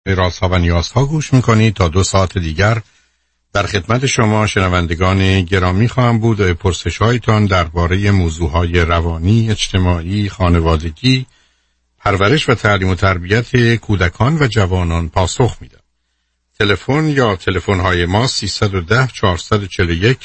رازها و نیازها گوش میکنید. تا 2 ساعت دیگر در خدمت شما شنوندگان گرامی خواهم بود و پرسش‌هایتان درباره موضوعهای روانی، اجتماعی، خانوادگی، پرورش و تعلیم و تربیت کودکان و جوانان پاسخ میدم. تلفن یا تلفن‌های ما 310 441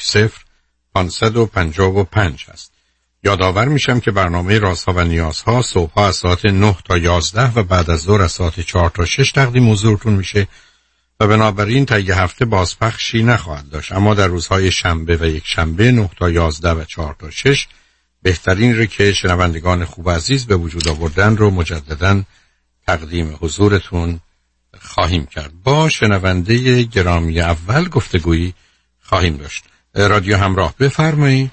0555 است. یادآور میشم که برنامه رازها و نیازها صبح‌ها از ساعت 9 تا 11 و بعد از ظهر از ساعت 4 تا 6 تقدیم حضورتون میشه و بنابراین تا یه هفته بازپخشی نخواهد داشت، اما در روزهای شنبه و یک شنبه 9 تا 11 و 4 تا 6 بهترین رو که شنوندگان خوب عزیز به وجود آوردن رو مجدداً تقدیم حضورتون خواهیم کرد. با شنونده گرامی اول گفتگویی خواهیم داشت. رادیو همراه، بفرمایید.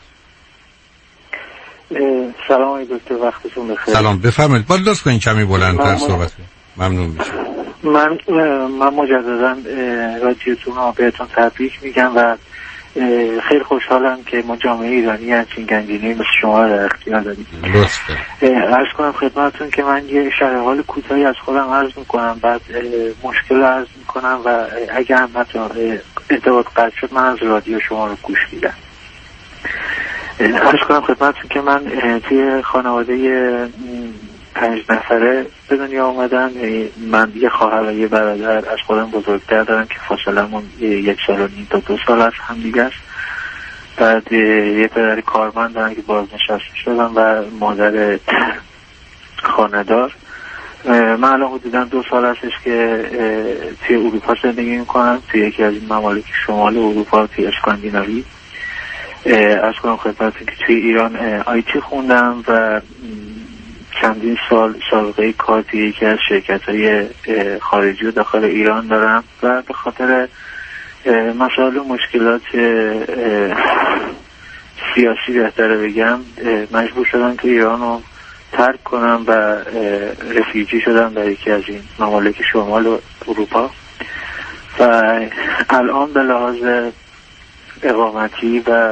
سلام دکتر، وقتتون بخیر. سلام، بفرمایید. باید لطف کنید کمی بلندتر صحبت کنید. ممنون میشم. من مجددا رادیوتون رو بهتون تبریک میگم و خیلی خوشحالم که ما جامعه ایرانی همچین گنجینه‌ای مثل شما رو در اختیار داریم. عرض کنم خدمتتون که من یه شرح حال کوتاهی از خودم عرض میکنم، بعد مشکل عرض میکنم و اگر هم حتی ارتباط قطع شد من از رادیو شما رو گوش میدم. عرض کنم خدمتتون که من توی خانواده 5 نفره به دنیا آمدم. من یه خواهر و یه برادر از خودم بزرگتر دارم که فاصلمون 1 سال و نیم تا 2 سال از هم دیگه است. بعد یه پدر کارمند دارم که بازنشسته شدم و مادر خانه‌دار. من الان حدودا 2 سال هستش که توی اروپا زندگی میکنم، توی یکی از این ممالک شمال اروپا، توی اسکاندیناوی. از کنم خدمتتون که توی ایران آیتی خوندم و چندین سال سابقه کار توی یکی از شرکت‌های خارجی و داخل ایران دارم و به خاطر مسائل و مشکلات سیاسی بهتره بگم مجبور شدم که ایران رو ترک کنم و رفیوجی شدم در یکی از این ممالک شمال اروپا و الان به لحاظ اقامتی و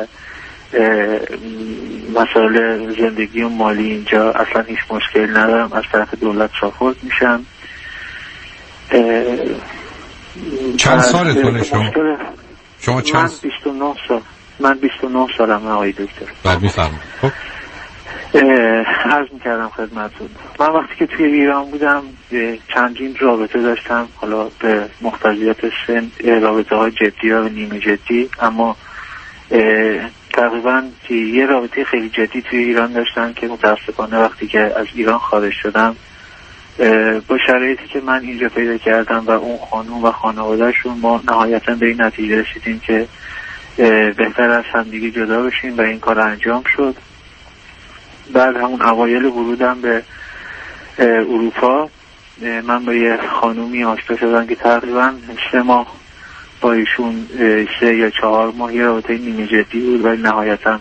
مسائل زندگی و مالی اینجا اصلا هیچ مشکل ندارم. از طرف دولت ساپورت میشم. چند سالتونه شما؟ شما چند؟ من 29 سال. من 29 سالم آقای دکتر. بعد میفرمایید. خب عرض میکردم خدمتتون من وقتی که توی ایران بودم چندین رابطه داشتم، حالا به مقتضیات سن رابطه های جدی و نیمه جدی، اما تقریبا یه رابطه خیلی جدی توی ایران داشتم که متاسفانه وقتی که از ایران خارج شدم با شرایطی که من اینجا پیدا کردم و اون خانوم و خانوادهشون ما نهایتا به این نتیجه رسیدیم که بهتر از همدیگه جدا بشیم و این کار انجام شد. بعد همون اوایل ورودم به اروپا من با یه خانومی آشنا شدم که تقریبا 3 ماه با ایشون 3 یا 4 ماه یه رابطه نیمه جدی بود و نهایتا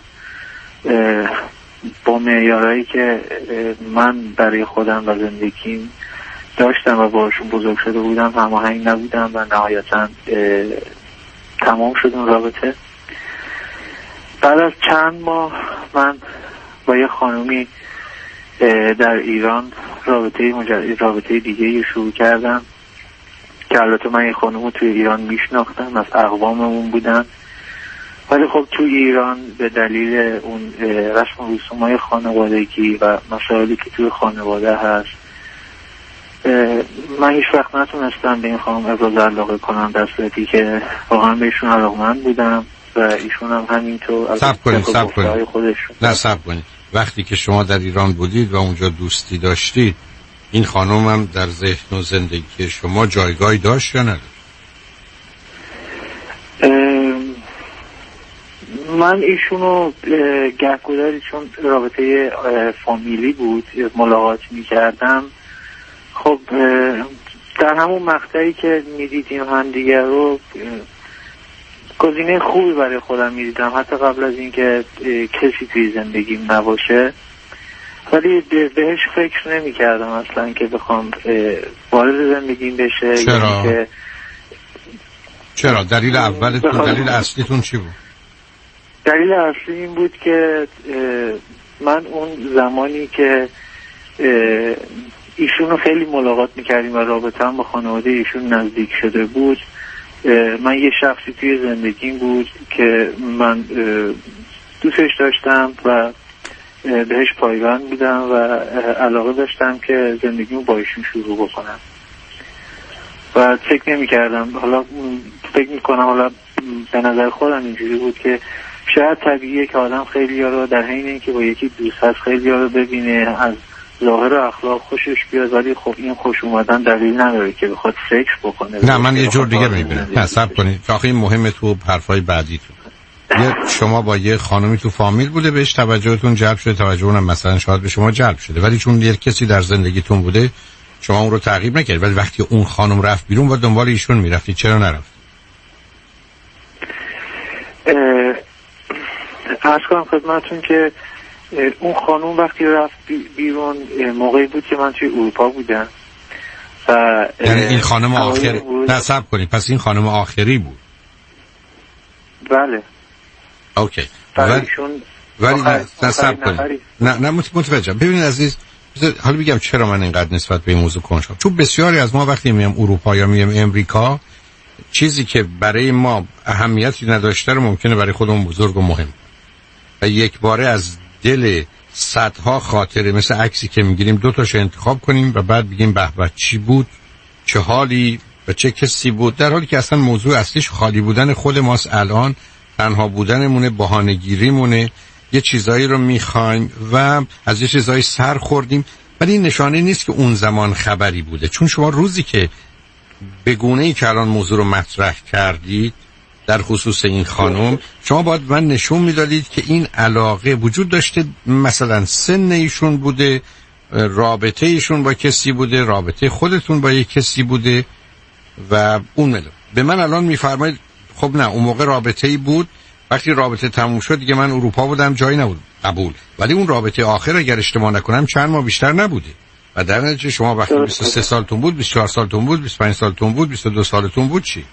با معیارهایی که من برای خودم و زندگیم داشتم و باشون بزرگ شده بودم هماهنگ نبودم و نهایتا تمام شد اون رابطه. بعد از چند ماه من با یه خانومی در ایران رابطه دیگه شروع کردم که البته من یه خانومو توی ایران میشناختم، از اقواممون بودن، ولی خب توی ایران به دلیل اون رسم و رسوم‌های خانوادگی و مسائلی که توی خانواده هست من هیچ وقت نتونستم به این خانم ابراز علاقه کنم، در صورتی که واقعا بهشون علاقه‌مند بودم و ایشون هم همینطور. صبر کنید. نه صبر کنید. وقتی که شما در ایران بودید و اونجا دوستی داشتید این خانم هم در ذهن و زندگی شما جایگاهی داشت یا نداشت؟ من ایشونو گهگداری چون رابطه فامیلی بود ملاقات می‌کردم، خب در همون مقطعی که می‌دیدیم همدیگه رو گزینه خوبی برای خودم می‌دیدم، حتی قبل از اینکه کسی توی زندگیم نباشه، ولی بهش فکر نمی‌کردم اصلا که بخوام وارد زندگیم بشه. چرا؟ که چرا؟ دلیل اولتون، دلیل اصلیتون چی بود؟ دلیل اصلی این بود که من اون زمانی که ایشون رو خیلی ملاقات میکردیم و رابطه هم با خانواده ایشون نزدیک شده بود. من یه شخصی توی زندگیم بود که من دوستش داشتم و بهش پایبند بودم و علاقه داشتم که زندگیمو با ایشون شروع بکنم و فکر نمی کردم، حالا فکر می کنم، حالا به نظر خودم اینجوری بود که شاید طبیعیه که آدم خیلی ها رو در حین اینکه با یکی دوست هست خیلی ها رو ببینه از ظاهر و اخلاق خوشش بیاد، ولی خب این خوش اومدن دلیل نداره که بخواد فکر بکنه. نه من یه جور دیگه میبینم. نه صبر کنید که آخه این مهمه تو حرفای بعدی تو. شما با یه خانمی تو فامیل بوده بهش توجهتون جلب شده، توجه اونم مثلا شاید به شما جلب شده، ولی چون یه کسی در زندگیتون بوده شما اون رو تعقیب نکردید، ولی وقتی اون خانم رفت بیرون و دنبال ایشون میرفتید چرا نرفت؟ عرض کنم خدمتتون که اون خانم وقتی رفت بیرون موقعی بود که من توی اروپا بودم و یعنی این خانم آخری نه صبر کنید، پس این خانم آخری بود. بله اوکی. ولی نه صبر کنید. نه متوجهم. ببینید عزیز، حالا بگم چرا من اینقدر نسبت به این موضوع کنجکاوم. چون بسیاری از ما وقتی میام اروپا یا میام امریکا، چیزی که برای ما اهمیتی نداشته رو ممکنه برای خودمون بزرگ و مهم و یک باره از دل صدها خاطره مثل عکسی که میگیریم دو تاشو انتخاب کنیم و بعد بگیم به به چی بود، چه حالی و چه کسی بود، در حالی که اصلا موضوع اصلیش خالی بودن خود ماست. الان تنها بودنمونه، بهانه‌گیریمونه، یه چیزایی رو میخوایم و از یه چیزایی سر خوردیم، ولی این نشانه نیست که اون زمان خبری بوده. چون شما روزی که به گونه‌ای که الان موضوع رو مطرح کردید در خصوص این خانم، شما باید من نشون میدادید که این علاقه وجود داشته، مثلا سن ایشون بوده، رابطه ایشون با کسی بوده، رابطه خودتون با یک کسی بوده و اون به من الان میفرمایید خب نه اون موقع رابطه ای بود، وقتی رابطه تموم شد دیگه من اروپا بودم جایی نبود. قبول. ولی اون رابطه آخر اگر اشتباه نکنم چند ماه بیشتر نبوده و در نتیجه شما وقتی 23 سالتون بود، 24 سالتون بود، 25 سالتون بود، 22 سالتون بود چی؟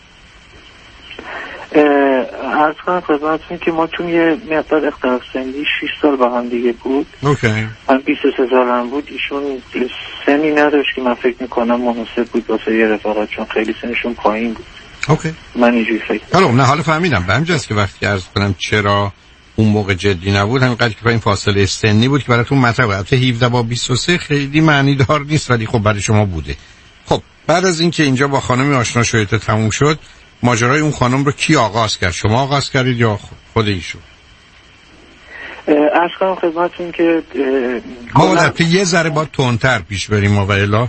عرض کنم خدمتتون که ما چون یه مقدار اختلاف سنی 6 سال با هم دیگه بود. اوکی. من 23 سالم بود، ایشون سنی نداشت که من فکر میکنم مناسب بود واسه یه رفاقت، چون خیلی سنشون پایین بود. اوکی. من اینجوری فکر کنم. نه حالا فهمیدم. به همینجاست که وقتی عرض کنم چرا اون موقع جدی نبود، همینقدر که این فاصله سنی بود که براتون مطرح بود. البته 17 با 23 خیلی معنی دار نیست، ولی خب برای شما بوده. خب بعد از اینکه اینجا با خانمی آشنا شدید تموم شد، ماجرای اون خانم رو کی آغاز کرد؟ شما آغاز کردید یا خود ایشون؟ عرض کنم خدمتتون که ما البته یه ذره با تندتر پیش بریم و الا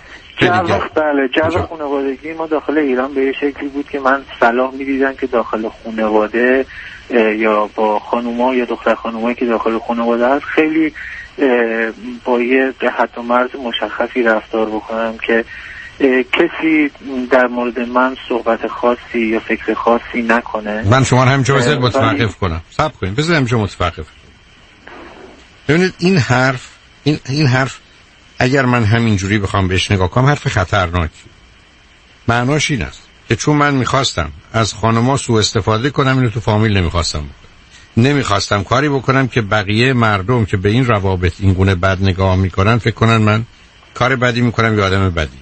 جو خانوادگی ما داخل ایران به یه شکلی بود که من صلاح می‌دیدم که داخل خانواده یا با خانوما یا دختر خانومایی که داخل خانواده هست خیلی با یه حد و مرز مشخصی رفتار بکنم که کسی در مورد من صحبت خاصی یا فکر خاصی نکنه. من شما همینجا بذارید متوقف کنم. صبر کنید. بذارید همینجا متوقف کنم. ببینید این حرف اگر من همینجوری بخوام بهش نگاه کنم حرف خطرناکی. معناش این است که چون من میخواستم از خانم‌ها سوء استفاده کنم، اینو تو فامیل نمیخواستم بکنم. نمیخواستم کاری بکنم که بقیه مردم که به این روابط این گونه بد نگاه میکنن فکر کنن من کار بدی میکنم یا آدم بدی.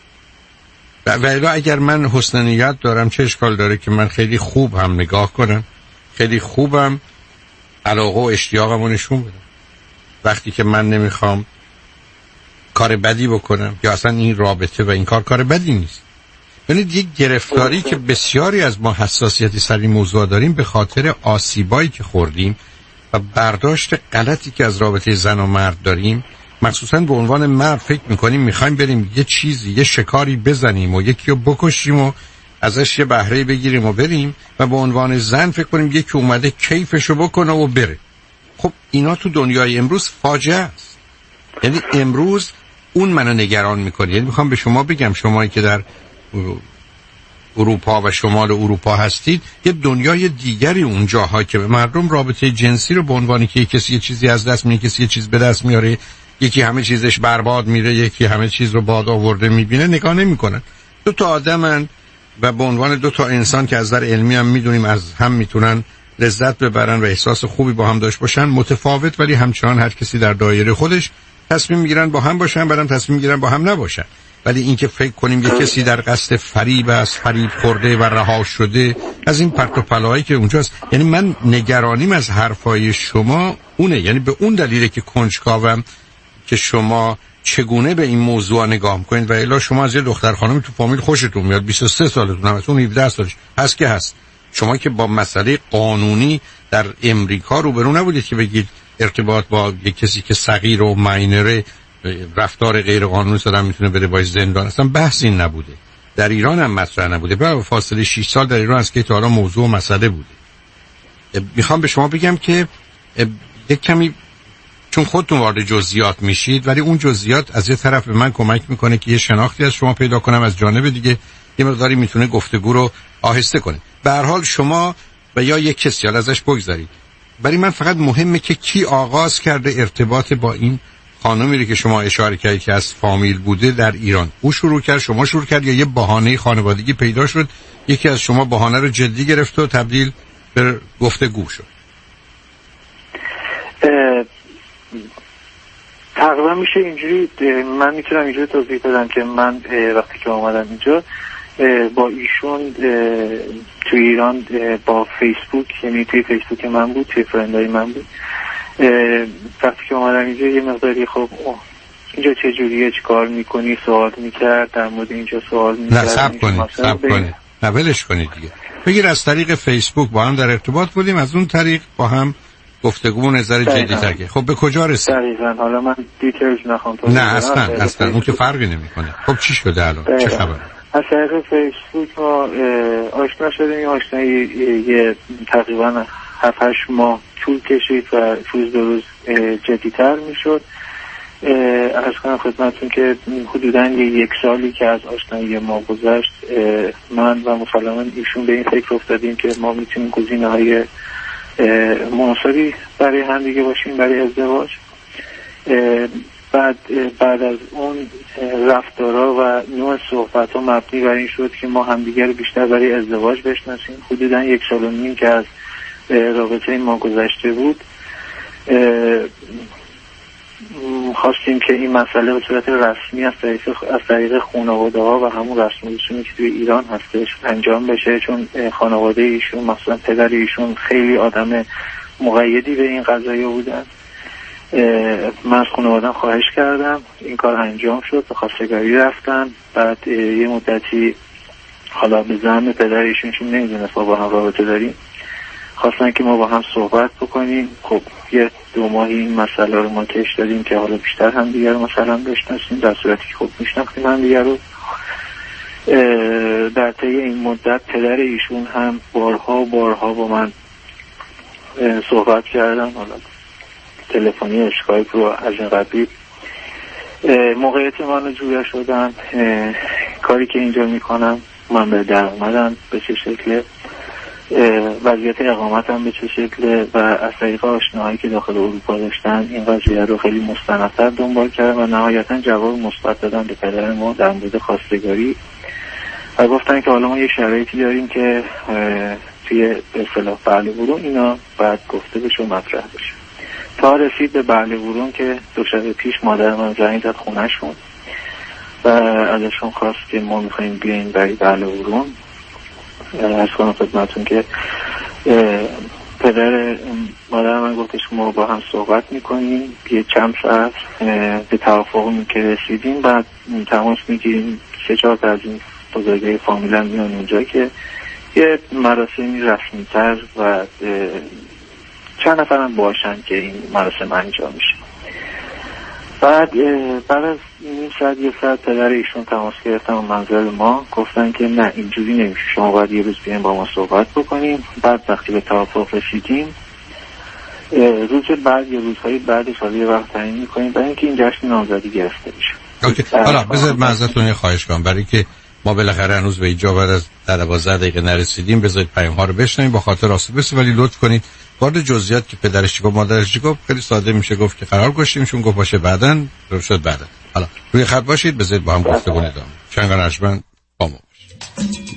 و الا اگر من حسن نیت دارم چه اشکال داره که من خیلی خوب هم نگاه کنم، خیلی خوبم علاقه و اشتیاقم رو نشون بدم وقتی که من نمیخوام کار بدی بکنم یا اصلا این رابطه و این کار بدی نیست. ببینید یک گرفتاری که بسیاری از ما حساسیتی سر این موضوع داریم به خاطر آسیبایی که خوردیم و برداشت غلطی که از رابطه زن و مرد داریم، مخصوصا به عنوان مرد فکر میکنیم میخوایم بریم یه چیزی یه شکاری بزنیم و یکی رو بکشیم و ازش یه بهره بگیریم و بریم، و به عنوان زن فکر کنیم یکی اومده کیفشو بکنه و بره. خب اینا تو دنیای امروز فاجعه است. یعنی امروز اون منو نگران میکنه. یعنی میخوام به شما بگم، شمایی که در اروپا و شمال اروپا هستید، یه دنیای دیگری اونجاها که مردم رابطه جنسی رو به عنوانی که کسی یه چیزی از دست میاره، کسی یه چیز به دست میاره، یکی همه چیزش برباد میره، یکی همه چیز رو باد آورده میبینه، نگاه نمیکنن. دو تا آدمن و به عنوان دو تا انسان که از نظر علمی هم میدونیم از هم میتونن لذت ببرن و احساس خوبی با هم داشت باشن، متفاوت ولی همچنان هر کسی در دایره خودش تصمیم میگیرن با هم باشن، بعدم تصمیم میگیرن با هم نباشن. ولی اینکه فکر کنیم یه کسی در قصد فریب است، فریب خورده و رها شده، از این پرت و پلاهایی که اونجاست، یعنی من نگرانیم از حرفای شما اونه، یعنی به اون دلیله که کنجکاوم که شما چگونه به این موضوع نگاه میکنید. و الا شما از یه دختر خانمی تو فامیل خوشتون میاد، 23 سالتون هم اون 17 سالش هست که هست، شما که با مسئله قانونی در امریکا روبرو نبودید که بگید ارتباط با یک کسی که صغیر و ماینره، رفتار غیر قانونی آدم میتونه بره باش زندان، اصلا بحث این نبوده. در ایران هم مطرح نبوده. با فاصله 6 سال در ایران است که تا حالا موضوع و مسئله بوده. میخوام به شما بگم که یک کمی چون خودتون وارد جزئیات میشید، ولی اون جزئیات از یه طرف به من کمک میکنه که یه شناختی از شما پیدا کنم، از جانب دیگه یه مقداری میتونه گفتگو رو آهسته کنه. به هر حال شما و یا یک کسی ازش بگذارید. برای من فقط مهمه که کی آغاز کرده ارتباط با این خانمی که شما اشاره کردید که از فامیل بوده در ایران. او شروع کرد، شما شروع کرد، یا یه بهانه خانوادگی پیدا شد، یکی از شما بهانه رو جدی گرفت و تبدیل به گفتگو شد؟ تقریبا میشه اینجوری، من میتونم اینجوری توضیح بدم که من وقتی که اومدم اینجا با ایشون تو ایران با فیسبوک، یعنی توی فیسبوک من بود، توی فرندای من بود. وقتی که اومدم اینجا یه مقداری خب اینجا چه جوریه، چی کار میکنی سوال میکرد، در مورد اینجا سوال میکرد. نه صبر کنید نه ولش کنید دیگه. بگیر از طریق فیسبوک با هم در ارتباط بودیم، از اون طریق با هم گفتگو نظر جدی تر که خب به کجا رسید؟ دقیقاً. حالا من دیتیلز نخوام نه اصلا اون که فرقی نمیکنه. خب چی شده الان؟ چه خبره؟ از طریق فیسبوک ما آشنا شدیم. آشنایی یه تقریبا 7-8 ماه طول کشید و روز به روز جدی‌تر میشد. عرض کنم خدمتتون که حدوداً 1 سالی که از آشنایی ما گذشت، من و مسلماً ایشون به این فکر افتادیم که ما میتونیم گزینه‌های مناسبی برای هم دیگه باشیم برای ازدواج. بعد از اون رفتارها و نوع صحبت‌ها مبنی بر این شد که ما همدیگه رو بیشتر برای ازدواج بشناسیم. حدوداً 1 سال و نیم که از رابطه ما گذشته بود، خواستیم که این مسئله به صورت رسمی از طریق خانواده‌ها و همون رسم و رسومی که توی ایران هستش انجام بشه، چون خانواده ایشون مثلا پدر ایشون خیلی آدم مقیدی به این قضایه بودن. من از خانواده‌ام خواهش کردم، این کار انجام شد، به خواستگاری رفتن. بعد یه مدتی حالا به زعم پدر ایشون، چون نمیدونست ما با هم رابطه داریم، خواستن که ما با هم صحبت بکنیم. خب 1-2 ماهی این مسئله رو ما کش دادیم که حالا بیشتر هم دیگر رو مثلا بشناسیم، در صورتی که خب میشناختیم هم دیگر رو. در طی این مدت پدر ایشون هم بارها با من صحبت کردن، حالا تلفنی، اسکایپ رو از این قبیل. موقعیت من رو جویا شدن، کاری که اینجا میکنم من به در اومدن به چه شکله، وضعیت اقامتم به چه شکله، و از طریق آشناهایی که داخل اروپا داشتن این قضیه رو خیلی مستندتر دنبال کردن و نهایتا جواب مثبت دادن به پدر ما در مورد خواستگاری و گفتن که حالا ما یه شرایطی داریم که توی به اصطلاح بله برون اینا باید گفته بشه و مطرح بشه. تا رسید به بله برون که 2 شب پیش مادر من زنگ زد خونه‌شون و ازشون خواست که ما میخواییم بیاییم برای بله برون. از کنم خدمتون که پدر مادر من گفتش ما با هم صحبت میکنیم، یه چند ساعت به توافقی که رسیدیم، بعد تماس میگیریم 3-4 تا از این بزرگای فامیلم میان اونجا که یه مراسمی رسمی تر و چند نفرم باشن که این مراسم انجام میشه. بعد از این ساعت 1 ساعت پدر ایشون تماس گرفتن و منزل ما، گفتن که نه اینجوری نمیشه، شما باید یه روز بیاین با ما صحبت بکنیم. بعد وقتی به توافق رسیدیم، روز بعد یا روزهای بعدش حالا یه وقت تعیین میکنیم برای اینکه این جشن نامزدی گرفته بشه. حالا بذار من ازتون یه خواهش کنم، برای که ما بالاخره هنوز به اینجا بعد از 12 دقیقه نرسیدیم، بذارید پیام‌ها رو بشنویم با خاطر آسوبه، ولی لطف کنید وارد جزئیات که پدرش گفت مادرش گفت خیلی ساده میشه گفت که قرار گذاشتیمشون، گفت باشه بعداً شد بعداً. حالا روی خط باشید، بذارید با هم گفتگو ادامه. شنگان ارجمند با ما باشید.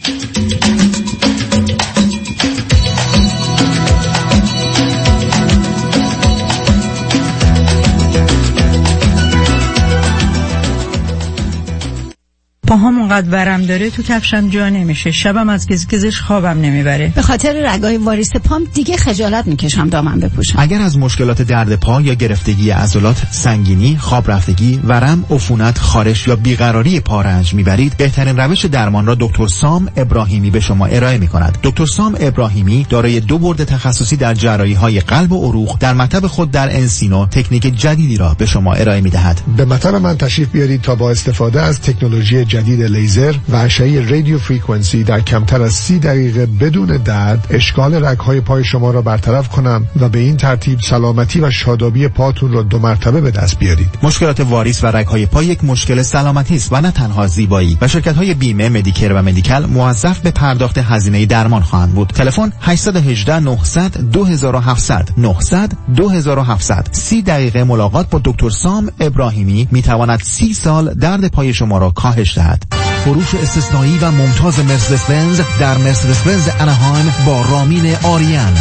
پاهام اونقدر ورم داره تو کفشم جا نمیشه، شبم از گزگزش خوابم نمیبره. به خاطر رگای واریس پام دیگه خجالت میکشم دامن بپوشم. اگر از مشکلات درد پا یا گرفتگی عضلات، سنگینی، خواب رفتگی، ورم، عفونت، خارش یا بیقراری پا رنج میبرید، بهترین روش درمان را دکتر سام ابراهیمی به شما ارائه میکند. دکتر سام ابراهیمی دارای 2 بورد تخصصی در جراحی‌های قلب و عروق در مطب خود در انسینو تکنیک جدیدی را به شما ارائه میدهد. به مطب من تشریف بیارید تا با استفاده از تکنولوژی جدید لیزر و اشعه رادیو فرکانسی در کمتر از 30 دقیقه بدون درد اشکال رگ‌های پای شما را برطرف کنم و به این ترتیب سلامتی و شادابی پاتون را 2 مرتبه به دست بیارید. مشکلات واریس و رگ‌های پا یک مشکل سلامتی است و نه تنها زیبایی و شرکت‌های بیمه، مدیکر و مدیکال موظف به پرداخت هزینه درمان خواهند بود. تلفن 818 900 2700 900 2700. 30 دقیقه ملاقات با دکتر سام ابراهیمی میتواند 30 سال درد پای شما را کاهش دهد. فروش استثنایی و ممتاز مرسدس بنز در مرسدس بنز اناهایم با رامین آریان.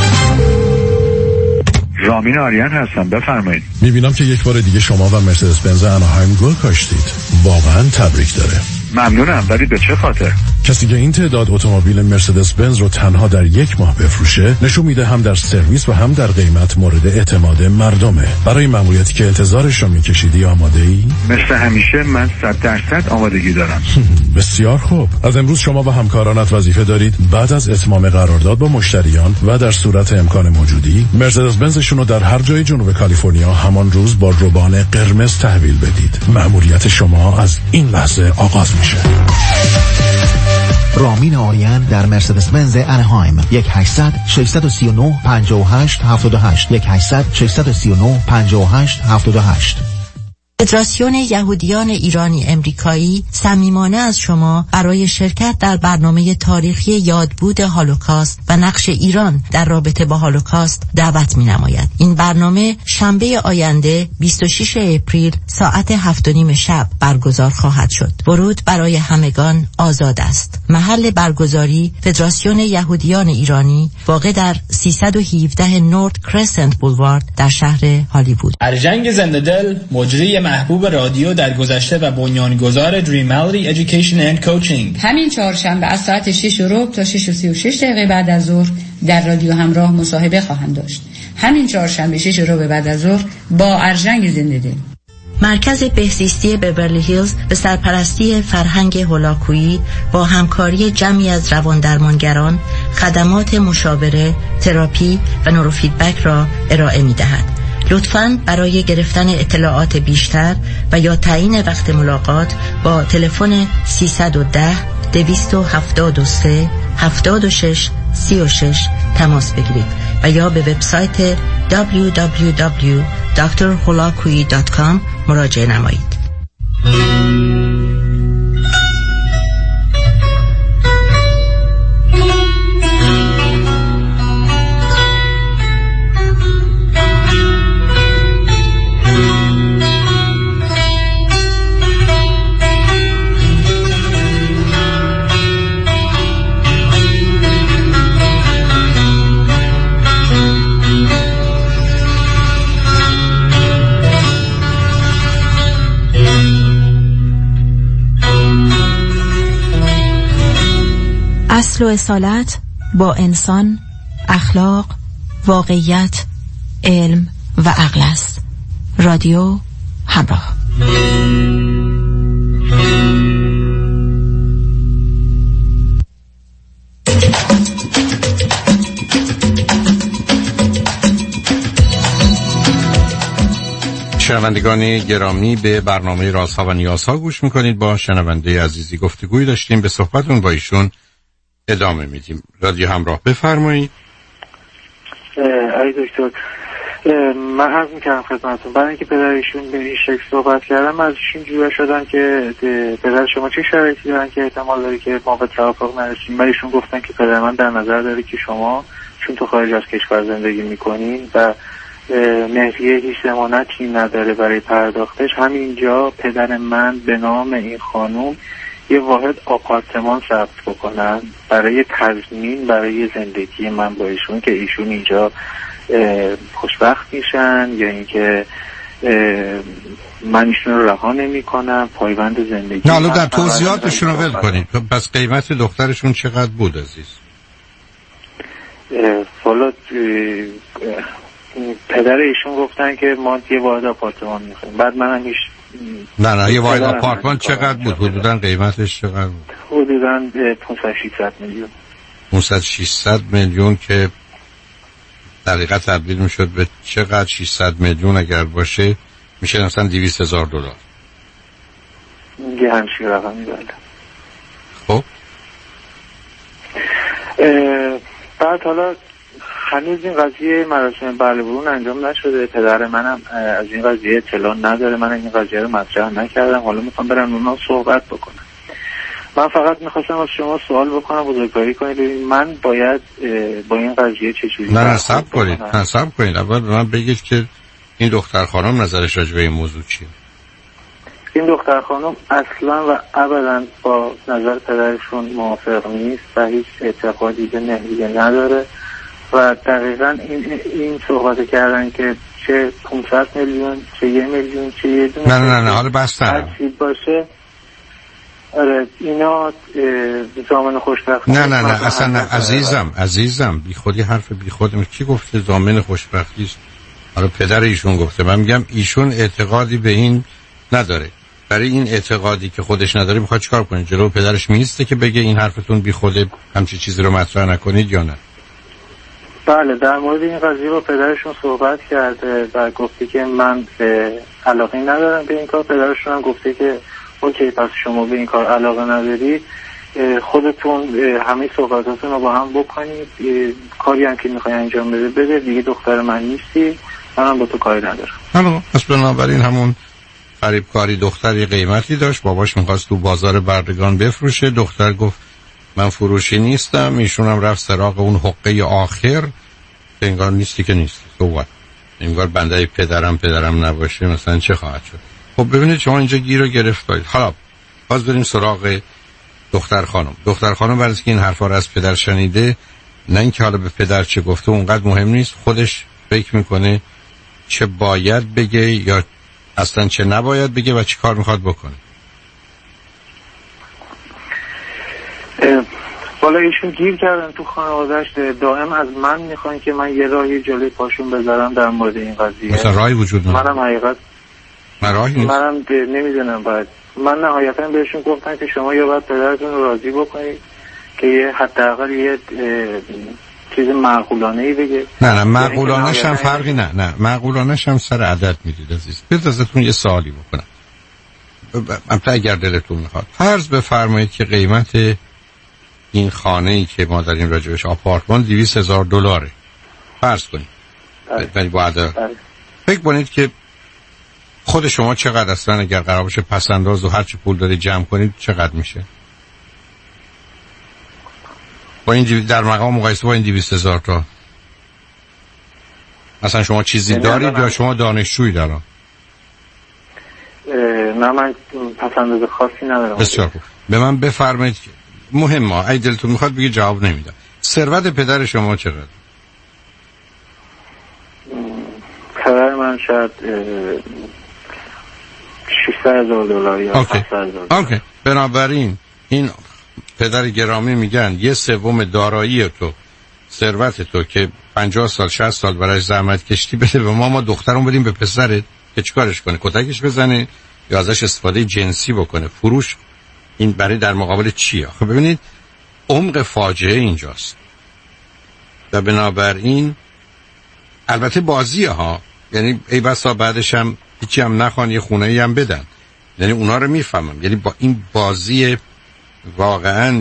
رامین آریان هستم، بفرمایید. میبینم که یک بار دیگه شما و مرسدس بنز اناهایم گل کاشتید. واقعا تبریک داره. ممنونم، ولی به چه خاطر؟ کسی که این تعداد اتومبیل مرسدس بنز رو تنها در 1 ماه بفروشه نشون میده هم در سرویس و هم در قیمت مورد اعتماد مردمه. برای مأموریتی که انتظارش رو میکشیدی آماده ای؟ مثل همیشه من 100% آمادگی دارم. بسیار خوب. از امروز شما و همکارانت وظیفه دارید بعد از اتمام قرارداد با مشتریان و در صورت امکان موجودی مرسدس بنزشون رو در هر جای جنوب کالیفرنیا همان روز با روبان قرمز تحویل بدید. مأموریت شما از این لحظه آغاز میشه. رامین آریان در مرسدس بنز اناهایم 1-800-639-58-78 1-800-639-58-78. فدراسیون یهودیان ایرانی امریکایی صمیمانه از شما برای شرکت در برنامه تاریخی یادبود هولوکاست و نقش ایران در رابطه با هولوکاست دعوت می‌نماید. این برنامه شنبه آینده 26 اپریل ساعت 7:30 شب برگزار خواهد شد. ورود برای همگان آزاد است. محل برگزاری فدراسیون یهودیان ایرانی واقع در 317 نورت کرسنت بولوارد در شهر هالیوود. ارجنگ زنده‌دل مجری محبوب رادیو در گذشته و بنیانگذار دریم ولی ادویکیشن اند کوچینگ همین چهارشنبه از ساعت 6:15 تا 6:36 دقیقه بعد از ظهر در رادیو همراه مصاحبه خواهند داشت. همین چهارشنبه 6:15 بعد از ظهر با ارجنگ زنده‌دل. مرکز بهزیستی بیورلی هیلز به سرپرستی فرهنگ هولاکویی با همکاری جمعی از رواندرمانگران خدمات مشاوره، تراپی و نوروفیدبک را ارائه می‌دهد. لطفاً برای گرفتن اطلاعات بیشتر و یا تعیین وقت ملاقات با تلفن 310-273-76-36 تماس بگیرید و یا به وبسایت www.drholakui.com مراجعه نمایید. اصل و اصالت با انسان، اخلاق، واقعیت، علم و عقل است. رادیو همراه. شنوندگان گرامی، به برنامه رازها و نیازها گوش میکنید. با شنونده عزیزی گفتگوی داشتیم، به صحبتون با ایشون ادامه میدیم. رادیو همراه، بفرمایید. آقای دکتر، من عرض میکردم خدمتتون، برای اینکه پدرشون به این شکل صحبت کردم از ایشون جویا شدن که پدر شما چه شرایطی دارن که احتمال داره که ما به توافق نرسیم. ایشون گفتن که پدر من در نظر داره که شما چون تو خارج از کشور زندگی میکنین و مهریه هیچ ضمانتی نداره برای پرداختش، همینجا پدر من به نام این خانوم یه واحد آپارتمان ثبت بکنن برای تضمین برای زندگی من با ایشون که ایشون اینجا خوشبخت میشن یا اینکه من ایشون رو رها نمی کنم، پایبند زندگی. نه حالا در توضیحاتشون رو ول کنید. پس قیمت دخترشون چقدر بود عزیز؟ حالا پدر ایشون گفتن که ما یه واحد آپارتمان میخوایم، بعد منم هیچ نه یه واحد آپارتمان چقدر بود؟ حدوداً قیمتش چقدر بود؟ حدوداً 500-600 میلیون. 500-600 میلیون که در حقیقت تبدیل میشد به چقدر؟ 600 میلیون اگر باشه میشه مثلا $200,000. یه همچین رقمی. بله. خب بعد حالا هنوز این قضیه مراسم بلبرون انجام نشده، پدر منم از این قضیه اطلاع نداره، من این قضیه رو مطرح نکردم، حالا میخوام برم اونا صحبت بکنم. من فقط میخواستم از شما سوال بکنم، بزرگواری کنید من باید با این قضیه چه چیزی نه صبر کنید اول به من بگید که این دختر خانم نظرش راجع به این موضوع چیه؟ این دختر خانم اصلا و ابدا با نظر پدرشون موافق نیست و هیچ اعتقادی به نحویه نداره و دقیقا این صحبت کردن که چه 500 میلیون چه 1 میلیون چه یه دونه نه حالا بس هر چی باشه. آره اینا ضامن خوشبختی نه اصلا نه عزیزم بی خودی حرف بی خود. کی گفته ضامن خوشبختی است؟ حالا پدر ایشون گفته. من میگم ایشون اعتقادی به این نداره. برای این اعتقادی که خودش نداره میخواد چیکار کنه؟ جلو پدرش میسته که بگه این حرفتون بی خوده، همچین چیزی رو مطرح نکنید یا نه؟ بله در مورد این قضیه با پدرشون صحبت کرده و گفته که من علاقه ندارم به این کار. پدرشون هم گفته که اوکی پس شما به این کار علاقه نداری، خودتون همه صحبتاتون رو با هم بکنید، کاری هم که میخوای انجام بده دیگه دختر من نیستی، منم با تو کاری ندارم. حالا پس بنابراین همون فریبکاری دختری قیمتی داشت، باباش میخواست تو بازار بردگان بفروشه، دختر گفت من فروشی نیستم، ایشون هم رفت سراغ اون حقه آخر که انگار نیستی که نیستی. صحبت انگار بنده پدرم نباشه مثلا چه خواهد شد؟ خب ببینید شما اینجا گیر رو گرفتید. حالا باز بریم سراغ دختر خانم برای اینکه این حرفا رو از پدر شنیده، نه اینکه حالا به پدر چه گفته اونقدر مهم نیست، خودش فکر میکنه چه باید بگه یا اصلا چه نباید بگه و چی کار میخواد بکنه. والا ایشون گیر کردن تو خانواده‌اش، دائم از من میخوان که من یه راهی جلوی پاشون بذارم در مورد این قضیه. مثلا راهی وجود نداره. منم حقیقت منم نمیدونم. باید من نهایتا بهشون گفتم که شما یا باید پدرتون رو راضی بکنید که یه حداقل یه چیز معقولانه‌ای بگه. نه معقولانه‌ش هم فرقی نه معقولانه‌ش هم سر عدد میدید عزیز. بذار ازتون یه سوالی بکنم. البته اگر دلتون میخواد فرض بفرمایید که قیمت این خانه‌ای که ما داریم راجبش آپارتمان $200,000 فرض کنید. ولی بعد فکر کنید که خود شما چقدر اصلا اگر قرار باشه پس انداز و هر چی پول داری جمع کنید چقدر میشه؟ با این در مقام مقایسه با این 200,000 تا اصلا شما چیزی دارید یا شما دانشجویی دارید؟ نه من پس انداز خاصی ندارم. بسیار خوب. به من بفرمایید که مهمه اگه دلتون میخواد بگید جواب نمیدم. ثروت پدر شما چقدر؟ پدر من شاید $600,000 یا $700,000. اوکی. بنابراین این پدر گرامی میگن 1/3 دارایی تو، ثروت تو که 50 سال 60 سال برای زحمت کشتی بده به ما دخترمون بدیم به پسرت که چیکارش کنه؟ کتکش بزنه یا ازش استفاده جنسی بکنه؟ فروش این برای در مقابل چیه؟ خب ببینید عمق فاجعه اینجاست. و بنابراین البته بازیه ها، یعنی ای بسا بعدش هم هیچی هم نخوان یه خونه‌ای هم بدن، یعنی اونا رو میفهمم. یعنی با این بازی واقعا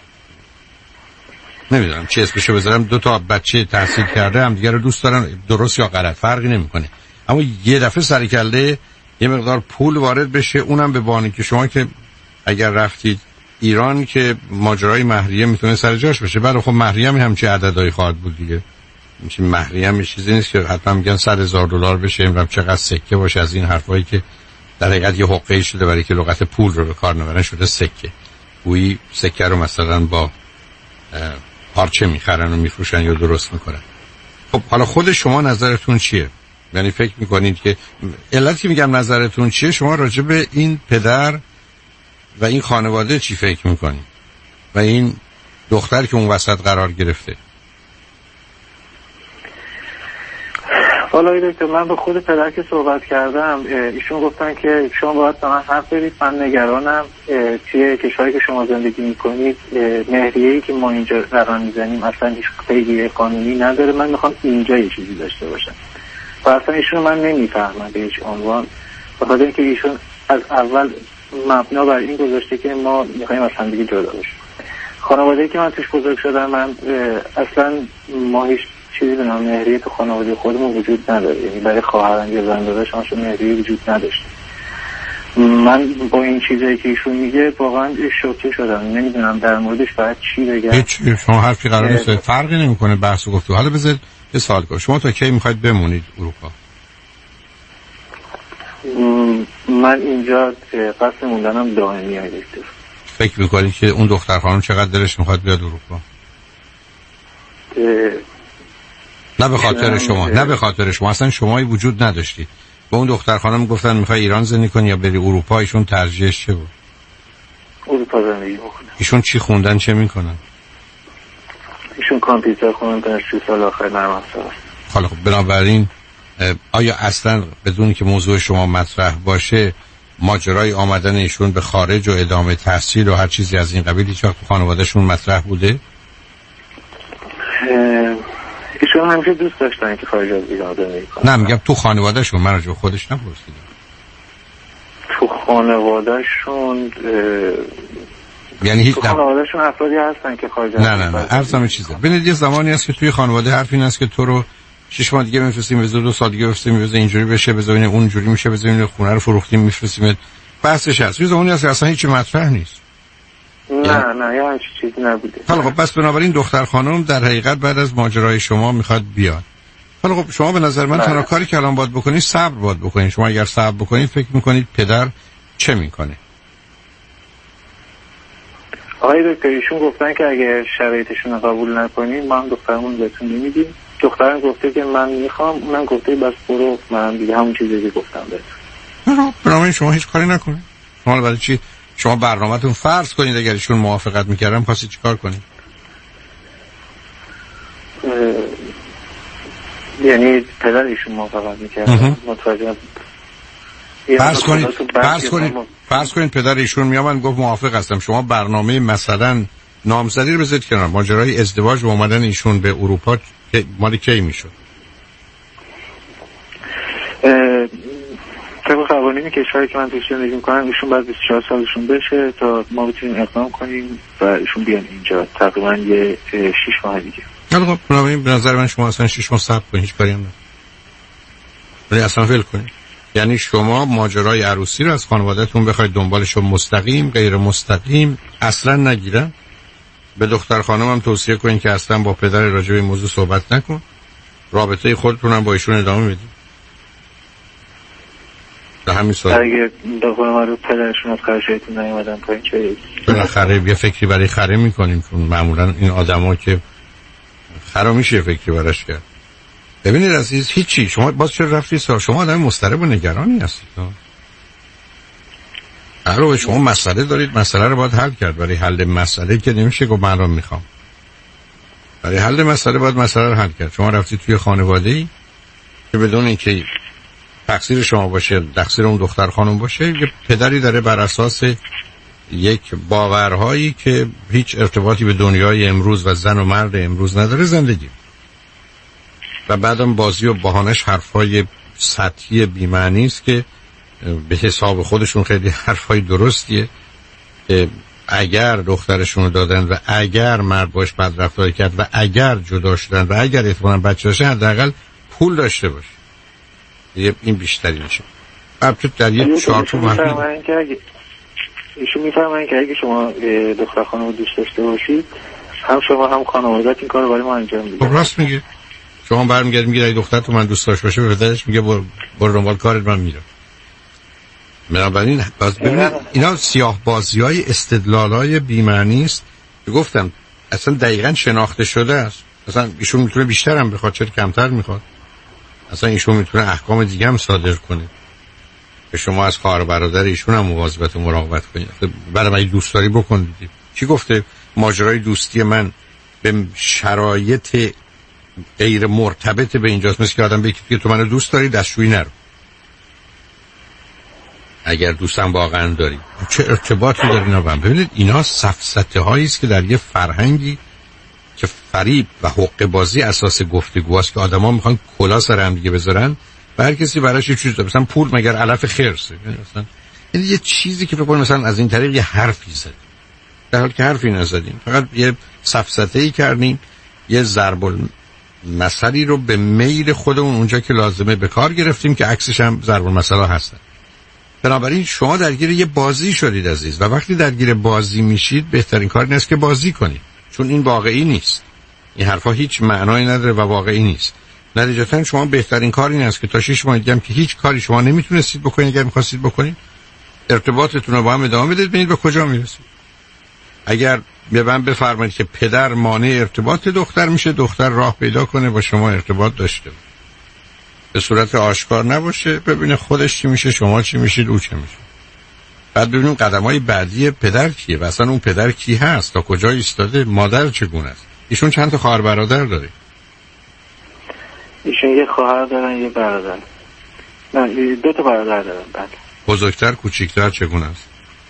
نمیدونم چی اسمشو بذارم، 2 بچه تحصیل کرده هم دیگه رو دوست دارن، درست یا غلط فرقی نمیکنه، اما یه دفعه سر کله یه مقدار پول وارد بشه، اونم به بانی که شما که اگر رفتید ایران که ماجرای مهریه میتونه سر جاش بشه. برای خب مهریه هم چه عددهایی خواهد بود دیگه، میشه مهریه هم چیزی نیست که حتما میگن $100,000 بشه، اینم چقدر سکه باشه، از این حرفایی که در حقیقت یه حقه‌ای شده برای که لغت پول رو به کار نبرن شده سکه. گویی سکه رو مثلا با پارچه میخرن و میفروشن یا درست میکنن. خب حالا خود شما نظرتون چیه؟ یعنی فکر میکنید که علتی میگم نظرتون چیه، شما راجع به این پدر و این خانواده چی فکر میکنید و این دختر که اون وسط قرار گرفته؟ حالا دکتر، من با خود پدر که صحبت کردم، ایشون گفتن که شما باید به من حرف بدید، من نگرانم توی کشوری که شما زندگی میکنید مهریه‌ای که ما اینجا رقم میزنیم اصلا هیچ قیدی قانونی نداره، من میخوام اینجا یه چیزی داشته باشم و اصلا ایشون من نمیفهمم به هیچ عنوان، بخاطر اینکه ایشون از اول مبنا بر این گذاشته که ما میخوایم از هم دیگه جدا بشیم. خانواده‌ای که من توش بزرگ شدم، من اصلا ما هیچ چیزی به نام مهریه تو خانواده خودمون وجود نداره، یعنی برای خواهران یا زنداداش همشون مهریه وجود نداشته. من با این چیزایی که ایشون میگه واقعا شوکه شدم، نمیدونم در موردش باید چی بگم. هیچ، شما حرفی قرار نیست، فرقی نمیکنه بحث و گفتگو. حالا بذارید یه سوال کنم، شما تا کی میخواید بمونید اروپا؟ من اینجا قصد موندنم دائمیه دکتر. فکر میکنید که اون دختر خانم چقدر دلش میخواد بیاد اروپا؟ نه به خاطر شما، نه به خاطر شما، اصلا شمایی وجود نداشتید. به اون دختر خانم گفتن میخوای ایران زندگی کنی یا بری اروپا، ایشون ترجیحش چه بود؟ اروپا زندگی بکنم. ایشون چی خوندن، چه میکنن؟ ایشون کامپیوتر خوندن، 3 سال آخر نرم افزار. حالا خب بنابراین آیا اصلا بدون که موضوع شما مطرح باشه ماجرای آمدن ایشون به خارج و ادامه تحصیل و هر چیزی از این قبیل هیچ وقت تو خانواده‌شون مطرح بوده؟ ایشون همیشه دوست داشتن که خارج از ایران زندگی کنن. نه میگم تو خانواده‌شون، من راجع خودش نپرسیدم. تو خانواده‌شون یعنی هیچ تو خانواده‌شون افرادی هستن که خارج از نه عرضم چیزه. ببینید یه زمانی هست که توی خانواده حرف این است که تو رو 6 ماه دیگه میفرستیم، 2 سال دیگه میفرستیم، اینجوری بشه، بزنین اونجوری میشه، بزنین خونه رو فروختیم میفرستیم. بحثش هست. یه زمانی هست اصلا هیچ مطرح نیست. نه یا هیچ چیزی نبوده. حالا خب بس بنابراین دختر خانم در حقیقت بعد از ماجرای شما میخواد بیاد. حالا خب شما به نظر من تنها کاری که الان باید بکنید صبر باید بکنید. شما اگر صبر بکنید فکر میکنید پدر چه میکنه؟ آقای دکتر ایشون گفتن که اگه شرایطشون قبول نکنید ما هم دخترمون بهتون نمیدیم. دخترم گفته که من میخوام، اونم گفته بس برو، من دیگه همون چیزی که گفتم بهتون. بنابراین شما هیچ کاری نکنید. شما برای چی شما برنامه‌تون فرض کنید اگر ایشون موافقت میکردن پس چیکار کنید؟ یعنی پدر ایشون موافقت میکردن متوجه. فرض کنید پدر ایشون میامد گفت موافق هستم، شما برنامه مثلا نامزدی رو بذارید کنار، ماجرای ازدواج و اومدن ایشون به اروپا مال کی میشد؟ طبق قوانین کشوری که من توش زندگی میکنم ایشون بعد 24 سالشون بشه تا ما بتونیم اقدام کنیم و ایشون بیان اینجا تقریبا یه 6 ماه دیگه. خب بنابراین به نظر من شما اصلا 6 ماه صبر کنید، هیچ کاری هم نداره. ولی اصلا ول کنید. یعنی شما ماجرای عروسی رو از خانواده‌تون بخواید دنبالشو مستقیم غیر مستقیم اصلا نگیرن. به دختر خانم هم توصیه کنین که اصلا با پدر راجع به این موضوع صحبت نکن. رابطه خودتون هم با ایشون ادامه بدید. به همین صورت. اگه دقیقاً رو پدرشون از خرشایتون نیومدن پایین چه بالاخره یه فکری برای خره میکنیم، چون معمولا این آدما که خرا میشه فکری براش کرد. ببینید عزیز هیچی، شما باز چرا رفتید؟ شما آدم مضطرب و نگرانی هستید. اگر شما مسئله دارید مسئله رو باید حل کرد. برای حل مسئله که نمیشه گفت من میخوام. برای حل مسئله باید مسئله رو حل کرد. شما رفتید توی خانواده‌ای که بدون اینکه تقصیر شما باشه تقصیر اون دختر خانم باشه، یه پدری داره بر اساس یک باورهایی که هیچ ارتباطی به دنیای امروز و زن و مرد امروز نداره زندگی، و بعدم بازی و بهانش حرفای سطحی بی‌معنی است که به حساب خودشون خیلی حرفای درستیه که اگر دخترشون رو دادن و اگر مرد باش بدرفتاری کرد و اگر جدا شدن و اگر احتمالاً بچه داشتن حداقل پول داشته باشه. این بیشتری میشه. البته در یک چارچوب ایشون میفرمایند که اگه شما دختر خانم رو دوست داشته باشید هم شما هم خانواده‌ات این کارو برای ما انجام میدید. خب راست میگه. شما برمیگردید میگید اگه دختر تو من دوست داشته باشه به پدرش میگه برو دنبال کارت من میرم. بنابراین باز ببینید اینا سیاه بازی‌های استدلال‌های بی‌معنی است که گفتم اصلا دقیقاً شناخته شده است. مثلا ایشون میتونه بیشتر هم بخواد، چرا کمتر میخواد. اصلا ایشون میتونه احکام دیگه هم صادر کنه که شما از خواهر برادر ایشون هم مواظبت و مراقبت کنید. برای دوست داری بکن دیدی. چی گفته ماجرای دوستی من به شرایط غیر مرتبط به اینجاست، مثل که آدم بگه که تو منو دوست داری دستشویی نرو. اگر دوستم واقعا داری چه ارتباطی داری اینا با هم؟ ببینید اینا سفسطه هایی است که در یه فرهنگی که فریب و حقه بازی اساس گفتگوست که آدما میخوان کلا سر هم دیگه بذارن و هر کسی براش یه چیز داره. مثلا پول مگر علف خرسه؟ مثلا یه چیزی که فکر کنم مثلا از این طریق یه حرفی زد در حالی که حرفی نزدیم، فقط یه سفسطه‌ای کردیم، یه ضرب المثلی رو به میل خودمون اونجا که لازمه به کار گرفتیم که عکسش هم ضرب المثل هستن. بنابراین شما درگیر یه بازی شدید عزیز، و وقتی درگیر بازی میشید بهترین کار این است که بازی کنید، چون این واقعی نیست. این حرفا هیچ معنایی نداره و واقعی نیست. نتیجتا شما بهترین کار این است که تا 6 ماه دیگه که هیچ کاری شما نمیتونستید بکنید، اگر می‌خواستید بکنید ارتباطتون رو با هم ادامه بدید، ببینید به کجا میرسید. اگر به من بفرمایید که پدر مانع ارتباط دختر میشه، دختر راه پیدا کنه با شما ارتباط داشته باشه، به صورت آشکار نباشه، ببینه خودش چی میشه، شما چی میشید، او چه میشه. بعد ببینیم قدم‌های بعدی پدر کیه و اصلا اون پدر کی هست، تا کجا ایستاده، مادر چگونه است. ایشون چند تا خواهر برادر داره؟ ایشون یه خواهر دارن، یه برادر. نه 2 تا برادر دارن. بله. بزرگتر کوچیکتر چگونه است؟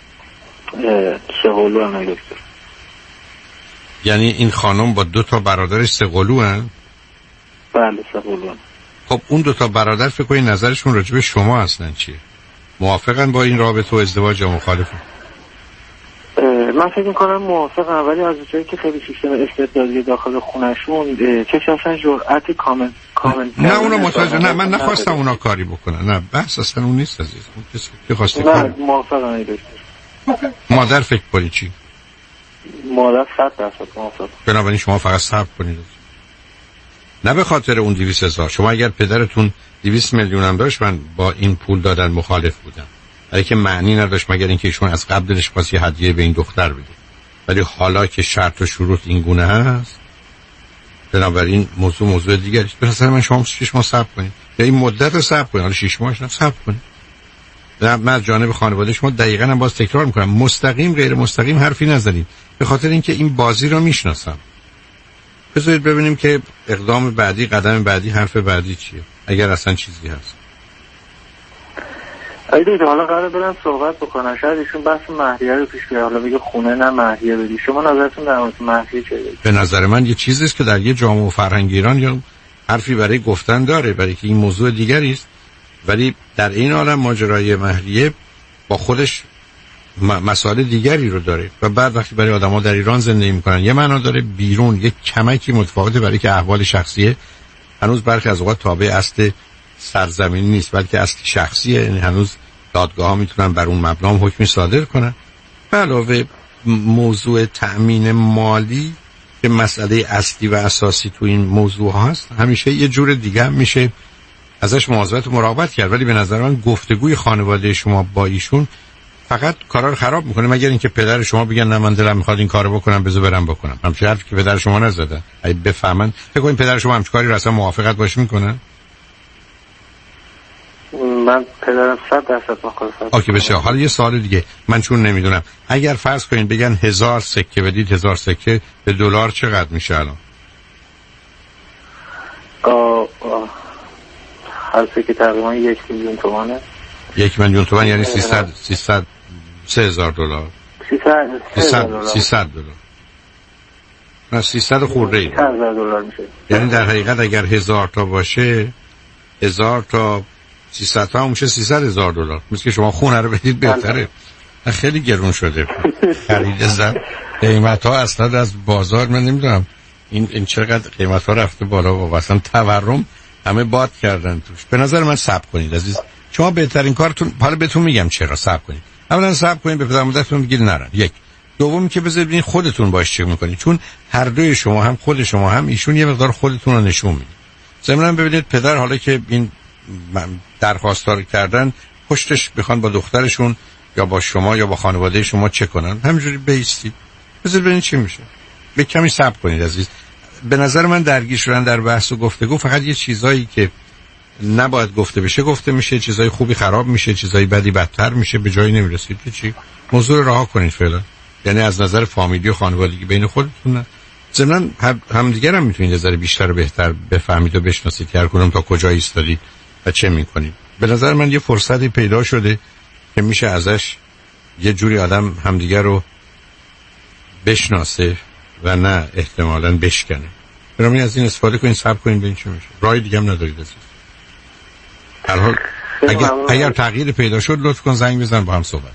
سه‌قلو هم دکتر. یعنی این خانم با 2 تا برادرش سه‌قلو هن؟ بله سه‌قلو هم. خب اون 2 تا برادر فکر کنید نظرشون راجع به شما اصلا چیه؟ موافقن با این رابطه و ازدواج یا مخالفن؟ من فکر می‌کنم موافقم، ولی از جایی که خیلی سیستم استبدادی داخل خونه‌شون کسی اصلا جرأت کامنت نه اونو متوجه، نه من نخواستم اونا کاری بکنن، نه بحث اصلا اون نیست عزیز. اون کسی که خواسته نه موافقم دکتر. مادر فکر کنی چی؟ مادر 100% موافقم. بنابراین شما فقط صبر کنید، نه به خاطر اون 200,000. شما اگر پدرتون 200 میلیون هم داشت من با این پول دادن مخالف بودم، ولی که معنی نداشت مگر اینکه ایشون از قبل دلش خواست یه هدیه به این دختر بده. ولی حالا که شرط و شروط این گونه هست، بنابراین موضوع دیگری است. به نظر من شما 6 ماه صبر کنید، یا این مدت رو صبر کنید، حالا 6 ماهش صبر کنید. من از جانب خانواده شما دقیقاً هم باز تکرار میکنم، مستقیم غیر مستقیم حرفی نزنید، به خاطر اینکه این بازی رو میشناسم. بذارید ببینیم که اقدام بعدی، قدم بعدی، حرف بعدی چیه، اگر اصلا چیزی هست. ایده حالا قراره برم صحبت بکنم، شاید ایشون بحث مهریه رو پیش بیاره، حالا بگه خونه نه مهریه بدی. شما نظرتون در مورد مهریه چیه؟ به نظر من یه چیزی است که در یه جامعه و فرهنگ ایران یا حرفی برای گفتن داره، برای که این موضوع دیگری است، ولی در این عالم ماجرای مهریه با خودش مسائل دیگری رو داره و بعد وقتی برای آدم‌ها در ایران زندگی می‌کنن یه معنا داره، بیرون یک کمکی متفاوته، برای که احوال شخصیه هنوز برخی از اوقات تابع اصل سرزمینی نیست بلکه اصل شخصیه، یعنی هنوز دادگاه‌ها میتونن بر اون مبنا هم حکمی صادر کنن. به علاوه موضوع تأمین مالی که مسئله اصلی و اساسی تو این موضوع هست، همیشه یه جور دیگه هم میشه ازش مواظبت و مراقبت کرد، ولی به نظر من گفتگوی خانواده شما با ایشون فقط کارا رو خراب میکنه، مگر اینکه پدر شما بگن نه من دلم میخواد این کارو بکنم بذار برم بکنم. همچین حرفی که پدر شما نزدن. اگه بفهمن فکر کنید پدر شما همچین کاری رو اصلا موافقت باش میکنن؟ من پدرم 100% مخالفت. اوکی بسیار. حالا یه سوال دیگه، من چون نمیدونم، اگر فرض کنین بگن 1000 سکه بدید، 1000 سکه به دلار چقدر میشه الان؟ هر سکه تقریبا 1 میلیون تومانه. 1 میلیون تومان یعنی 300 3000 دلار. 300 دلار. نه 300 خورده ای. 3000 دلار میشه. یعنی در حقیقت اگر 1000 تا باشه 1000 تا 300 تا میشه 300,000 دلار. مثل که شما خونه رو بدید بهتره. خیلی گرون شده. خرید زن قیمت ها اصلا از بازار من نمیدونم این چقدر قیمت ها رفته بالا و اصلا تورم همه باد کردن توش. به نظر من صبر کنید عزیز. شما بهترین کارتون، حالا بهتون میگم چرا صبر کنید. اولا صبر کنید به پدر مادرتون بگید نرن. یک. دوم که بذارید خودتون باش چه میکنید، چون هر دوی شما هم خود شما هم ایشون یه مقدار خودتون رو نشون میدید. ضمن ببینید پدر حالا که این درخواست رو کردن پشتش بخوان با دخترشون یا با شما یا با خانواده شما چه کنن، همینجوری بیستید بذارید ببینید چی میشه. به کمی صبر کنید عزیز. به نظر من درگیر شدن در بحث و گفتگو فقط یه چیزایی که نباید گفته بشه گفته میشه، چیزای خوبی خراب میشه، چیزای بدی بدتر میشه، به جایی نمیرسید که چی. موضوع رها کنید فعلا، یعنی از نظر فامیلی و خانوادگی بین خودتون نه. ضمن همدیگر هم میتونید نظر بیشتر و بهتر بفهمید و بشناسید که هر کدوم تا کجا ایستادید و چه میکنید. به نظر من یه فرصتی پیدا شده که میشه ازش یه جوری آدم همدیگر رو بشناسه و نه احتمالاً بشکنه. برام از این استفاده کنین، صبر کنین ببین چی میشه. راه دیگه هم ندارید عزیز. هر حال اگر تغییر پیدا شد لطف کن زنگ بزن با هم صحبت.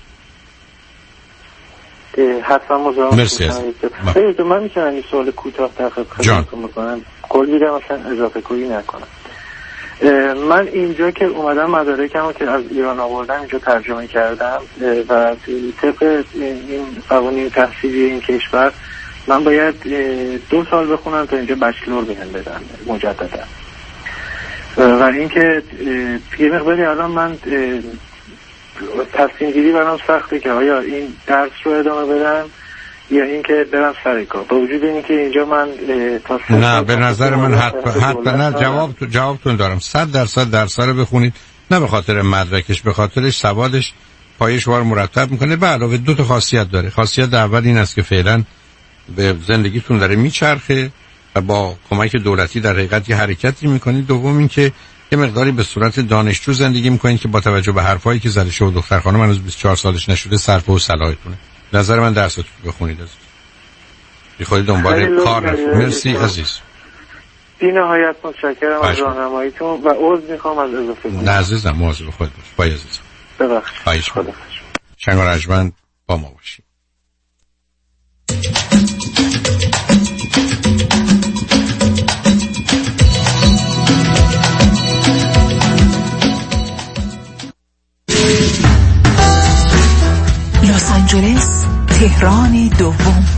حتما مزاحم. مرسی عزیز. من میتونم این سوال کوتاه در خدمتتون بکنم؟ قول میدم اصلا اضافه گویی نکنم. من اینجا که اومدم مدارکمو که از ایران آوردم اینجا ترجمه کردم و طبق این قوانین تحصیلی این کشور من باید 2 سال بخونم تا اینجا بچلور بهم بدن مجددا. و اینکه یه مقداری الان من تصمیم گیری برام سخته که آیا این درس رو ادامه بدم یا اینکه برم سر کار، با وجود اینکه اینجا من نه به نظر من حتما نه جوابتون دارم. 100% درس رو بخونید، نه به خاطر مدرکش، به خاطرش سوادش پایشوار مرتب میکنه. به علاوه 2 تا خاصیت داره. خاصیت اول این است که فعلا به زندگیتون داره میچرخه و با کمک دولتی در حقیقت یه حرکتی میکنید. دوم این که یه مقداری به صورت دانشجو زندگی میکنید که با توجه به حرفایی که زده شده دختر خانم هنوز 24 سالش نشده صرف و صلاحتونه. نظر من درستون بخونید عزیز. بخواید دنبال کار. مرسی عزیز. بی نهایت متشکرم از راهنماییتون و عذر میخوام از اضافه گویی. نه عزیزم مواظب خودت باش. بای عزیزم. ببخشید. خدا شنگ و رجمند با ما باشید. لس آنجلس، تهران دوم.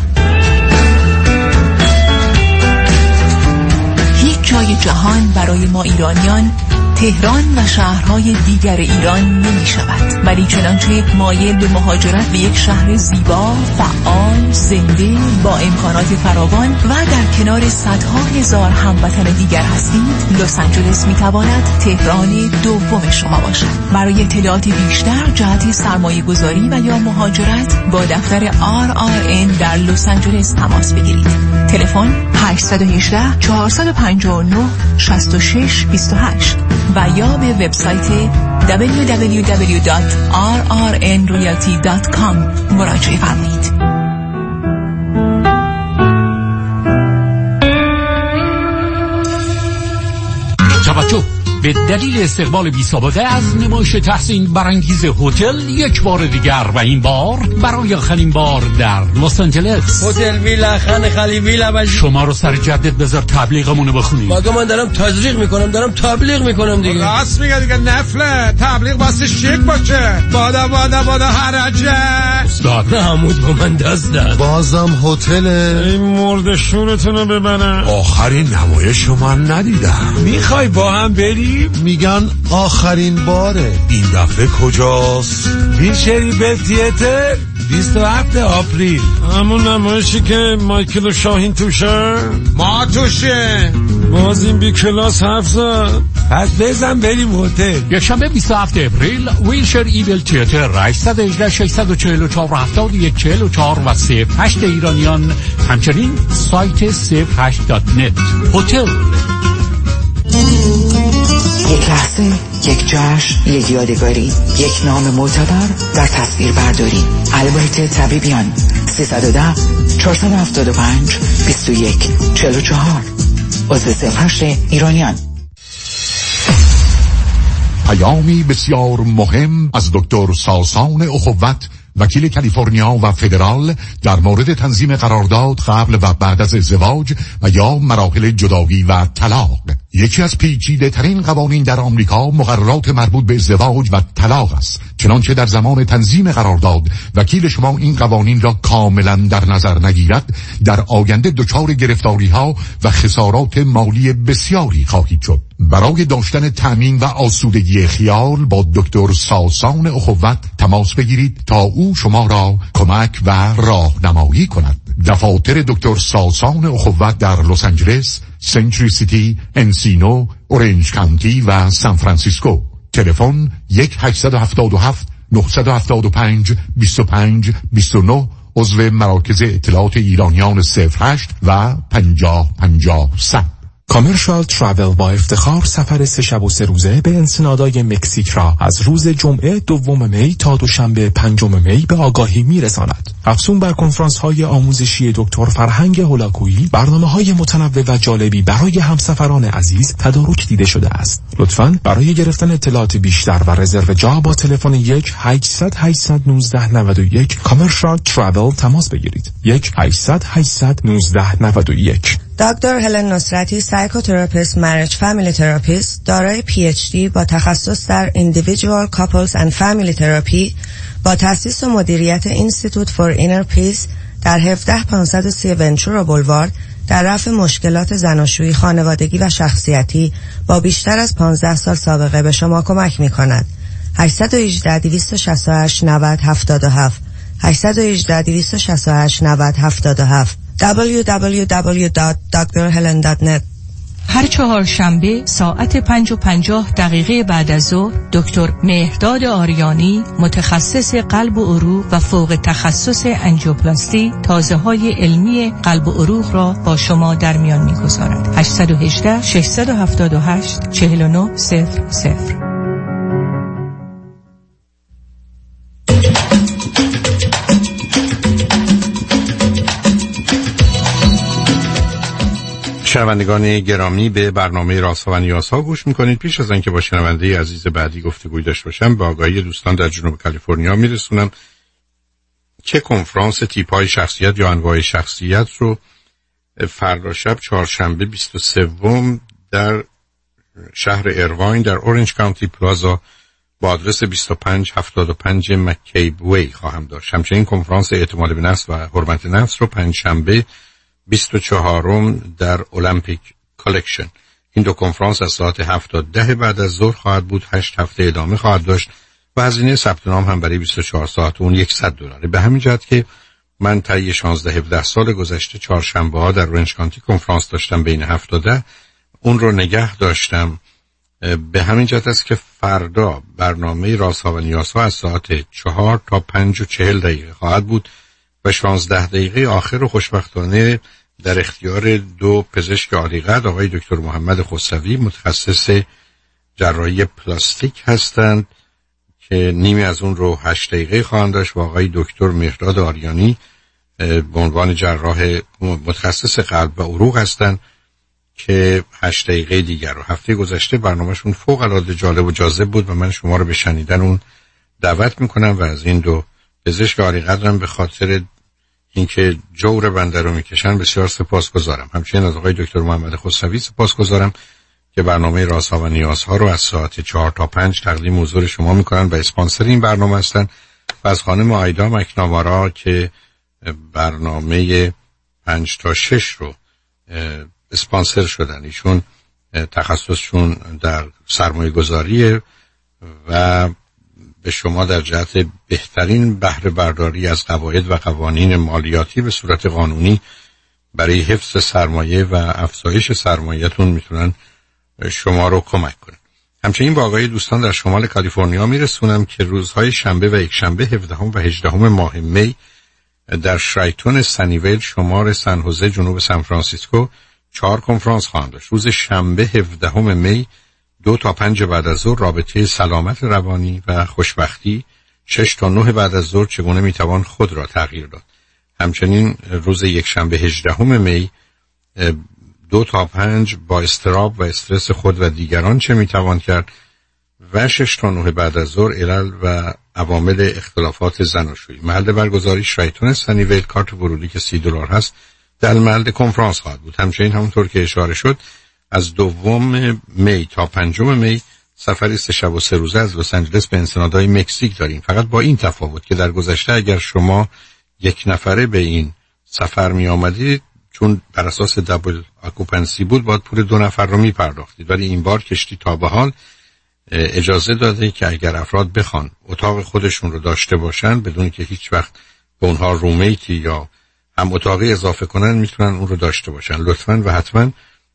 هیچ جای جهان برای ما ایرانیان تهران و شهرهای دیگر ایران نمی شود، ولی چنانچه مایل به مهاجرت به یک شهر زیبا، فعال، زنده، با امکانات فراوان و در کنار صدها هزار هموطن دیگر هستید، لس آنجلس می تواند تهران دوم شما باشد. برای اطلاعات بیشتر جهت سرمایه گذاری و یا مهاجرت با دفتر RRN در لس آنجلس تماس بگیرید. تلفن 818 459 6628 و یا به وبسایت www.rrnrealty.com مراجعه فرمایید. توجه! به دلیل استقبال بی سابقه از نمایش تحسین برانگیز هتل یک بار دیگر و این بار برای آخرین بار در لس آنجلس هتل ویلا خان خالی ویلا شما رو سر جدت بذار تبلیغمونو بخونیم. مگه من دارم تبلیغ میکنم دیگه. راست میگه دیگه، نفله تبلیغ واسه شیک باشه. بادا حرجه. استاد محمود با من دست داد. بازم هتل این مرد شورتونو ببنه. آخرین نمایش من ندیدم. میخوای با هم بری؟ میگن آخرین باره. این دفعه کجاست؟ بیشری به تیتر 27 آپریل. همون نمایشی که مایکل و شاهین توشه. ما توشه. باز این بی کلاس حرف زد. پس بزن بریم هتل. یکشنبه 27 اپریل ویلشر ایبل تیتر 818 644 7144 و 08 ایرانیان، همچنین سایت 08.net. هتل. یک لحظه، یک جشن، یک یادگاری، یک نام معتبر در تصویر برداری. البرت طبیبیان 310 475 21 44 عضو 08 ایرانیان. پیامی بسیار مهم از دکتر ساسان اخوت، وکیل کالیفرنیا و فدرال، در مورد تنظیم قرارداد قبل و بعد از ازدواج و یا مراحل جدایی و طلاق. یکی از پیچیده ترین قوانین در آمریکا مقررات مربوط به ازدواج و طلاق است. چنانچه در زمان تنظیم قرارداد وکیل شما این قوانین را کاملا در نظر نگیرد، در آینده دچار گرفتاری‌ها و خسارات مالی بسیاری خواهید شد. برای داشتن تأمین و آسودگی خیال با دکتر ساسان اخوت تماس بگیرید تا او شما را کمک و راهنمایی کند. دفاتر دکتر ساسان اخوت در لس آنجلس سنچری سیتی، انسینو، اورنج کانتی و سان فرانسیسکو. تلفن 1-877-975-25-29 عضو مراکز اطلاعات ایرانیان 08 و 50-50-100. کامرشال ترافل با افتخار سفر 3 شب و 3 روزه به انسنادای مکزیک را از روز جمعه 2 می تا دوشنبه 5 می به آگاهی میرساند. افزون بر کنفرانس های آموزشی دکتر فرهنگ هولاکویی، برنامه‌های متنوع و جالبی برای همسفران عزیز تدارک دیده شده است. لطفاً برای گرفتن اطلاعات بیشتر و رزرو جا با تلفن 1-800-819-91 کامرشال ترافل تماس بگیرید. 1-800-819-91. دکتر هلن نصرتی، سایکوتراپیست، مریج فامیلی تراپیست، دارای PhD با تخصص در Individual Couples and Family Therapy با تأسیس و مدیریت Institute for Inner Peace در 17530 ونچورا بولوارد در رفع مشکلات زناشویی، خانوادگی و شخصیتی با بیشتر از 15 سال سابقه به شما کمک می کند. 818-268-90-77 818-268-90-77 www.drhelen.net. هر 4 شنبه ساعت 5:50 بعد از ظهر دکتر مهرداد آریانی، متخصص قلب و عروق و فوق تخصص انژیوپلاستی، تازه‌های علمی قلب و عروق را با شما در میان می‌گذارد. 818-678-4900. شنوندگان گرامی، به برنامه رازها و نیازها گوش میکنید. پیش از آنکه با شنونده عزیز بعدی گفتگوی داشته باشم، به آگاهی دوستان در جنوب کالیفرنیا میرسونم که کنفرانس تیپ‌های شخصیت یا انواع شخصیت رو فردا شب چهارشنبه 23 در شهر ایرواین در اورنج کانتی پلازا با آدرس 2575 مکیب وی خواهم داشت. همچنین کنفرانس اعتماد به نفس و حرمت نفس رو پنجشنبه 24 در المپیک کالکشن. این دو کنفرانس از ساعت 7 تا 10 بعد از ظهر خواهد بود. 8 هفته ادامه خواهد داشت و هزینه ثبت نام هم برای 24 ساعت اون $100. به همین جهت که من طی 16-17 سال گذشته چهارشنبه ها در اورنج کانتی کنفرانس داشتم بین 7 تا 10، اون رو نگه داشتم. به همین جهت است که فردا برنامه رازها و نیازها از ساعت 4 تا 5:40 خواهد بود و 16 دقیقه آخر رو خوشبختانه در اختیار دو پزشک عالی‌قدر، آقای دکتر محمد خسروی متخصص جراحی پلاستیک هستند که نیمی از اون رو 8 دقیقه خواهند داشت و آقای دکتر مهرداد آریانی به عنوان جراح متخصص قلب و عروق هستند که 8 دقیقه دیگر رو. هفته گذشته برنامهشون فوق العاده جالب و جاذب بود و من شما رو به شنیدن اون دعوت میکنم و از این دو پزشک عالی‌قدرم به خاطر اینکه جور بنده رو میکشن بسیار سپاسگزارم. همچنین از آقای دکتر محمد خسروی سپاسگزارم که برنامه رازها و نیازها رو از ساعت 4 تا 5 تقدیم حضور شما میکنن و اسپانسر این برنامه هستن، و از خانم آیدا مکنامارا که برنامه 5 تا 6 رو اسپانسر شدن. ایشون تخصصشون در سرمایه گذاریه و به شما در جهت بهترین بهره برداری از قواعد و قوانین مالیاتی به صورت قانونی برای حفظ سرمایه و افزایش سرمایه‌تون میتونن شما رو کمک کنن. همچنین با آقای دوستان در شمال کالیفرنیا میرسونم که روزهای شنبه و یکشنبه 17 و 18 ماه می در شرایتون سنیویل شمال سن هوزه جنوب سان فرانسیسکو 4 کنفرانس خواهند داشت. روز شنبه 17 می 2 تا 5 بعد از ظهر رابطه سلامت روانی و خوشبختی، 6 تا 9 بعد از ظهر چگونه میتوان خود را تغییر داد. همچنین روز یکشنبه 18 می 2 تا 5 با اضطراب و استرس خود و دیگران چه میتوان کرد و 6 تا 9 بعد از ظهر علل و عوامل اختلافات زناشویی. محل برگزاری شرایتون سنیویل، کارت ورودی که $30 هست در محل کنفرانس خواهد بود. همچنین همونطور که اشاره شد از 2 می تا 5 می سفری 3 شب و 3 روزه از لس آنجلس به انسنادهای مکزیک داریم، فقط با این تفاوت که در گذشته اگر شما یک نفره به این سفر می آمدید چون بر اساس دابل اکوپنسی بود باید پول 2 نفر رو می پرداختید، ولی این بار کشتی تا به حال اجازه داده که اگر افراد بخوان اتاق خودشون رو داشته باشن بدون که هیچ وقت به اونها رومیتی یا هم اتاقی اضافه کنن میتونن اون رو داشته باشن. لطفاً و حتماً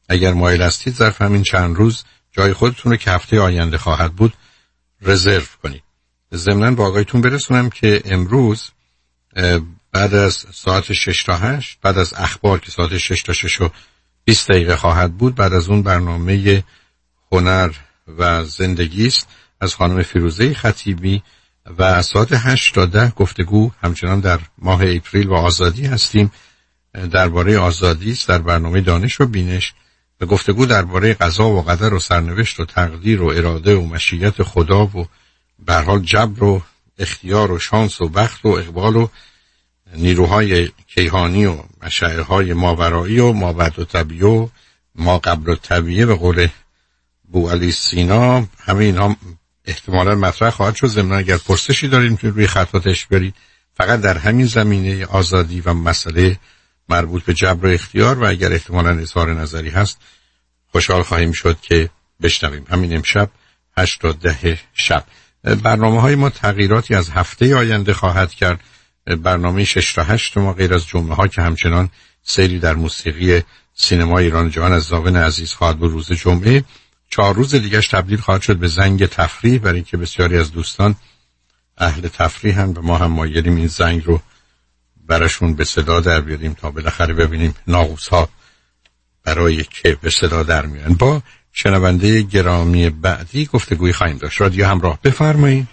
اگر مایل هستید ظرف همین چند روز جای خودتون رو که هفته آینده خواهد بود رزرو کنید. ضمناً با آقایتون برسونم که امروز بعد از ساعت 6 تا 8 بعد از اخبار که ساعت 6 تا 6 و 20 دقیقه خواهد بود، بعد از اون برنامه هنر و زندگی است از خانم فیروزه خطیبی و از ساعت 8 تا 10 گفتگو همچنان در ماه اپریل و آزادی هستیم. درباره آزادی است در برنامه دانش و بینش و گفتگو درباره قضا و قدر و سرنوشت و تقدیر و اراده و مشیت خدا و به هر حال جبر و اختیار و شانس و بخت و اقبال و نیروهای کیهانی و مشاعرهای ماورایی و مابعد و طبیعی و ما قبل و طبیعی به قول بوعلی سینا، همه اینها احتمالا مطرح خواهد شد. ضمن اگر پرسشی دارید میتونید روی خطاتش برید، فقط در همین زمینه آزادی و مسئله مربوط به جبر و اختیار، و اگر احتمالا اظهار نظری هست خوشحال خواهیم شد که بشنویم. همین امشب 8 تا 10 شب. برنامه‌های ما تغییراتی از هفته آینده خواهد کرد. برنامه 6 تا 8 ما غیر از جمعه ها که همچنان سیری در موسیقی سینما ایران جهان از زاغن عزیز خواهد بود، روز جمعه 4 روز دیگهش تبدیل خواهد شد به زنگ تفریح، برای اینکه بسیاری از دوستان اهل تفریح هم و ما هم مایلیم این زنگ رو براشون به صدا در بیاریم تا بالاخره ببینیم ناقوس ها برای که به صدا در میان. با شنونده گرامی بعدی گفتگوی خواهیم داشت. رادیو همراه، بفرمایید.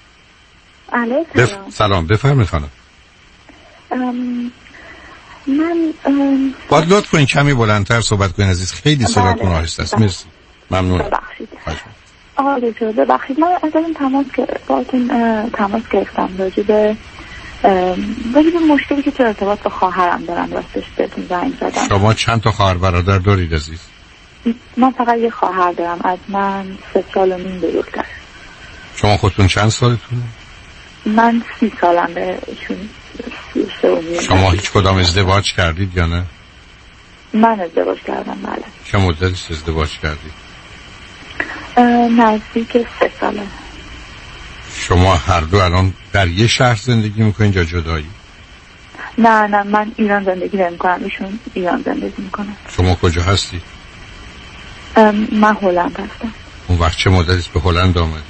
سلام، بفرمایید خانم. من باید لطف کنین کمی بلندتر صحبت کنین عزیز، خیلی صداتون آهسته است. مرسی، ممنونم. آقای دکتر ببخشید، من ازتون تماس گرفتم راجع به مشکلی که تو ارتباط با خواهرم دارم، راستش بهتون زنگ زدم. شما چند تا خواهر برادر دارید عزیز؟ من فقط یه خواهر دارم، از من 3 سال و نیم بزرگتر. شما خودتون چند سالتونه؟ من 30 سالم بهشون. شما هیچ کدام ازدواج کردید یا نه؟ من ازدواج کردم، بله. چه مدتی ازدواج کردید؟ نزدیک 3 ساله. شما هر دو الان در یه شهر زندگی میکنید یا جدایی؟ نه من ایران زندگی نمیکنم، ایشون ایران زندگی میکنن. شما کجا هستی؟ من هلند هستم. اون وقت چه مدتی به هلند آمدی؟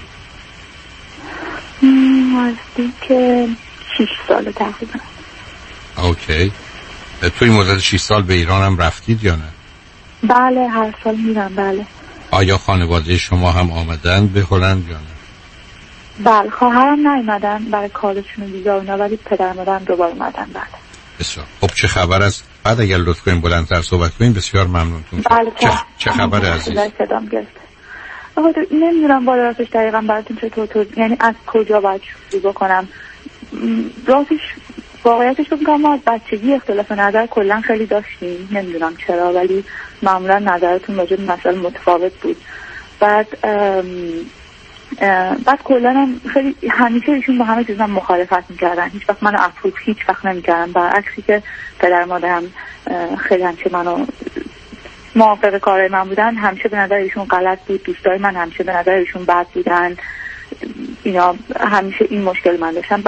نزدیک 6 سال تقریبا. اوکی. توی مدت 6 سال به ایران هم رفتید یا نه؟ بله، هر سال میرم. بله. آیا خانواده شما هم آمدن به هلند یا نه؟ بله، خواهرم نیومدن برای کارشون و ویزا و اینا، ولی پدر مادرم دوباره اومدن. بله. بسیار. خب چه خبر است؟ بعد اگر لطف کنین بلندتر صحبت کنین بسیار ممنونتون شد. بله. چه خبر عزیز؟ صدام گرفت. آقا نمیدونم بالا راستش دقیقاً براتون چطور یعنی از کجا باید شروع بکنم. راستش واقعیتش رو میگم، ما از بچگی اختلاف نظر کلا خیلی داشتیم، نمیدونم چرا، ولی معمولا نظرتون راجع به مسائل متفاوت بود. بعد کلا هم خیلی همیشه ایشون با همه چیزا مخالفت میکردن، هیچ وقت منو اپروف هیچ وقت نمیکردن، برعکسی که پدر مادرم خیلی همیشه منو موافق کارهای من بودن، همیشه به نظر ایشون غلط بود. دوستای من همیشه به نظر ایشون بد بودن، اینا همیشه این مشکل من داشتم.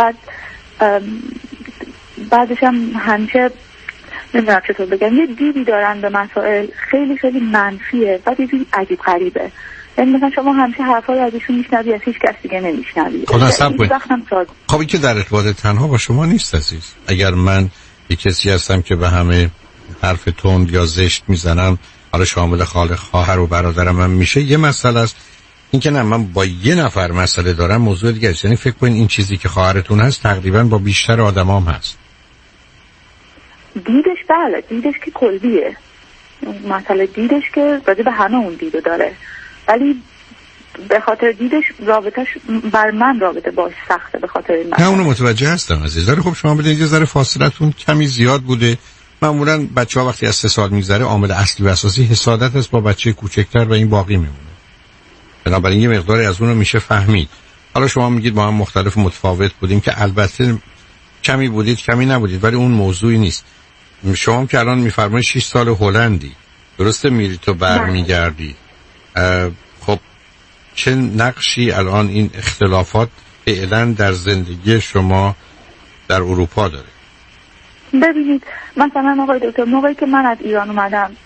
بعدش هم همیشه نمیدونم چطور بگم، یه دیدی دارن به مسائل خیلی خیلی منفیه و یه جوری عجیب غریبه. یعنی مثلا شما همیشه حرفای از ایشون میشنوی، از هیچ کس دیگه نمیشنوی. خب این که در ارتباط تنها با شما نیست عزیز. اگر من یک کسی هستم که به همه حرف تند یا زشت میزنم، حالا شامل خواهر و برادرم هم میشه، یه مسئله است. این که نه، من با یه نفر مسئله دارم موضوع دیگه است. یعنی فکر کنین این چیزی که خواهرتون هست تقریبا با بیشتر آدمام هست. دیدش بله، دیدش که کلیه، مسئله دیدش که راجع به همه اون دیدو داره، ولی به خاطر دیدش رابطش بر من رابطه باش سخته به خاطر این مسئله. نه اونو متوجه هستم عزیز، ولی خب شما بدونید یه ذره فاصلتون کمی زیاد بوده. معمولا بچه‌ها وقتی از 3 سال میگذره عامل اصلی و اساسی حسادت است با بچه کوچکتر و این باقی میمونه. بنابراین یه مقداری از اونو میشه فهمید. حالا شما میگید با هم مختلف متفاوت بودیم، که البته کمی بودید کمی نبودید، ولی اون موضوعی نیست. شما که الان میفرمایید 6 سال هلندی، درسته میری تو برمیگردی، خب چه نقشی الان این اختلافات فعلا در زندگی شما در اروپا داره؟ ببینید مثلا آقای دکتر، موقعی که من از ایران اومدم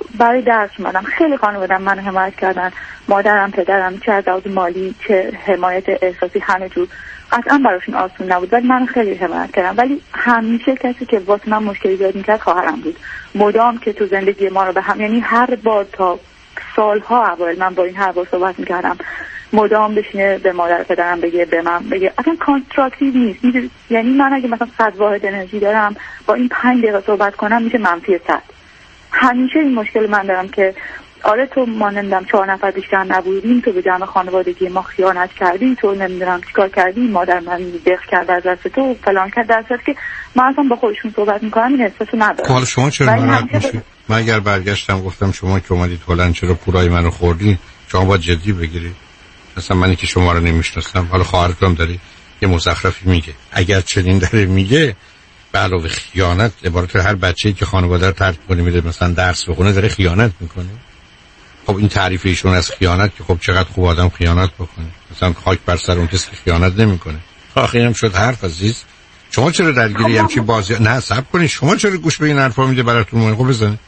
برای درس اومدم. خیلی خانواده‌ام منو حمایت کردن، مادرم، پدرم، چه از لحاظ مالی چه حمایت احساسی، همه جور. قطعا براشون آسون نبود ولی من خیلی حمایت کردم. ولی همیشه کسی که واسه من مشکلی ایجاد می‌کرد خواهرم بود. مدام که تو زندگی ما رو به هم، یعنی هر بار تا سالها اول من با این هر بار صحبت می‌کردم، مدام بشینه به مادر پدرم بگه، به من بگه، اصلا کانستراکتیو نیست. یعنی من اگه مثلا 100 واحد انرژی دارم با این 5 دقیقه صحبت کنم میشه -100. همیشه این مشکل من دارم که آره تو ما نمیدونم 4 نفر بیشتر نبودیم، تو به جمع خانوادگی ما خیانت کردی، تو نمیدونم چیکار کردی، مادر من دخ کرد از دست تو، فلان کرد، در صورتی که من اصلا با خودشون صحبت میکنم این احساسو ندارم. حالا شما چرا ناراحت میشید؟ من اگر برگشتم گفتم شما که اومدید هلند چرا پولای منو خوردی، شما باید جدی بگیرید. مثلا منی که شما رو نمیشناسم، حالا خواهرتون داری یه مزخرفی میگه، اگر چنین داره میگه به علاوه خیانت، عبارت هر بچه‌ای که خانواده رو ترک کنه میره مثلا درس بخونه داره خیانت میکنه. خب این تعریف ایشون از خیانت که خب چقدر خوب آدم خیانت بکنه، مثلا خاک بر سر اون کسی که خیانت نمیکنه. آخه اینم شد حرف عزیز. شما چرا درگیری همچین بازی نه صبر کنید، شما چرا گوش به این حرفا میده براتون مهم؟ خب بزنید.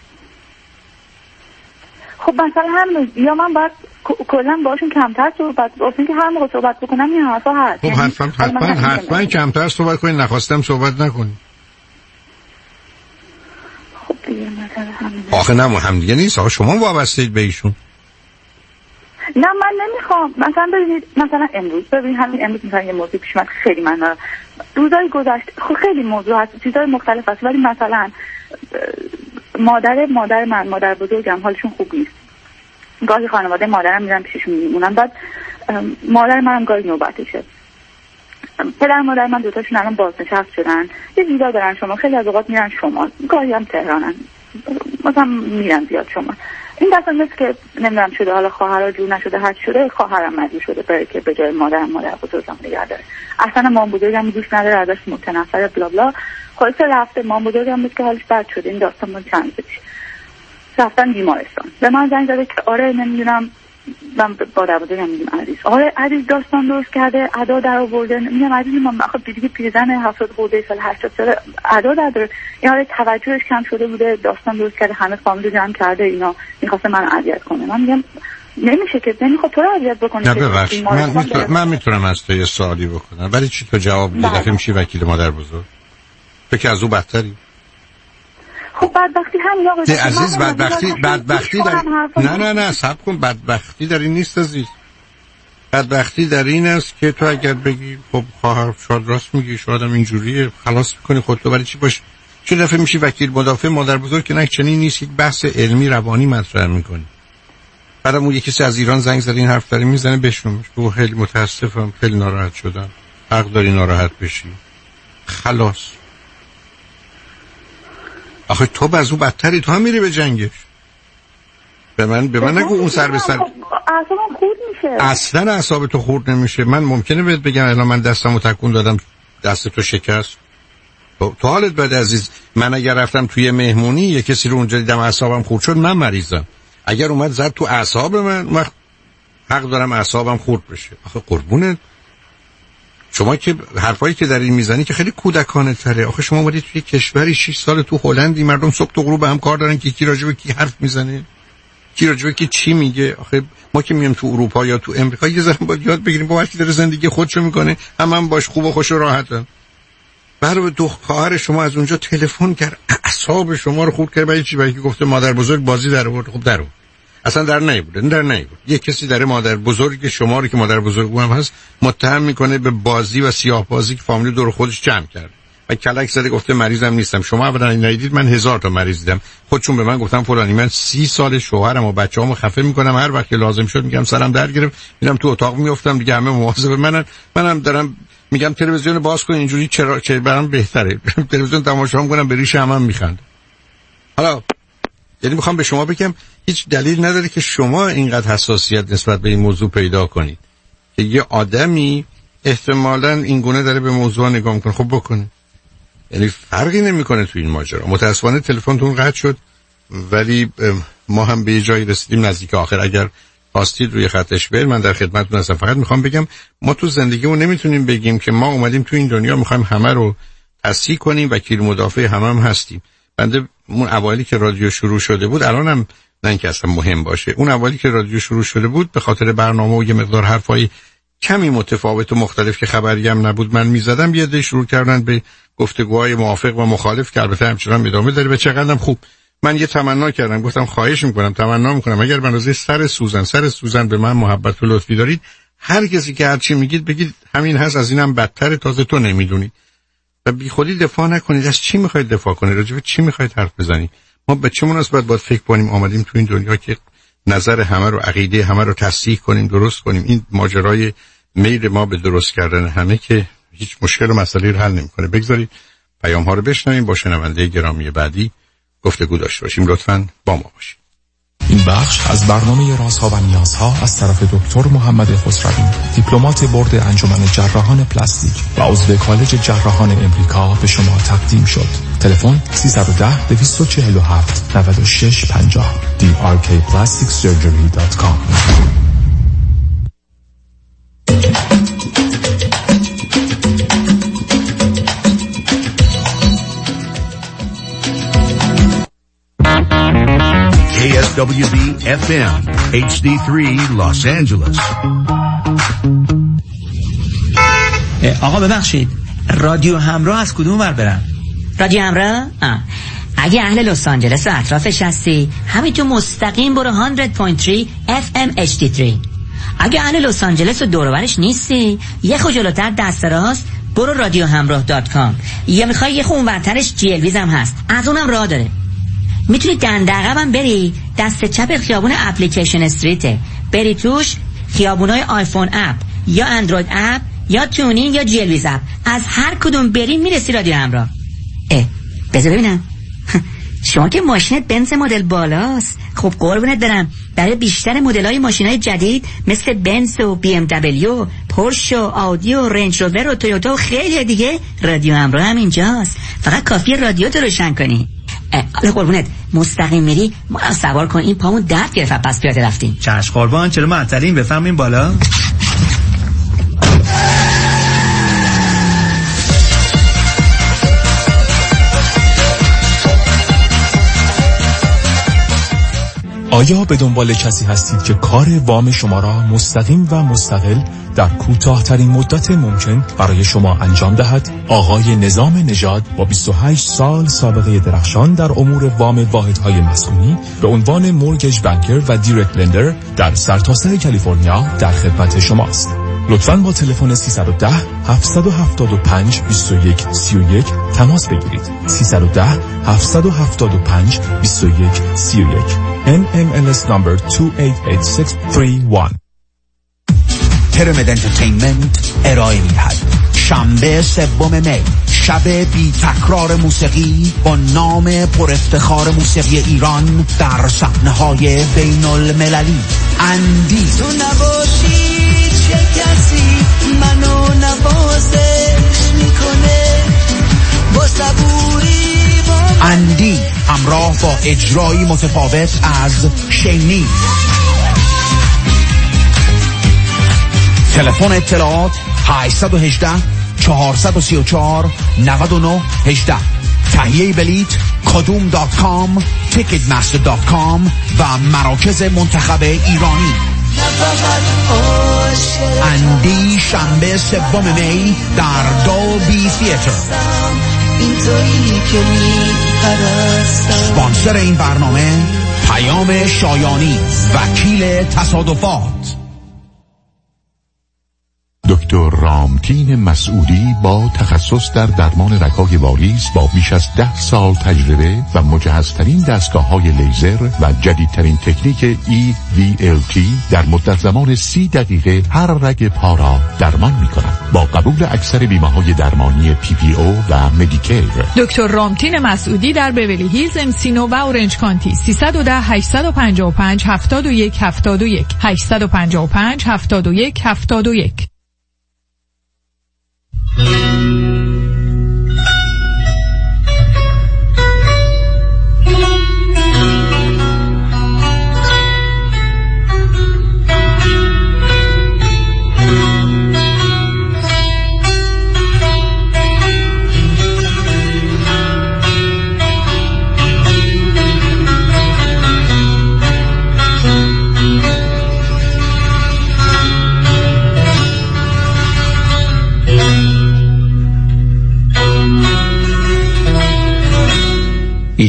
خب مثلا هم یا من باید کلا باشون کمتر صحبت بکنم که هر موقع صحبت بکنم این حرفا هست. خب حتما کمتر صحبت کنید، نخواستم صحبت نکنید. خب دیگه مثلا همین. آخه نه هم دیگه نیست، آخه شما وابسته‌اید به ایشون. نه من نمیخوام. مثلا ببینید مثلا امروز همین امروز مثلا یه موضوع پیش اومد خیلی من روزای گذشته خب خیلی موضوع هست، چیزای مختلف هست، ولی مثلا مادر بزرگم حالشون خوب نیست. گاهی خانواده مادرم میرن پیششون میمونن، بعد مادر منم گاهی نوبتشه. پدر مادر من دوتاشون الان بازنشسته شدن، یه ویزا دارن شما، خیلی از اوقات میرن شمال، گاهی هم تهرانن، مثلا میرن زیاد شمال. این دفعه مثل که نمیدونم شده، حالا خواهرها جور نشده، هر شده خواهرم مجبور شده برای که به جای مادر بزرگم نگه داره. اصلا مام بزرگم دوست نداره، ازش متنفره، بلا بلا. خلاص رفته مام بزرگم مثل که حالش بد شده. این داستان من چند پیش رفتن بیمارستان، به من زنگ زده که آره نمیدونم، من با در بزرگم میگم عزیز، آره عزیز داستان درست کرده، ادا در آورده. میگم عزیز من خب دیگه پیرزن 70 خورده سال 80 سال ادا در این آره توجهش کم شده بوده، داستان درست کرده، همه فامیل جمع کرده، اینا می‌خواسته من اذیت کنه. من میگم نمیشه که نمیخواد تو رو اذیت بکنه. نه ببخشید من میتونم از تو یه سوالی بکنم، ولی چی تو جواب میدی؟ دفعه میشی وکیل مادر بزرگ، تو که از او بدتری. خب بدبختی همین آقا عزیز، بدبختی در نه صبر کن، بدبختی در این نیست عزیز. بدبختی در این است که تو اگر بگی خب خواهر شاید راست میگی، شاید هم اینجوریه، خلاص میکنی خودتو، ولی چی باشه چه دفعه میشی وکیل مدافع مادر بزرگ که نه چنین نیست، یک بحث علمی روانی مطرح میکنی. بعدم اون یکی از ایران زنگ زد این حرف داره میزنه بشنومش. تو خیلی متاسفم، خیلی ناراحت شدم. حق داری ناراحت بشی، خلاص. آخه تو از او بدتری، تو هم میری به جنگش. به من نگو اون سر به سر. اعصابم خورد میشه. اصلا اعصاب تو خورد نمیشه. من ممکنه بهت بگم الان من دستمو تکون دادم دست تو شکست، تو حالت بده عزیز. من اگر رفتم توی مهمونی یه کسی رو اونجا دیدم اعصابم خورد شد، من مریضم. اگر اومد زد تو اعصاب من، وقت حق دارم اعصابم خورد بشه. آخه قربونت شما که حرفایی که در این میزنی که خیلی کودکانه تره. آخه شما اومدید توی کشوری 6 سال تو هلندی، مردم صبح تا غروب هم کار دارن که کی راجع به کی حرف میزنه، کی راجع به کی چی میگه. آخه ما که میام تو اروپا یا تو امریکا یه ذره باید یاد بگیریم با وقتی داره زندگی خودشو میکنه هم باش خوب و خوش و راحتن. برای دو خواهر شما از اونجا تلفن کرد، اعصاب شما رو خورد کرد. برای چی؟ برای که گفته مادر بزرگ بازی در آورد. خب در آورد، اصلا در نیبود. یه کسی داره مادر بزرگ شما رو که مادر بزرگ هم هست متهم میکنه به بازی و سیاه بازی که فامیل دور خودش جمع کرده و کلک زده گفته مریضم نیستم. شما اولا ندیدید، من 1000 تا مریض دیدم. خودشون به من گفتن فلانی من 30 سال شوهرم و بچه‌هامو خفه میکنم، هر وقت که لازم شد میگم سرم در گرفت، میرم تو اتاق میافتم دیگه، همه مواظب منم دارم میگم تلویزیون باز کن، اینجوری چه برام بهتره تلویزیون تماشا کنم، به ریش همم میخنده. حالا یعنی میخوام به شما بگم هیچ دلیل نداره که شما اینقدر حساسیت نسبت به این موضوع پیدا کنید که یه آدمی احتمالاً این گونه داره به موضوع نگاه میکنه. خب بکنه، یعنی فرقی نمیکنه تو این ماجرا. متاسفانه تلفنتون قطع شد، ولی ما هم به جایی رسیدیم نزدیک آخر. اگر خواستید روی خطش برید، من در خدمتتون هستم. فقط میخوام بگم ما تو زندگیمون نمیتونیم بگیم که ما اومدیم تو این دنیا میخوایم همه رو تصحیح کنیم، وکیل مدافع هم هستیم. بنده اون اوایلی که رادیو شروع شده بود، الانم نه اینکه اصلا مهم باشه، اون اوایلی که رادیو شروع شده بود به خاطر برنامه و یه مقدار حرفای کمی متفاوت و مختلف که خبری هم نبود من میزدم، یه عده شروع کردن به گفتگوهای موافق و مخالف که البته همچنان ادامه داره و چقدرم خوب. من یه تمنا کردم، گفتم خواهش میکنم، تمنا میکنم اگر به اندازه سر سوزن به من محبت و لطفی دارید، هر کسی که هر چی میگید بگید همین هست، از اینم بدتر، تازه تو نمیدونی و بی خودی دفاع نکنید. از چی میخواید دفاع کنید؟ راجع به چی میخواید حرف بزنید؟ ما به چه مناسبت باید فکر کنیم آمدیم تو این دنیا که نظر همه رو، عقیده همه رو تصحیح کنیم، درست کنیم؟ این ماجرای میل ما به درست کردن همه که هیچ مشکل و مسئله رو حل نمیکنه. بگذارید پیام ها رو بشنویم، با شنونده گرامی بعدی گفتگو داشته باشیم. لطفاً با ما باشید. این بخش از برنامه رازها و نیازها از طرف دکتر محمد خسروی، دیپلمات بورد انجمن جراحان پلاستیک و عضو کالج جراحان امریکا به شما تقدیم شد. تلفن 310-247-9650 drkplasticsurgery.com. KSWB FM HD3 Los Angeles. آقا ببخشید، رادیو همراه از کدوم ور برم؟ رادیو همراه؟ اگه اهل لس آنجلس و اطرافش هستی، همین تو مستقیم برو 100.3 FM HD3. اگه اهل لس آنجلس و دور و برش نیستی، یه خو جلوتر دست راست برو رادیو همراه.com. یا میخوای یه خو اونورترش GLVز هم هست، از اونم راه داره. میتونی دندقم بری دست چپ خیابون اپلیکیشن استریته، بری توش خیابونای آیفون اپ یا اندروید اپ یا تونین یا GLVز اپ، از هر کدوم بری میرسی رادیو همراه. بذار ببینم شما که ماشینت بنز مدل بالاست، خب قربونت برم، برای بیشتر مدل‌های ماشین‌های جدید مثل بنز و BMW، پورش و آودی و رنج روور و تویوتا و خیلی دیگه، رادیو همراه هم اینجاست. فقط کافیه رادیو تو روشن کنی. حالا قربونت مستقیم میری ما رو سوار کن، این پامون درد گرفت پس پیاده رفتیم. چشم قربان، چرا معطلین؟ بفهمیم بالا. آیا به دنبال کسی هستید که کار وام شما را مستقیم و مستقل در کوتاه‌ترین مدت ممکن برای شما انجام دهد؟ آقای نظام نژاد با 28 سال سابقه درخشان در امور وام واحدهای مسکونی به عنوان مورگیج بانکر و دایرکت لندر در سرتاسر کالیفرنیا در خدمت شماست. لطفاً با تلفن 310-775-2131 تماس بگیرید. 310-775-2131 NMLS number 288631. ترمد انترتینمنت ارائه می‌دهد شنبه 3 می شب بی تکرار موسیقی با نام پر افتخار موسیقی ایران در صحنه‌های بین المللی. اندی تو نباشی چه کسی منو نوازش میکنه با صبوری با اندی همراه با اجرایی متفاوت از شینی. تلفن اطلاعات 818-434-9918. تهیه بلیت kadum.com ticketmaster.com و مراکز منتخب ایرانی. اندی شنبه 3 می در دولبی تیاتر. اسپانسر این برنامه پیام شایانی، وکیل تصادفات. دکتر رامتین مسعودی با تخصص در درمان رگ‌های واریز با بیش از 10 سال تجربه و مجهزترین دستگاه‌های لیزر و جدیدترین تکنیک EVLT در مدت زمان 30 دقیقه هر رگ پا را درمان می‌کند با قبول اکثر بیمه‌های درمانی PPO و مدیکیر. دکتر رامتین مسعودی در بیولی هیلز، انسینو و اورنج کانتی. 310-855-7171 855-7171.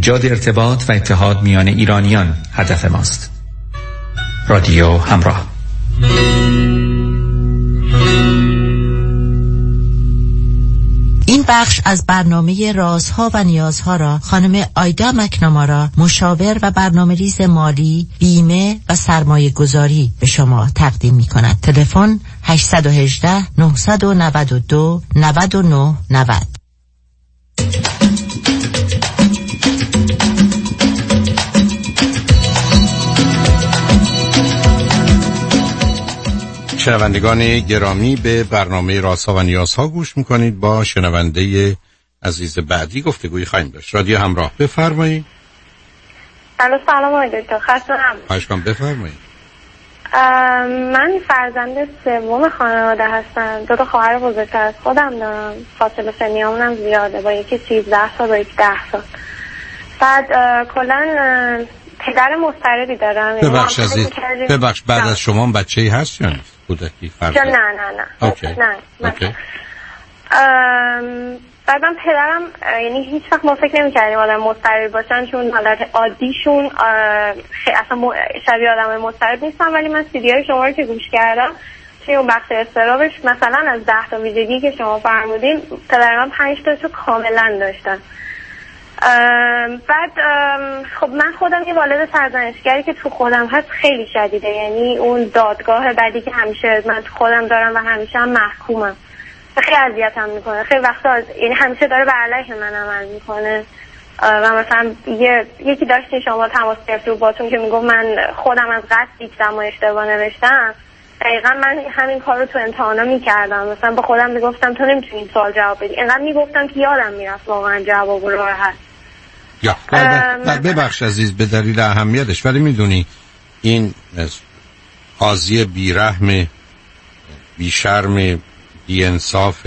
ایجاد ارتباط و اتحاد میان ایرانیان هدف ماست. رادیو همراه. این بخش از برنامه رازها و نیازها را خانم آیدا مکنامارا، مشاور و برنامه‌ریز مالی، بیمه و سرمایه گذاری به شما تقدیم می کند. تلفن 818 992 99 90. شنوندگان گرامی، به برنامه رازها و نیازها گوش میکنید. با شنونده عزیز بعدی گفتگوی خواهیم داشت. رادیو همراه، بفرمایید. سلام آقای دکتر، خستم. خواهش کنم، بفرمایید. من فرزند سوم خانواده هستم. 2 خواهر بزرگتر از خودم دارم. فاصله سنیامون هم زیاده، با یکی 13 سال با یکی 10 سال. بعد کلا پدر مضطربی دارم. ببخش عزیز، ببخش، بعد از شما هم بچه‌ای هست یا نیست؟ کودکی فرزند؟ نه. اوکی. نه. بعد من پدرم، یعنی هیچ وقت ما فکر نمی‌کردیم آدم مضطربی باشن، چون حالت عادیشون اصلا شبیه آدم مضطرب نیستن. ولی من سیدی‌های شما رو که گوش کردم توی اون بخش استرابش، مثلا از 10 تا ویژگی که شما فرمودین، پدرم 5 تاشو کاملا داشتن. بعد خب من خودم یه والد سرزنشگری که تو خودم هست خیلی شدیده، یعنی اون دادگاه بعدی که همیشه من تو خودم دارم و همیشه هم محکومم، خیلی اذیتم میکنه. خیلی وقتا یعنی همیشه داره به علیه من عمل میکنه. و مثلا یکی داشتین شما تماس گرفت رو باتون که میگم من خودم از قصد دیدم و اشتباه نوشتم. دقیقا من همین کار رو تو امتحانا میکردم. مثلا به خودم میگفتم تو نمیتونی این سوال جواب بدی، اینقدر میگفتم که یادم میرفت واقعا جواب رو راحت. یا ببخش عزیز، به دلیل اهمیتش، ولی میدونی این قاضی بیرحم، بیشرم، بی‌انصاف،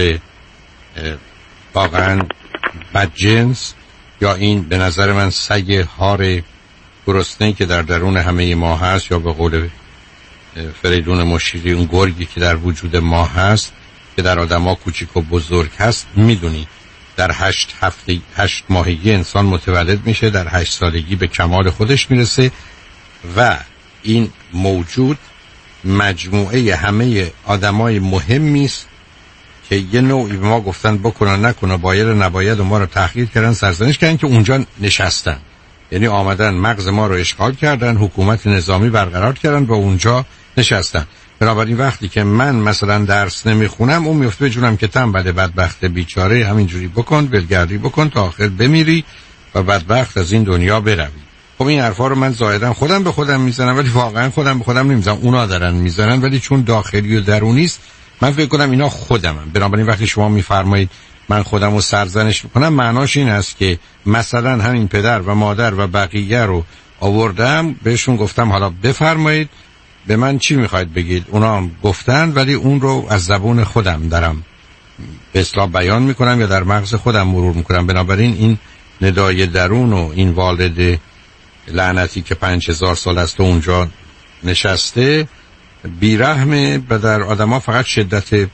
واقعا بدجنس، یا این به نظر من سگ هار گرسنه‌ای که در درون همه ما هست، یا به قول فریدون مشیری اون گرگی که در وجود ما هست که در آدم‌ها کوچیک و بزرگ هست. میدونی در 8 ماهگی انسان متولد میشه، در 8 سالگی به کمال خودش میرسه و این موجود مجموعه همه آدمای مهمی است که یه نوعی به ما گفتن بکنن نکنن، باید نباید، و ما رو تحقیر کردن، سرزنش کردن که اونجا نشستن. یعنی آمدن مغز ما رو اشغال کردن، حکومت نظامی برقرار کردن و اونجا نشستن. بنابراین وقتی که من مثلا درس نمیخونم، اون میفته به جونم که تنبل بدبخت بیچاره، همینجوری بکن، ولگردی بکن تا آخر بمیری و بدبخت از این دنیا بروی. خب این حرفا رو من زایدن خودم به خودم میزنم، ولی واقعا خودم به خودم نمیزنم، اونا دارن میزنن. ولی چون داخلی و درونی است، من فکر کنم اینا خودمم. بنابراین وقتی شما میفرمایید من خودم رو سرزنش میکنم، معناش این است که مثلا همین پدر و مادر و بقیه رو آوردم، بهشون گفتم حالا بفرمایید به من چی میخواید بگید. اونا هم گفتن، ولی اون رو از زبون خودم دارم به اصطلاح بیان میکنم یا در مغز خودم مرور میکنم. بنابراین این ندای درون و این والد لعنتی که 5000 سال است و اونجا نشسته بیرحمه و در آدم فقط شدت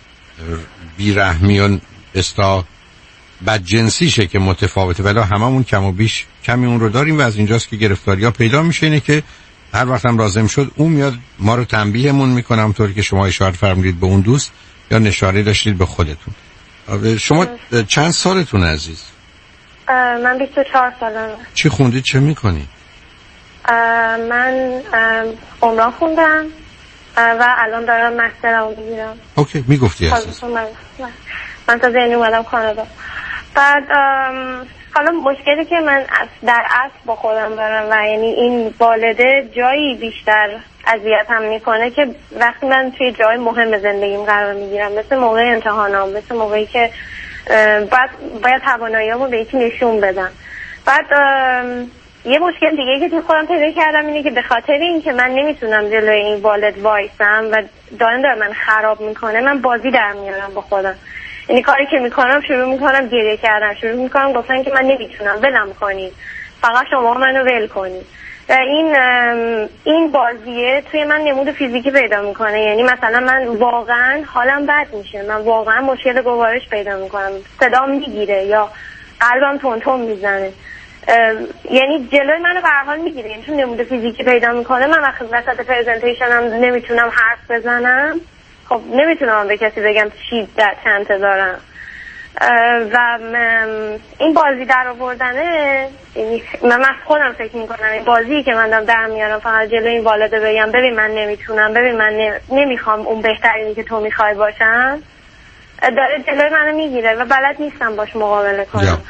بیرحمی و بدجنسیشه که متفاوته، ولی هممون کم و بیش کمی اون رو داریم و از اینجاست که گرفتاری ها پیدا میشه. اینه که هر وقت هم لازم شد اون میاد ما رو تنبیهمون میکنه، همونطوری که شما اشاره فرمودید به اون دوست یا نشانه داشتید به خودتون. شما چند سالتون عزیز؟ من 24 سالمه. چی خوندید، چه میکنید؟ من عمران خوندم و الان دارم مسترمو میگیرم. اوکی، میگفتی عزیز. من تازه اینو اومدم کانادا. بعد حالا مشکلی که من در اصل با خودم دارم و یعنی این والده جایی بیشتر اذیتم میکنه که وقتی من توی جای مهم زندگیم قرار میگیرم، مثل موقع امتحانام، مثل موقعی که باید تواناییامو به یکی نشون بدم. بعد یه مشکل دیگه که توی خودم پیدا کردم اینه که به خاطر این که من نمیتونم جلوی این والد وایسم و داره من خراب میکنه، من بازی در میارم با خودم. یعنی کاری که میکنم شروع میکنم گریه کردن، شروع میکنم گفتن که من نمیتونم، ولم کنید، فقط شما منو ول کنید. و این بازیه توی من نمود فیزیکی پیدا میکنه. یعنی مثلا من واقعا حالم بد میشه، من واقعا مشکل گوارش پیدا میکنم، صدام میگیره یا قلبم تون تون میزنه. یعنی جلوی منو به هر حال میگیره، یعنی چون نمود فیزیکی پیدا میکنه. من وقتی وسط پرزنتیشنم نمیتونم حرف بزنم، خب نمیتونم به کسی بگم چی در چنته دارم. و این بازی در آوردنه، من خودم فکر میکنم این بازی که من در میارم فقط جلوی این والده بگم ببین من نمیتونم، ببین من نمیخوام اون بهترینی که تو میخوای باشم، داره جلوی منو میگیره و بلد نیستم باش مقابله کنم.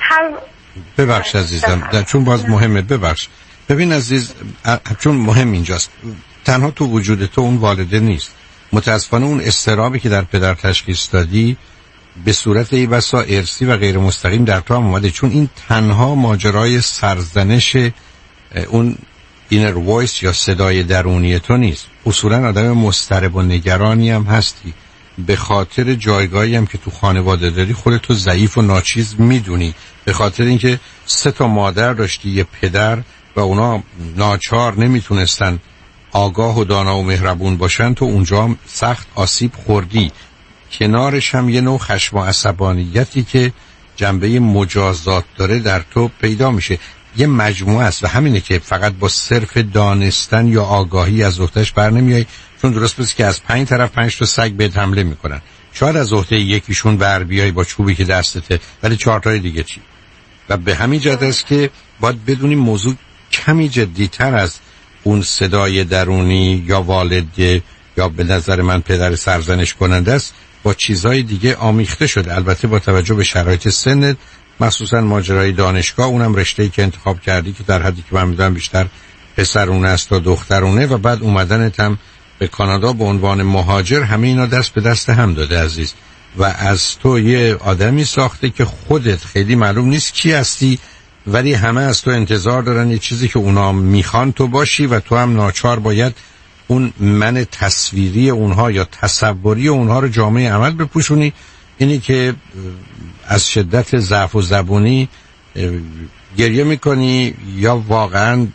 ببخش عزیزم، چون باز مهمه، ببخش. ببین عزیز، چون مهم اینجاست، تنها تو وجود تو اون والده نیست. متاسفانه اون اضطرابی که در پدر تشخیص دادی به صورت ای بسا ارثی و غیر مستقیم در تو هم اومده، چون این تنها ماجرای سرزنش اون اینر وایس یا صدای درونی تو نیست. اصولا آدم مضطرب و نگرانی هم هستی، به خاطر جایگاهی هم که تو خانواده داری خودتو ضعیف و ناچیز میدونی، به خاطر اینکه 3 مادر داشتی، یه پدر، و اونا ناچار نمیتونستن آگاه و دانا و مهربون باشن، تو اونجا هم سخت آسیب خوردی. کنارش هم یه نوع خشم و عصبانیتی که جنبه مجازات داره در تو پیدا میشه. یه مجموعه است و همینه که فقط با صرف دانستن یا آگاهی از عهده‌اش بر نمیای، چون درست بس که از 5 طرف 5 تا سگ بهت حمله میکنن. شاید از عهده یکیشون بر بیای با چوبی که دستته، ولی 4 تای دیگه چی؟ و به همین جهت است که باید بدونی موضوع کمی جدی‌تر از اون صدای درونی یا والد یا به نظر من پدر سرزنش کننده است، با چیزهای دیگه آمیخته شده. البته با توجه به شرایط سنت، مخصوصا ماجرای دانشگاه، اونم رشته‌ای که انتخاب کردی که در حدی که من می‌دونم بیشتر پسرونه است تا دخترونه، و بعد اومدنت هم به کانادا به عنوان مهاجر، همه اینا دست به دست هم داده عزیز، و از تو یه آدمی ساخته که خودت خیلی معلوم نیست کی هستی، ولی همه از تو انتظار دارن یه چیزی که اونا میخوان تو باشی، و تو هم ناچار باید اون من تصویری اونها یا تصوری اونها رو جامعه عمل بپوشونی. اینی که از شدت ضعف و زبونی گریه میکنی یا واقعا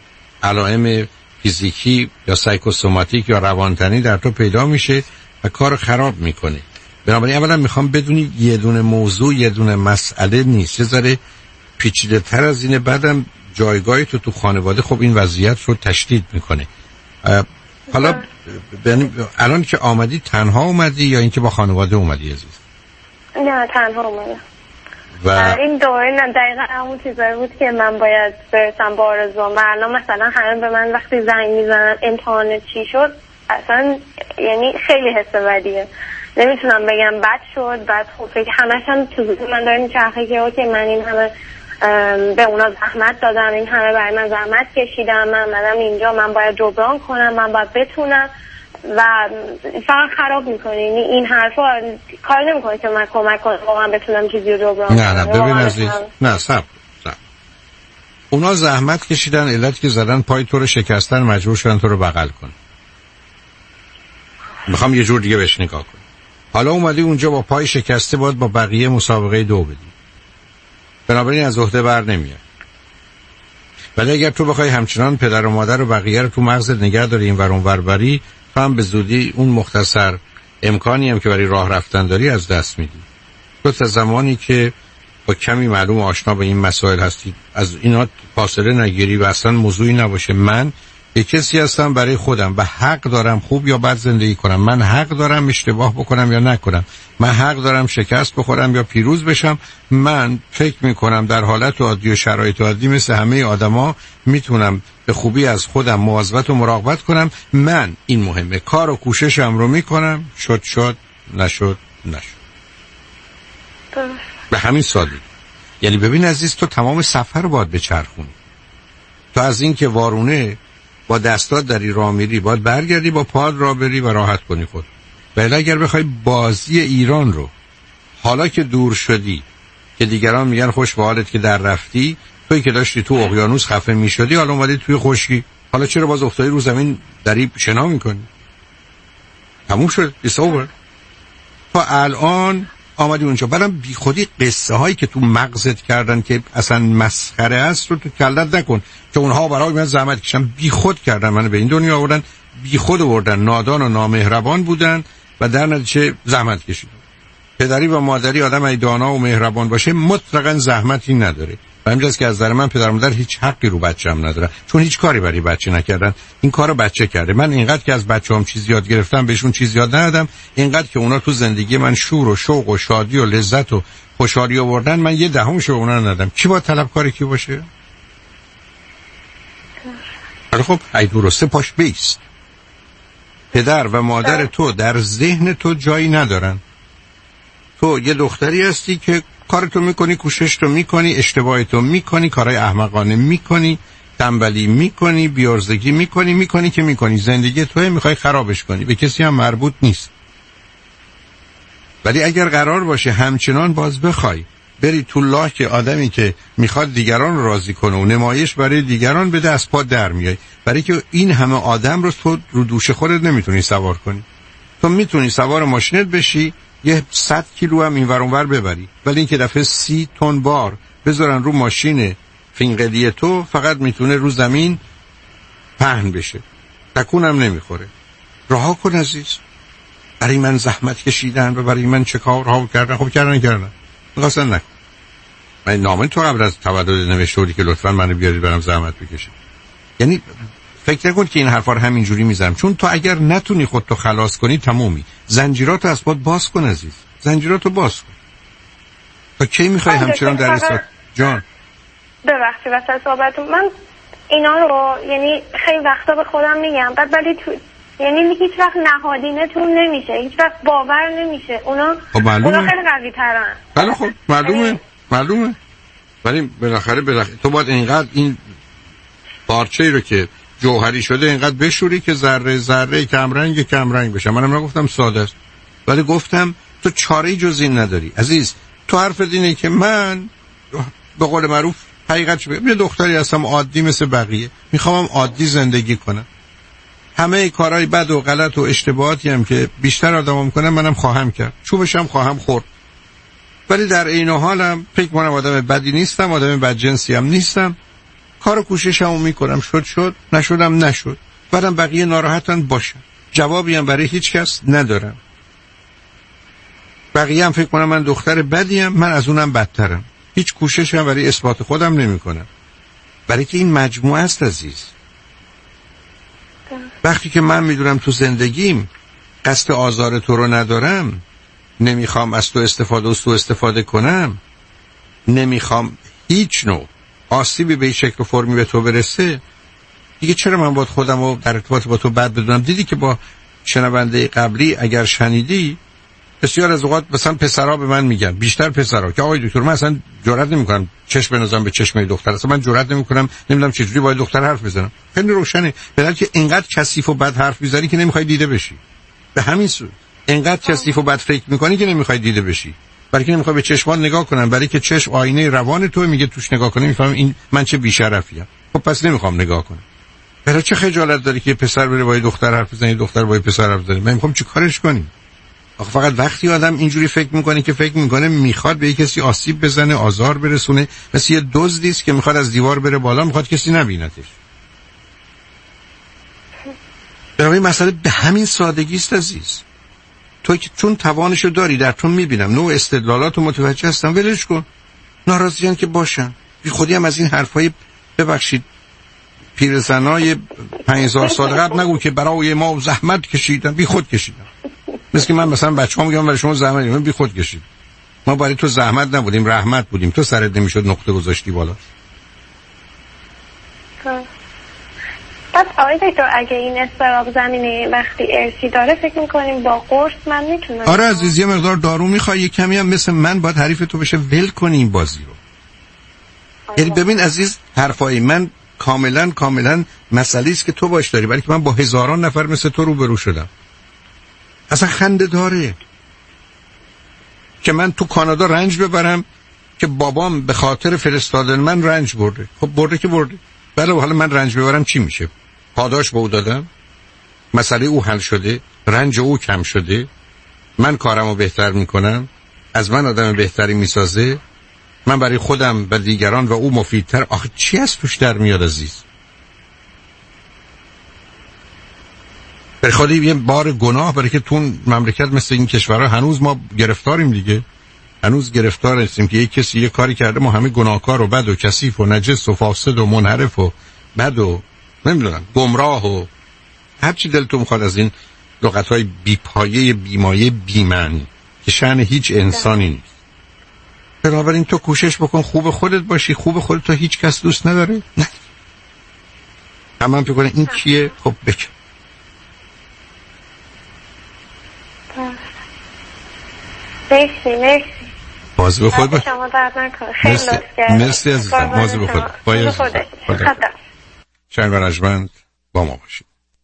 علائم فیزیکی یا سایکوسوماتیک یا روانتنی در تو پیدا میشه و کار خراب میکنه. بنابراین اولا میخوام بدونی یه دونه موضوع، یه دونه مسئله نیست، یه ذره پیچیده تر از اینه. بعدم جایگاهی تو خانواده خب این وضعیت رو تشدید میکنه. حالا الان که آمدی تنها اومدی یا اینکه با خانواده اومدی عزیز؟ نه تنها اومدم. و این دوره دقیقا همون چیزایی بود که من باید برسم با آرزوام. و الان مثلا همه به من وقتی زنگ میزنن امتحان چی شد، اصلا یعنی خیلی حس بدیه، نمیتونم بگم بد شد، بعد خب فکر همش هم تو من داره میچرخه که اوکی من این همه به اونا زحمت دادم، این همه برای من زحمت کشیدم، من اومدم اینجا، من باید جبران کنم، من باید بتونم، و فقط خراب میکنه. این حرفا کار نمیکنه که من کمک کنم واقعا بتونم چیزی رو جبران کنم. نه ببین عزیز، نه صبر. اونا زحمت کشیدن، علت که زدن پای تو رو شکستن، مجبور شدن تو رو بغل کن. میخوام یه جور دیگه بهش نگاه کن. حالا اومدی اونجا با پای شکسته، باید با بقیه مسابقه 2 بدی، بنابراین از عهده بر نمیاد. ولی اگر تو بخوای همچنان پدر و مادر و بقیه رو تو مغزت نگه داری، این ور اون ور بری، تو هم به زودی اون مختصر امکانی هم که برای راه رفتن داری از دست میدی. تو تا زمانی که با کمی معلوم و آشنا به این مسائل هستی، از اینا فاصله نگیری و اصلا موضوعی نباشه. من یک کسی هستم برای خودم و حق دارم خوب یا بد زندگی کنم، من حق دارم اشتباه بکنم یا نکنم، من حق دارم شکست بخورم یا پیروز بشم. من فکر میکنم در حالت عادی و شرایط عادی مثل همه آدما میتونم به خوبی از خودم مواظبت و مراقبت کنم. من این مهمه، کار و کوششم رو میکنم، شد نشد. به همین سادگی. یعنی ببین عزیز، تو تمام سفر رو باید بچرخونی. تو از این که وارونه با دستات داری راه میری، باید برگردی با پاد راه بری و راحت کنی خود. ولی اگر بخوای بازی ایران رو حالا که دور شدی، که دیگران میگن خوش به حالت که در رفتی، توی که داشتی تو اقیانوس خفه میشدی، حالا اومدی توی خشکی، حالا چرا باز افتادی رو زمین داری شنا میکنی؟ تموم شد، it's over. تا الان آمدی اونجا. بعدم بی خودی قصه هایی که تو مغزت کردن که اصلا مسخره است رو تو کلت نکن، که اونها برای من زحمت کشن، بی خود کردن منو به این دنیا آوردن، بی خود آوردن، نادان و نامهربان بودن و در نتیجه زحمت کشیدن. پدری و مادری آدم ای دانا و مهربان باشه مطلقاً زحمتی نداره. و همینجاست که از نظر من پدر مادر هیچ حقی رو بچه‌ام ندارن، چون هیچ کاری برای بچه نکردن. این کارو بچه کرده. من اینقدر که از بچه‌ام چیز یاد گرفتم بهشون چیز یاد ندادم، اینقدر که اونا تو زندگی من شور و شوق و شادی و لذت و خوشحالی آوردن، من 1/10 به اونا ندادم. کی با طلبکار کی باشه؟ خب ای درسته، پاش بیست. پدر و مادر تو در ذهن تو جایی ندارن. تو یه دختری هستی که کارتو میکنی، کوششتو میکنی، اشتباهتو میکنی، کارهای احمقانه میکنی، تنبلی میکنی، بیارزگی میکنی، زندگی توی میخوای خرابش کنی، به کسی هم مربوط نیست. ولی اگر قرار باشه همچنان باز بخوای بری تو لاک آدمی که میخواد دیگران رو راضی کنه و نمایش برای دیگران بده، از پا در میای. برای که این همه آدم رو تو رو دوش خودت نمیتونی سوار کنی. تو میتونی سوار ماشینت بشی، یه 100 کیلو هم اینور اونور ببری، ولی این که دفعه 30 تن بار بذارن رو ماشین فینقلی تو، فقط میتونه رو زمین پهن بشه، تکونم نمیخوره. رها کن عزیز. برای من زحمت کشیدن و برای من چه کارها کردن. خب کردن میخواستن نکن. من نامه تو قبل از تولد نوشته که لطفا منو بیارید برام زحمت بکشید. یعنی فکر نکن که این حرفا رو همینجوری میزنم، چون تو اگر نتونی خودتو خلاص کنی تمومی. زنجیراتو از پات باز کن عزیز، زنجیراتو باز کن. تا کی میخوای همچنان در این جان؟ ببخشید واسه صحبتتون، من اینا رو یعنی خیلی وقتا به خودم میگم، بعد ولی تو یعنی هیچ وقت نهادینه‌تون نمیشه، هیچ وقت باور نمیشه. اونا خیلی قوی ترن. بله خب معلومه. ولی بالاخره تو باید اینقدر این پارچه‌ای رو که جوهری شده اینقدر بشوری که ذره ذره کمرنگ بشه. منم نگفتم ساده است، ولی گفتم تو چاره‌ای جز این نداری عزیز. تو حرف اینه که من به قول معروف حقیقتش بگم یه دختری هستم عادی مثل بقیه، میخوام عادی زندگی کنم. همه کارهای بد و غلط و اشتباهاتی هم که بیشتر آدم‌ها میکنن منم خواهم کرد، چوبش هم خواهم خورد. ولی در این حالم فکر کنم آدم بدی نیستم، آدم بدجنسی هم نیستم. کار و کوششمو میکنم، شد نشدم نشد. بعدم بقیه ناراحتن باشن، جوابی هم برای هیچ کس ندارم. بقیه هم فکر کنم من دختر بدیم، من از اونم بدترم. هیچ کوششی هم برای اثبات خودم نمیکنم. برای که این مجموعه است عزیز. وقتی که من میدونم تو زندگیم قصد آزار تو رو ندارم، نمیخوام از تو استفاده کنم، نمیخوام هیچ نوع آسیبی به این شکل و فرمی به تو برسه، دیگه چرا من باید خودم رو در ارتباط با تو بد بدونم؟ دیدی که با شنونده قبلی اگر شنیدی، بسیار از اوقات مثلا پسرها به من میگن، بیشتر پسرها، که آقای دکتر من اصلا جرئت نمیکنم چشم بنازم به چشم دختر، اصلا من جرئت نمیکنم، نمیدونم چجوری باید دختر حرف بزنم. خیلی روشنه، بدل که اینقدر کثیف و بد حرف میزنی که نمیخوای دیده بشی. به همین صورت اینقدر کثیف و بد فکر میکنی که نمیخوای دیده بشی، برای که نمیخوای به چشمان نگاه کنم، برای که چشم آینه روان تو، میگه توش نگاه کنی میفهمم این من چه بی‌شرفیام. خب پس نمیخوام نگاه کنم. برای چه خجالت داری که پسر بره با دختر حرف بزنه، دختر با پسر حرف بزنه؟ من میخوام چیکارش کنیم؟ آخه فقط وقتی آدم اینجوری فکر میکنه که فکر میکنه میخواد به کسی آسیب بزنه، آزار برسونه، مثل یه دزدی است که میخواد از دیوار بره بالا، میخواد کسی نبینتش. برای مسئله به همین سادگی است عزیز. تو که چون توانشو داری، در تو میبینم نوع استدلالاتو متوجه هستم، ولش کن. ناراضیان که باشن. بی خودی هم از این حرفای ببخشید پیرزنای 5000 سال قبل نگو که برای ما زحمت کشیدن، بی خود کشیدن. مثل که من مثلا بچه‌ها میگم برای شما زحمت کشیدم، بی خود کشید. ما برای تو زحمت نبودیم، رحمت بودیم. تو سرت نمیشد نقطه گذاشتی بالا. بعد آقای دکتر اگه این اضطراب زمینه وقتی ارثی داره فکر میکنیم با قرص من میتونم؟ آره عزیز، یه مقدار دارو میخوای، یه کمی هم مثل من باید حریف تو بشه، ول کنی این بازی رو. یعنی ببین عزیز، حرفای من کاملا مسئله است که تو باش داری، ولی که من با هزاران نفر مثل تو روبرو شدم. اصلا خنده داره که من تو کانادا رنج ببرم که بابام به خاطر فرستادن من رنج برده. خب برده که برده، بله حالا من رنج ببرم چی میشه؟ پاداش به او دادم، مسئله او حل شده، رنج او کم شده، من کارمو بهتر میکنم، از من آدم بهتری میسازه، من برای خودم و دیگران و او مفیدتر. آخه چی از توش در میاد عزیز؟ برای خودی یه بار گناه، برای که تو مملکت مثل این کشورها هنوز ما گرفتاریم دیگه. هنوز گرفتار هستیم که یک کسی یک کاری کرده ما همه گناهکار و بد و کثیف و نجس و فاسد و منحرف و بد و نمیدونم گمراه و هر چی دلتون میخواد از این لغت‌های بی‌پایه بیمایه بی‌معنی که شأن هیچ انسانی نیست. بنابراین تو کوشش بکن خوب خودت باشی. خوب خودت تو هیچ کس دوست نداره؟ نه. همه فکر کنه این کیه؟ خب بکن. مرسی. مواظب خود باش. شما درد نکنه. خیلی لطف کردید. مرسی عزیزم. مواظب خود. باید خدا. شنگ و رجمند با ما باشید.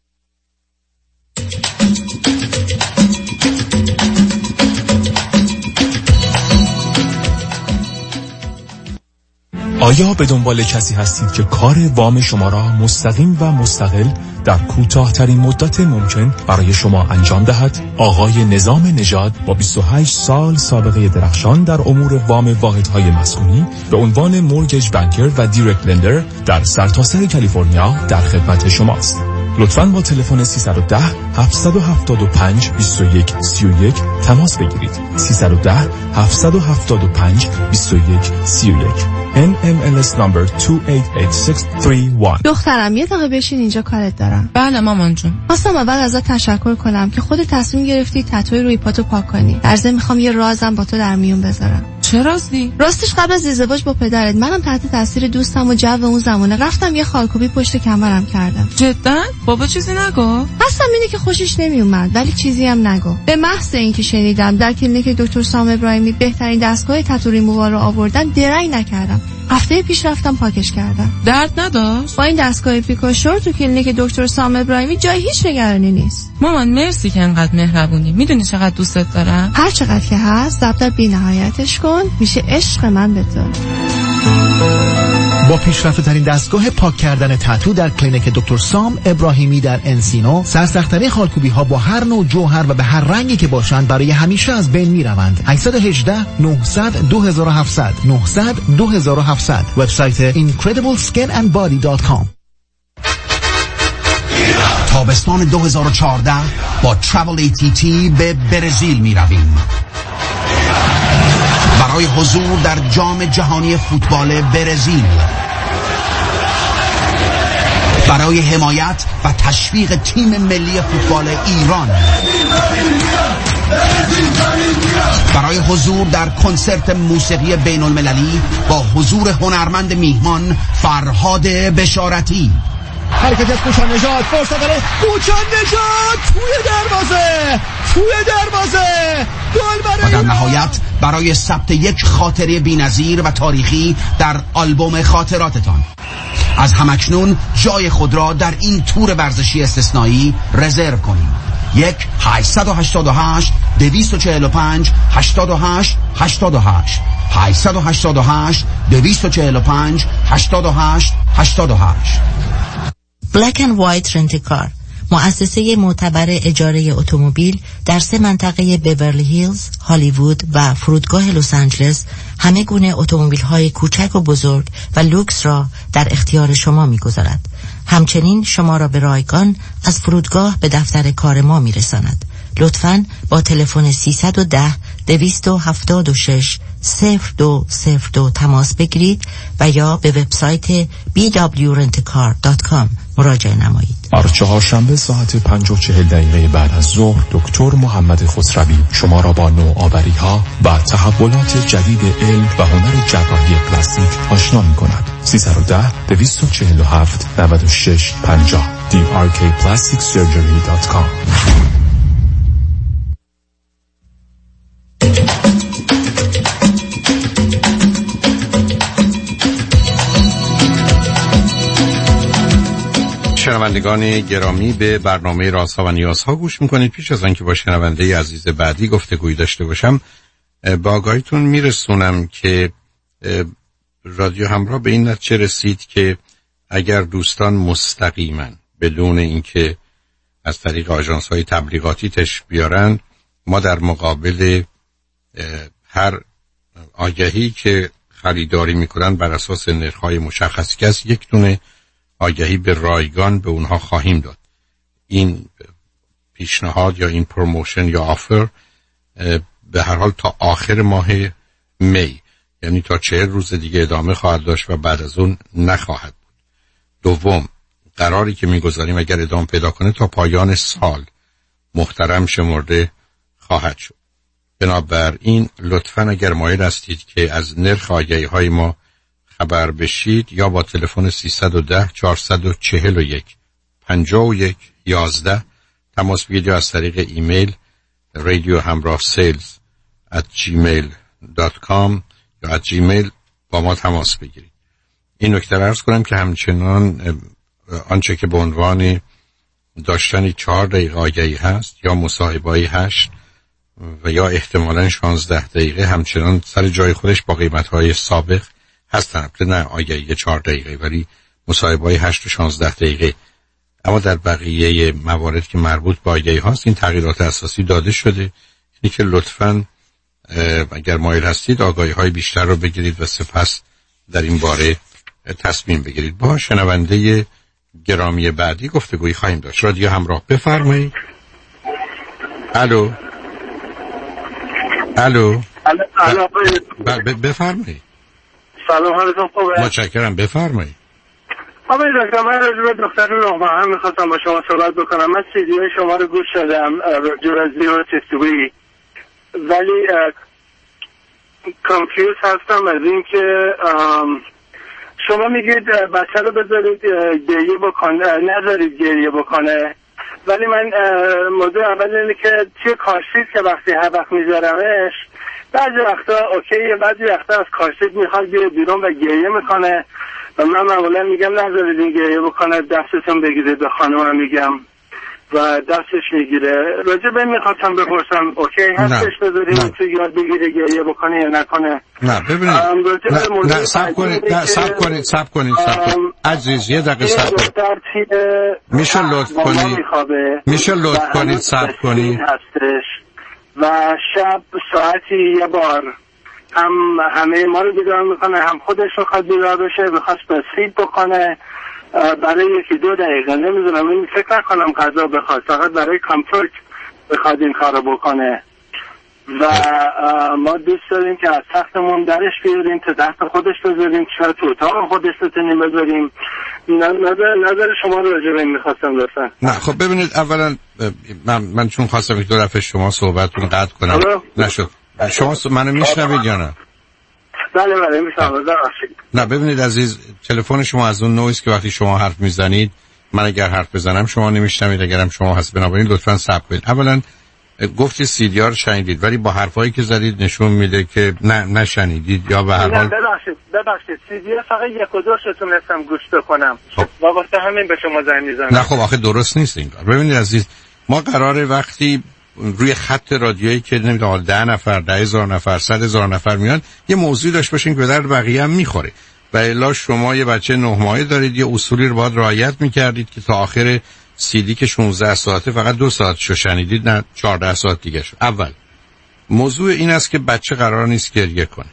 آیا به دنبال کسی هستید که کار وام شما را مستقیم و مستقل در کوتاه‌ترین مدت ممکن برای شما انجام دهد؟ آقای نظام نژاد با 28 سال سابقه درخشان در امور وام واحدهای مسکونی به عنوان مورگیج بانکر و دایرکت لندر در سرتاسر کالیفرنیا در خدمت شماست. لطفاً با تلفن 310 775 21 31 تماس بگیرید. 310 775 21 31 NMLS number 288631. دخترم یه دقیقه بشین اینجا کارت دارم. بله مامان جون. خواستم اول ازت تشکر کنم که خودت تصمیم گرفتی تتوی روی پاتو پاک کنی. در ضمن میخوام یه رازم با تو در میون بذارم. چه رازی؟ راستش قبل از ازدواج با پدرت منم تحت تاثیر دوستم و جو اون زمانه رفتم یه خالکوبی پشت کمرم کردم. جدا؟ بابا چیزی نگو؟ قصدم اینه که خوشش نمیومد ولی چیزی هم نگو. به محض اینکه شنیدم در کلینیک دکتر سام ابراهیمی بهترین دستگاه تتو ریمووال رو آوردن درنگ نکردم. هفته پیش رفتم پاکش کردم. درد نداشت؟ با این دستگاه پیکاشور تو کلینیک دکتر سام ابراهیمی جای هیچ نگرانی نیست. مامان مرسی که انقدر مهربونی. میدونی چقدر دوستت دارم؟ هر چقدر که هست ضرب بی نهایتش کن میشه عشق من به تو. با پیشرفته ترین دستگاه پاک کردن تتو در کلینیک دکتر سام ابراهیمی در انسینو، سرسخت‌ترین خالکوبی ها با هر نوع جوهر و به هر رنگی که باشند برای همیشه از بین میروند. 818 900 2700 900 2700 وبسایت incredibleskinandbody.com. تابستان 2014 با ترافل ATT به برزیل میرویم برای حضور در جام جهانی فوتبال برزیل، برای حمایت و تشویق تیم ملی فوتبال ایران، برای حضور در کنسرت موسیقی بین المللی با حضور هنرمند میهمان فرهاد بشارتی. حرکت از کوچان نژاد، فرصت داره کوچان نژاد توی دروازه گل برای و در نهایت برای ثبت یک خاطره بی‌نظیر و تاریخی در آلبوم خاطراتتان. از همکنون جای خود را در این تور ورزشی استثنایی رزرو کنید. 888 245 88 88 888 245 88 88. Black and White Rent a Car، مؤسسه معتبر اجاره اتومبیل در 3 منطقه بیورلی هیلز، هالیوود و فرودگاه لس آنجلس همه گونه اتومبیل‌های کوچک و بزرگ و لوکس را در اختیار شما می‌گذارد. همچنین شما را به رایگان از فرودگاه به دفتر کار ما می‌رساند. لطفاً با تلفن 310 276 0202 تماس بگیرید و یا به وبسایت bwrentcar.com مراجعه نمایید. هر چهارشنبه ساعت 5:40 بعد از ظهر دکتر محمد خسروی شما را با نوآوری‌ها و تحولات جدید علم و هنر جراحی پلاستیک آشنا می‌کند. 310 247 96 50 drkplasticsurgery.com. شنوندگان گرامی، به برنامه رازها و نیازها گوش میکنید. پیش از آنکه با شنونده عزیز بعدی گفتگویی داشته باشم، با آگاهیتون میرسونم که رادیو همراه به این نتیجه رسید که اگر دوستان مستقیما بدون اینکه از طریق آژانس‌های تبلیغاتی تش بیارن، ما در مقابل هر آگهی که خریداری میکنن بر اساس نرخ‌های مشخصی که از یک دونه آگهی به رایگان به اونها خواهیم داد. این پیشنهاد یا این پروموشن یا آفر به هر حال تا آخر ماه می، یعنی تا 40 روز دیگه ادامه خواهد داشت و بعد از اون نخواهد بود. دوم، قراری که میگذاریم اگر ادامه پیدا کنه تا پایان سال محترم شمرده خواهد شد. بنابراین لطفاً اگر مایل هستید که از نرخ آگهی‌های ما خبر بشید یا با تلفن 310 441 51 11 تماس بگیرید یا از طریق ایمیل رادیو همراه sales@gmail.com یا @gmail با ما تماس بگیرید. این نکته عرض کنم که همچنان آنچه که به عنوان داشتن 4 دقیقه آگهی هست یا مصاحبه‌ای 8 و یا احتمالاً 16 دقیقه همچنان سر جای خودش با قیمت‌های سابق هستن. نه آگهی 4 دقیقه ولی مصاحبه‌های 8 و 16 دقیقه. اما در بقیه موارد که مربوط به آگهی هاست این تغییرات اساسی داده شده. اینی که لطفاً اگر مایل هستید آگهی‌های بیشتر رو بگیرید و سپس در این باره تصمیم بگیرید. با شنونده گرامی بعدی گفتگویی خواهیم داشت. رادیو همراه، بفرمایید. الو بفرمایید. سلام، حالتون خوبه؟ متشکرم، بفرمایید. آقای دکتر، من راجع به دختر نوبهار میخواستم با شما صحبت بکنم. من سیدی‌های شما رو گوش دادم راجع به زیرو تستوی، ولی کانفیوز هستم از این که شما میگید بچه رو بذارید گریه بکنه، نذارید گریه بکنه، ولی من موضوع اول اینه که توی کارشیت که وقتی هر وقت میذارمش بعضی وقتا اوکیه، بعضی وقتا از کارشیت میخواد بیره بیرون و گریه میکنه و من معمولا میگم نذارید این گریه بکنه، دستتون بگیرید، به خانمم میگم و دستش میگیره. راجع به میخواستم بپرسم اوکی هستش بذاریم تو یاد بگیره گریه بکنه یا نکنه؟ نه ببینید، نه صبر کنید عزیز، یه دقیقه صبر کنید. میشه لطف کنید صبر کنید و شب ساعتی یه بار همه ما رو بیدار میکنه، هم خودش میخواد بیدار بشه، بخواست بسید بکنه برای 1-2 دقیقه، نمیدونم، این فکر نکنم غذا بخواد، فقط برای کامفورت بخواد این کارو بکنه و ما دوست داریم که از تختمون درش بیاریم تا تحت خودش بذاریم، چرا تو اتاق خودش بتونیم بذاریم. نظر شما رو راجع به این میخواستم لطفا. نه خب ببینید، اولا من چون خواستم 1-2 دفعه شما صحبتتون قطع کنم نشد. شما منو میشنوید یا نه؟ بله میشنوم. نه ببینید عزیز، تلفن شما از اون نوعیست که وقتی شما حرف میزنید من اگر حرف بزنم شما نمیشنوید، اگرم شما هست بنابراین لطفاً صبر کنید. اولا گفتی سیدیار شنیدید ولی با حرفایی که زدید نشون میده که نشنیدید یا به هر حال. ببخشید سیدیار فقط 1-2 تونستم گوش بکنم و واسه همین به شما زنگ میزنم. نه خب آخه درست نیست این کار. ببینید عزیز، ما قراره وقتی روی خط رادیویی که نمیدونم 10 نفر 10,000 نفر 100,000 نفر میان یه موضوع داشت باشین که به درد بقیه هم میخوره و الا شما یه بچه 9 ماهه دارید، یه اصولی رو باید رعایت میکردید که تا آخر سیدی که 16 ساعته فقط 2 ساعتشو شنیدید، نه 14 ساعت دیگه شو. اول موضوع این است که بچه قرار نیست گریه کنه،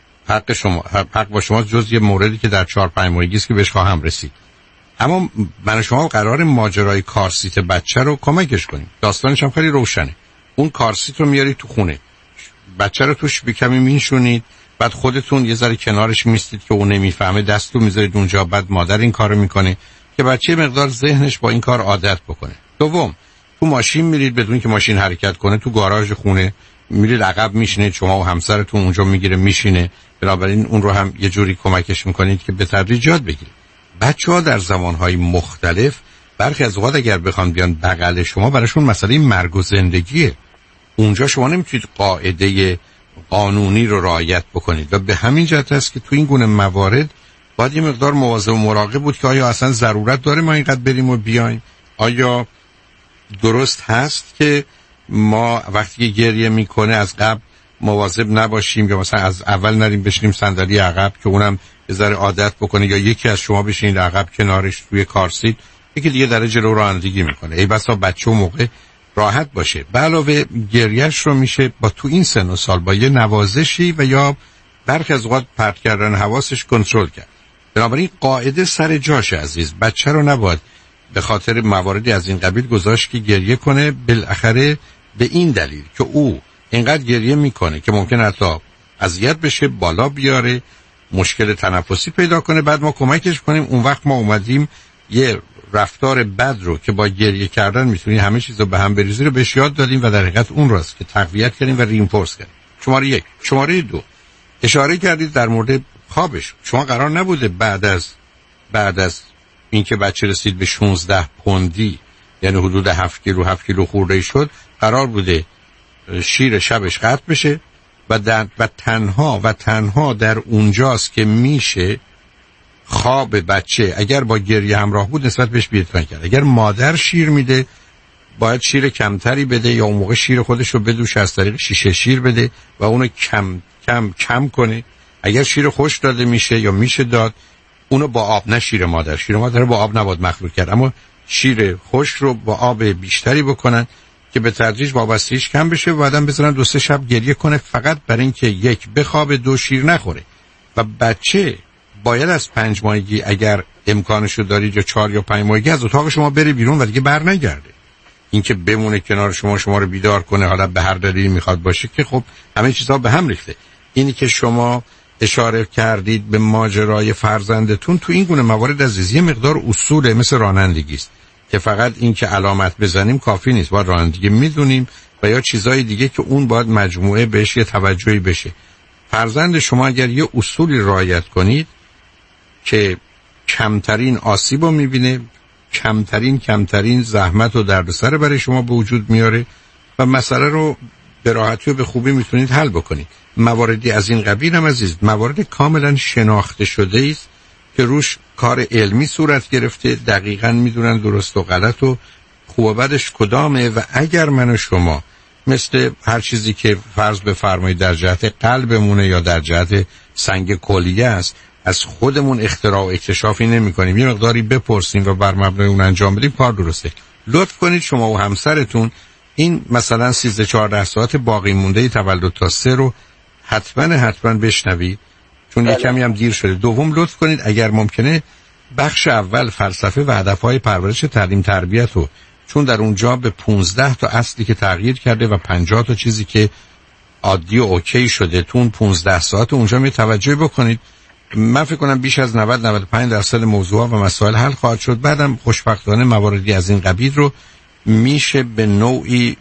حق با شما جز یه موردی که در 4-5 ماهگی است که بهش خواهم رسید. اما من شما قرار ماجرای کارسیت بچه رو کمکش کنیم. داستانش هم خیلی روشنه. اون کارسیت رو میارید تو خونه، بچه رو توش کمی میشونید، بعد خودتون یه ذره کنارش میستید که اون نمیفهمه، دستو میذارید اونجا، بعد مادر این کارو میکنه که بچه مقدار ذهنش با این کار عادت بکنه. دوم، تو ماشین میرید بدون که ماشین حرکت کنه، تو گاراژ خونه میرید عقب میشینید، شما و همسرتون اونجا میگیره میشینه، بنابراین اون رو هم یه جوری کمکش میکنید که به تدریج یاد بگیره. بچه‌ها در زمانهای مختلف برخی از اوقات اگر بخوان بیان بغل شما براشون مسئله مرگ و زندگیه. اونجا شما نمیتونید قاعده قانونی رو رعایت بکنید و به همین جهت است که تو این گونه موارد باید یه مقدار مواظب و مراقب بود که آیا اصلا ضرورت داره ما اینقدر بریم و بیایم، آیا درست هست که ما وقتی گریه میکنه از قبل مواظب نباشیم یا مثلا از اول نریم بشینیم صندلی عقب که اونم یه ذره عادت بکنه، یا یکی از شما بشینید عقب کنارش توی کارسیت، یکی دیگه در جلو رانندگی میکنه. ای بسا بچه و موقع راحت باشه. به علاوه گریهش رو میشه با تو این سن و سال با یه نوازشی و یا برخی از اوقات پرت کردن حواسش کنترل کرد. بنابراین قاعده سر جاشه عزیز، بچه رو نباید به خاطر مواردی از این قبیل گذاشت که گریه کنه، بالاخره به این دلیل که او اینقدر گریه میکنه که ممکن حتی اذیت بشه، بالا بیاره، مشکل تنفسی پیدا کنه، بعد ما کمکش کنیم. اون وقت ما اومدیم یه رفتار بد رو که با گریه کردن میتونی همه چیز رو به هم بریزی رو بهش یاد دادیم و در حقیقت اون راست که تقویت کردیم و رینفورس کردیم. شماره 1. شماره 2 اشاره کردید در مورد خوابش. شما قرار نبوده بعد از اینکه بچه رسید به 16 پوندی، یعنی حدود 7 کیلو خورده شد، قرار بوده شیر شبش قطع بشه و تنها در اونجاست که میشه خواب بچه اگر با گریه همراه بود نسبت بهش بی‌اعتنایی کرد. اگر مادر شیر میده باید شیر کمتری بده یا اون موقع شیر خودش رو بدوشه، از طریق شیشه شیر بده و اونو کم کنه. اگر شیر خوش داده میشه یا میشه داد، اونو با آب، نه شیر مادر. شیر مادر رو با آب نباید مخلوط کرد، اما شیر خوش رو با آب بیشتری بکنن که به تدریج وابستگیش کم بشه و بعدم بذارن 2-3 شب گریه کنه فقط برای اینکه 1 بخوابه، 2 شیر نخوره. و بچه باید از 5 ماهگی اگر امکانشو دارید یا 4 یا 5 ماهگی از اتاق شما بره بیرون و دیگه بر نگرده. اینکه بمونه کنار شما رو بیدار کنه، حالا به هر دلیلی میخواد باشه، که خب همه چیزها به هم ریخته. اینی که شما اشاره کردید به ماجرای فرزندتون، تو این گونه موارد عزیز یه مقدار اصول مثل رانندگی است که فقط این که علامت بزنیم کافی نیست، باید رانندگی میدونیم و یا چیزای دیگه که اون باید مجموعه بهش یه توجهی بشه. فرزند شما اگر یه اصولی رعایت کنید که کمترین آسیب رو میبینه، کمترین زحمت و دردسر برای شما به وجود میاره و مسئله رو به راحتی و به خوبی میتونید حل بکنید. مواردی از این قبیل هم عزیز موارد کاملا شناخته شده است که روش کار علمی صورت گرفته، دقیقاً میدونن درست و غلط و خوب و بدش کدامه. و اگر من و شما مثل هر چیزی که فرض بفرمایید در جهت قلبمونه یا در جهت سنگ کلیه است، از خودمون اختراع و اکتشافی نمی کنیم، یه مقداری بپرسیم و بر مبنای اون انجام بدیم، کار درسته. لطف کنید شما و همسرتون این مثلا 13-14 ساعت باقی مونده تولد تا 3 رو حتما بشنوید، چون یه کمی هم دیر شده. دوم لطف کنید اگر ممکنه بخش اول فلسفه و هدفهای پرورش تعلیم تربیت رو، چون در اونجا به 15 تا اصلی که تغییر کرده و 50 تا چیزی که عادی و اوکی شده، تو اون 15 ساعت اونجا می توجه بکنید. من فکر کنم بیش از 90-95% موضوعات و مسائل حل خواهد شد. بعدم خوشبختانه مواردی از این قبیل رو میشه به نوعی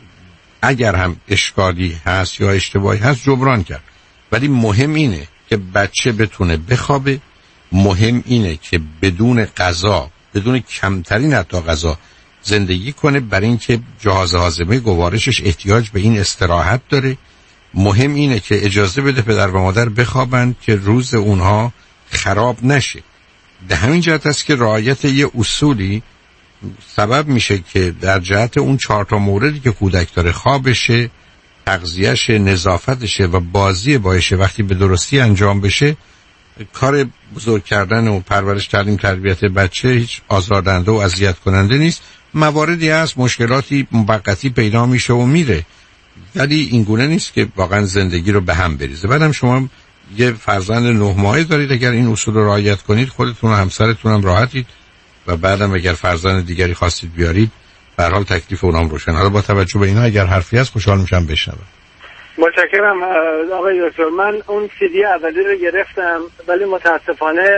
اگر هم اشکالی هست یا اشتباهی هست جبران کرد. ولی مهم اینه که بچه بتونه بخوابه، مهم اینه که بدون غذا، بدون کمترین حتی غذا زندگی کنه، برای اینکه جهاز هاضمه گوارشش احتیاج به این استراحت داره. مهم اینه که اجازه بده پدر و مادر بخوابن که روز اونها خراب نشه. به همین جهت است که رعایت یه اصولی سبب میشه که در جهت اون 4 تا موردی که کودک داره، خوابشه، تغذیه‌شه، نظافتشه و بازی باشه، وقتی به درستی انجام بشه، کار بزرگ کردن و پرورش تعلیم تربیت بچه هیچ آزاردهنده و اذیت کننده نیست. مواردی هست مشکلاتی موقتی پیدا میشه و میره، ولی این گونه نیست که واقعا زندگی رو به هم بریزه. بعدم شما یه فرزند 9 ماهه دارید، اگر این اصول رو رعایت کنید خودتون و همسرتون هم راحتید و بعدم اگر فرزند دیگری خواستید بیارید به هر حال تکلیف اونام روشن. حالا با توجه به اینا اگر حرفی هست خوشحال میشم بشنوم. متشکرم آقای دکتر. من اون CD اولی رو گرفتم ولی متاسفانه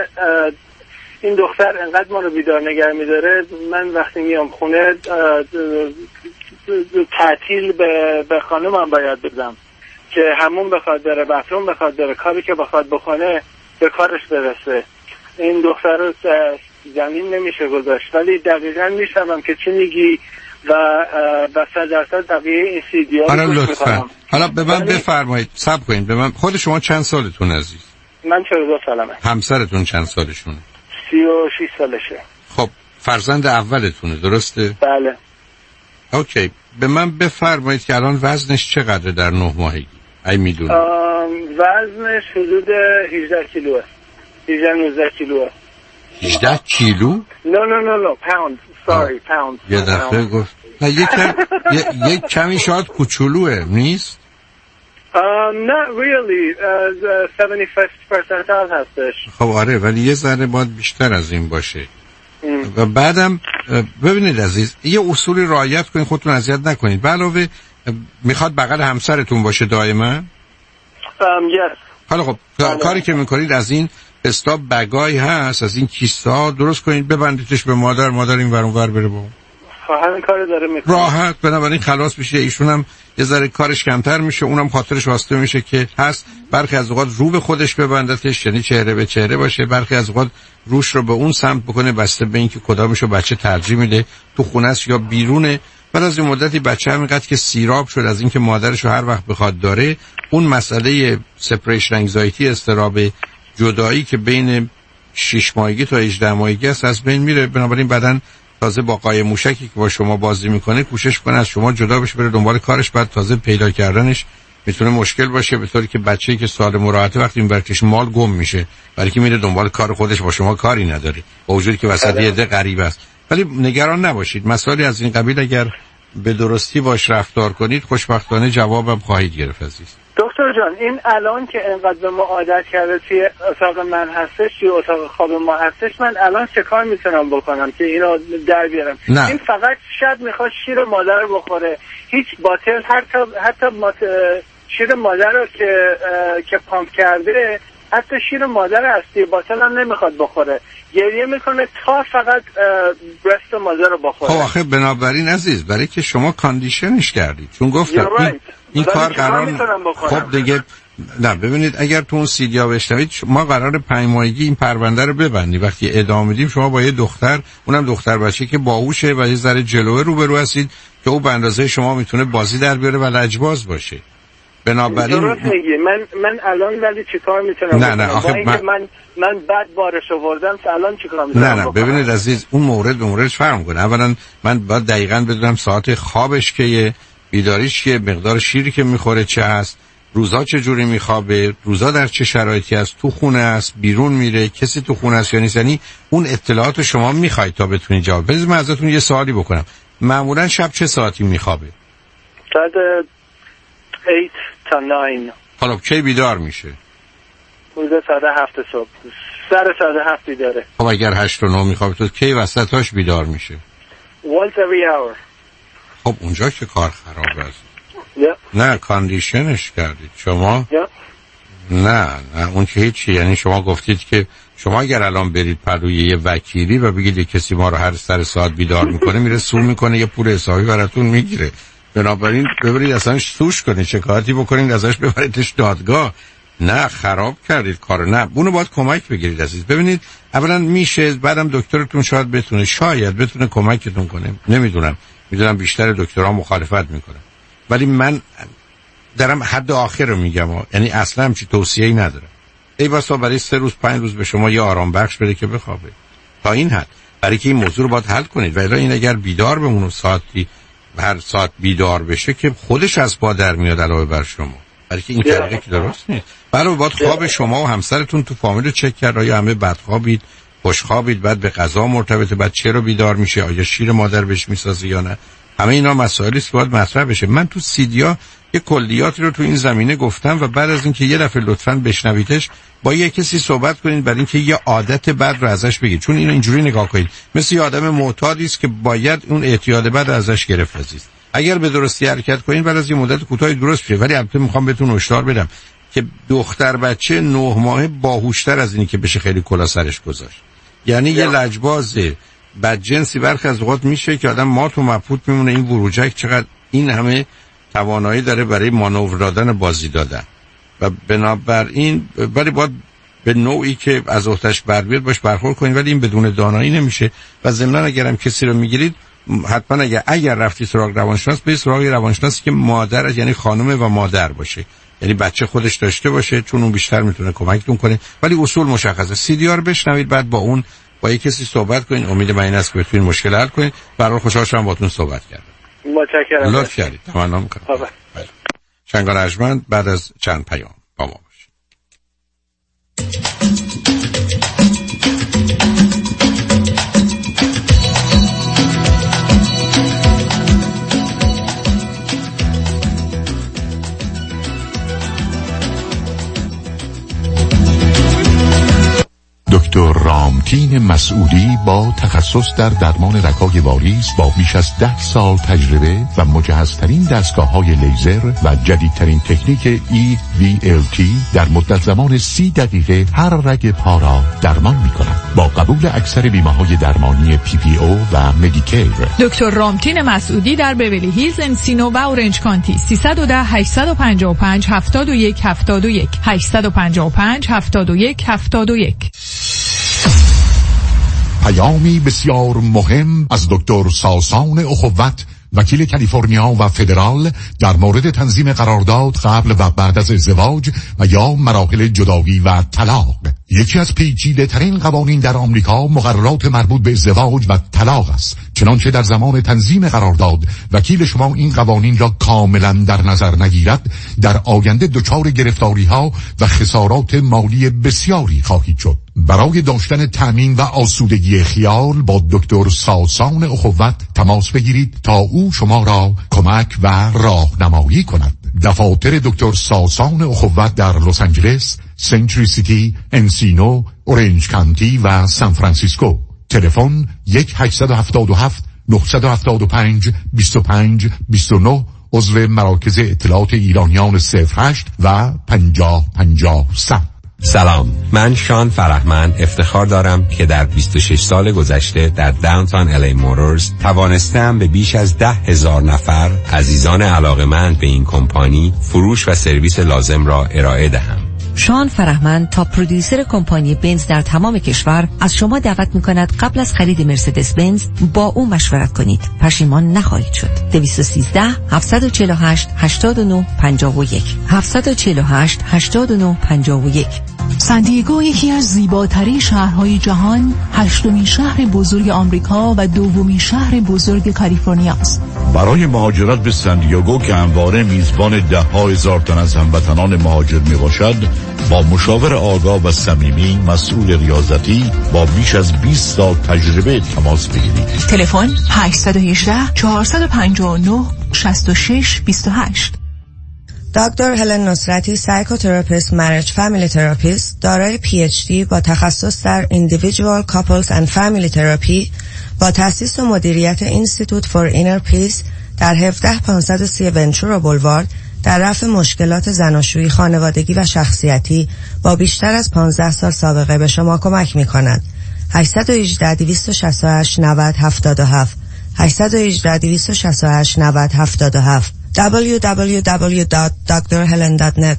این دختر انقدر ما رو بیدار نگه میداره، من وقتی میام خونه تعطیل به خانمم باید بدم که همون بخواد بره، باتروم بخواد بره، کاری که بخواد بکنه به کارش برسه. این دختر رو زمین نمیشه گذاشت. ولی دقیقاً میشنوم که چی میگی و 100% دقیقه این CD ها رو گوش میکنم. حالا به من بفرمایید، صبر کنید، به من، خود شما چند سالتون عزیز؟ من 42 سالمه. همسرتون چند سالشونه؟ 36 سالشه. خب فرزند اولتونه درسته؟ بله. اوکی، به من بفرمایید که الان وزنش چقدره در 9 ماهگی؟ ای میدونم وزنش حدود 18 کیلوه، 18-19 کیلوه. 18 کیلو؟ نه پاوند، سوری پاوند. یه دفعه گفت نه یک کمی شاید کوچولوه نیست؟ نه really 75% هستش. خب آره، ولی یه ذره باید بیشتر از این باشه. و بعدم ببینید عزیز، یه اصولی رعایت کنید، خودتون اذیت نکنید. به علاوه میخواد بغل همسرتون باشه دائما؟ حالا خب کاری که میکنید از این استاب بگای هست، از این کیسه درست کنید ببندیدش به مادر این ور اون ور بره با همین کار داره میکنه راحت، بنابراین خلاص میشه. ایشون هم یه ذره کارش کمتر میشه، اونم خاطرش واسطه میشه که هست. برخی از اوقات رو به خودش ببندتش، یعنی چهره به چهره باشه، برخی از اوقات روش رو به اون سمت بکنه، بسته به اینکه کدامشو بچه ترجیح میده، تو خونه است یا بیرونه. بعد از این مدتی بچه همینقدر که سیراب شد از اینکه مادرشو هر وقت بخواد داره، اون مسئله سپریشن انگزایتی، اضطراب جدایی که بین 6 ماهگی تا 18 ماهگی است از بین میره. بنابراین بدن تازه با قای موشکی که با شما بازی میکنه کوشش کنه از شما جدا بشه، بره دنبال کارش. بعد تازه پیدا کردنش میتونه مشکل باشه، به طوری که بچه‌ای که سالم و راحته وقتی این برکش مال گم میشه، برای که میره دنبال کار خودش، با شما کاری نداره، با وجودی که وسط یه عده غریب است. ولی نگران نباشید، مسائلی از این قبیل اگر به درستی باش رفتار کنید خوشبختانه جوابم خواهید گرفت عزیز. دکتر جان این الان که انقدر به ما عادت کرده توی اتاق من هستش، توی اتاق خواب ما هستش، من الان چه کار میتونم بکنم که اینو در بیارم؟ نه. این فقط شاید میخواد شیر مادر بخوره، هیچ باتل حتی شیر مادر رو که پامپ کرده، حتی شیر مادر اصلی باتل هم نمیخواد بخوره، گریه میکنه تا فقط برست مادر رو بخوره. خب آخه بنابراین عزیز، برای که شما کاندیشنش کردید، چون گفتم این کار قرار خب دیگه نه. ببینید اگر تو اون سیدیا بشنوید، ما قرار 5 ماهگی این پرونده رو ببندی، وقتی ادامه میدیم شما با یه دختر، اونم دختر بچه که باهوشه و یه ذره جلوه روبرو هستید که او به اندازه شما میتونه بازی در بیاره و لجباز باشه. بنابراین درست میگی. من الان ولی چیکار میتونم نه آخه من بعد بارش آوردم، الان چیکار میتونم نه ببینید عزیز، اون مورد به موردش فرق میکنه. اولا من باید دقیقاً بدونم ساعت خوابش که، بیداریش که، مقدار شیری که میخوره چه هست، روزا چه جوری میخوابه، روزا در چه شرایطی است، تو خونه است، بیرون میره، کسی تو خونه است یا نیست. یعنی اون اطلاعات شما میخواید تا بتونید جواب بدید. من ازتون یه سوالی بکنم، معمولا شب چه ساعتی میخوابه؟ ساعت 8 تا 9. حالا کی بیدار میشه؟ روز ساعت 7 صبح، سر ساعت 7 بیداره. خب اگر 8 تا 9 میخوابه تو کی وسطاش بیدار میشه؟ Once every hour. خب اونجا که کار خراب است. نه کاندیشنش کردید شما. نه اون که هیچی. یعنی شما گفتید که شما اگر الان برید پروی یه وکیلی و بگید کسی ما رو هر سر ساعت بیدار میکنه، میره سو میکنه، یه پول حسابی براتون میگیره. بنابراین ببرید اصلا سوش کنید، شکایتی بکنید ازش، ببریدش دادگاه. نه خراب کردید کارو. نه اونو باید کمک بگیرید عزیز. ببینید اولا میشه، بعدم دکترتون شاید بتونه کمکتون کنه. نمیدونم، میدونم بیشتر دکترها مخالفت میکنن، ولی من دارم حد آخر رو میگم. یعنی اصلا همچی توصیه‌ای ندارم. ای بسا برای 3 روز 5 روز به شما یه آرام بخش بده که بخوابه، تا این حد. برای که این موضوع رو باید حل کنید. ولی این اگر بیدار بمونه، ساعتی هر ساعت بیدار بشه، که خودش از پا در میاد علاوه بر شما. برای که این طریقه که درست نیست. برای باید خواب شما و همسرتون تو فامیل رو چک کرد، آیا همه بدخوابید، خوشخوابید، بعد به غذا مرتبطه، بعد چه رو بیدار میشه، آیا شیر مادر بهش میسازه یا نه. همه اینا مسائلی است که باید مطرح بشه. من تو سیدیا یه کلیاتی رو تو این زمینه گفتم و بعد از اینکه یه دفعه لطفاً بشنویدش با یه کسی صحبت کنید، برای اینکه یه عادت بد رو ازش بگید. چون اینو اینجوری نگاه کنید، مثل یه آدم معتادی است که باید اون اعتیاد بد ازش گرفت عزیز. اگر به درستی حرکت کنید بعد از یه مدت کوتاهی درست میشه. ولی البته میخوام بهتون هشدار بدم که دختر بچه 9 ماهه باهوشتر از اینی که بشه خیلی کلا سرش گذاشت. یعنی یه لجباز بدجنسی برخی از اوقات میشه که آدم مات و مبهوت میمونه این وروجک چقدر این همه توانایی داره برای مانور دادن، بازی دادن. و بنابراین ولی باید به نوعی که از اختش بر بیاد باش برخورد کنید. ولی این بدون دانایی نمیشه. و ضمناً اگرم کسی رو میگیرید، حتما اگر رفتی سراغ روانشناس، به سراغ روانشناسی که مادر، یعنی خانم و مادر باشه، یعنی بچه خودش داشته باشه، چون اون بیشتر میتونه کمکتون کنه. ولی اصول مشخصه. سیدیار بشنوید، بعد با اون با یک کسی صحبت کنید. امید من این است که بتونید مشکل حل کنید. برای خوشحال شدم باهاتون صحبت کردم. متشکرم. لطف کردید. تمام می‌کنم. شنگار ارجمند بعد از چند پیام با ما باشید. دکتر رام رامتین مسعودی با تخصص در درمان رگ‌های واریس با بیش از 10 سال تجربه و مجهزترین دستگاه‌های لیزر و جدیدترین تکنیک EVLT در مدت زمان 30 دقیقه هر رگ پا را درمان می‌کند. با قبول اکثر بیمه‌های درمانی PPO و مدیکیر. دکتر رامتین مسعودی در بیولی هیلز، انسینو و اورنج کانتی. 310 855 71 71 855 71 71. پیامی بسیار مهم از دکتر ساسان اخوت، وکیل کالیفرنیا و فدرال در مورد تنظیم قرارداد قبل و بعد از ازدواج و یا مراحل جدایی و طلاق. یکی از پیچیده ترین قوانین در آمریکا مقررات مربوط به ازدواج و طلاق است. چنانچه در زمان تنظیم قرارداد وکیل شما این قوانین را کاملا در نظر نگیرد، در آینده دچار گرفتاری‌ها و خسارات مالی بسیاری خواهید شد. برای داشتن تأمین و آسودگی خیال با دکتر ساسان اخوت تماس بگیرید تا او شما را کمک و راهنمایی کند. دفاتر دکتر ساسان اخوت در لس آنجلس، سنچری سیتی، انسینو، اورنج کانتی و سان فرانسیسکو. تلفن 1-877 975 25 29 عضو مراکز اطلاعات ایرانیان 08 و 50 50 100. سلام، من شان فرهمند افتخار دارم که در 26 سال گذشته در داونتاون الی موتورز توانستم به بیش از 10,000 نفر عزیزان علاقمند به این کمپانی فروش و سرویس لازم را ارائه دهم. شان فرهمند تا پرودیوسر کمپانی بنز در تمام کشور از شما دعوت می‌کند قبل از خرید مرسدس بنز با او مشورت کنید. پشیمان نخواهید شد. 213 748 89 51 748 89 51. سان دیگو یکی از زیباترین شهرهای جهان، 8مین شهر بزرگ آمریکا و 2مین شهر بزرگ کالیفرنیا است. برای مهاجرت به سان دیگو که همواره میزبان 10,000 تن از هموطنان مهاجر میباشد، با مشاور آگاه و صمیمی مسئول ریاضتی با بیش از 20 سال تجربه تماس بگیرید. تلفن 818 459 66 28. دکتر هلن نصرتی، سایکوتراپیست، مریج فامیلی تراپیست، دارای PhD با تخصص در Individual Couples and Family Therapy با تأسیس و مدیریت اینستیتوت فور اینر پیس در 17530 ونچورا بولوارد در رفع مشکلات زناشویی، خانوادگی و شخصیتی با بیشتر از 15 سال سابقه به شما کمک می کند. 818 268 90 77 818 268 90 77 www.drhelen.net.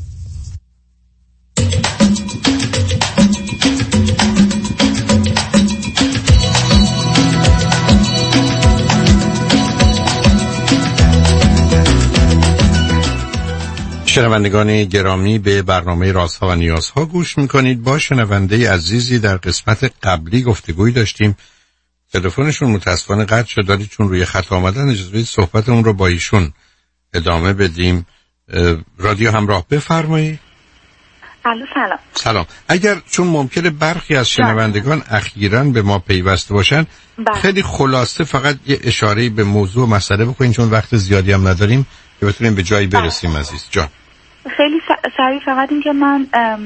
شنوندگان گرامی، به برنامه رازها و نیازها گوش میکنید. با شنونده عزیزی در قسمت قبلی گفتگوی داشتیم، تلفنشون متاسفانه قطع شد، ولی چون روی خط آمدن اجازه بدید صحبتمون رو با ایشون ادامه بدیم. رادیو همراه، بفرمایید. الو، سلام. سلام. اگر چون ممکنه برخی از شنوندگان اخیراً به ما پیوسته باشن، خیلی خلاصه فقط یه اشاره به موضوع مسئله بکنین، چون وقت زیادی هم نداریم که بتونیم به جایی برسیم. عزیز جان، خیلی سریع فقط این که من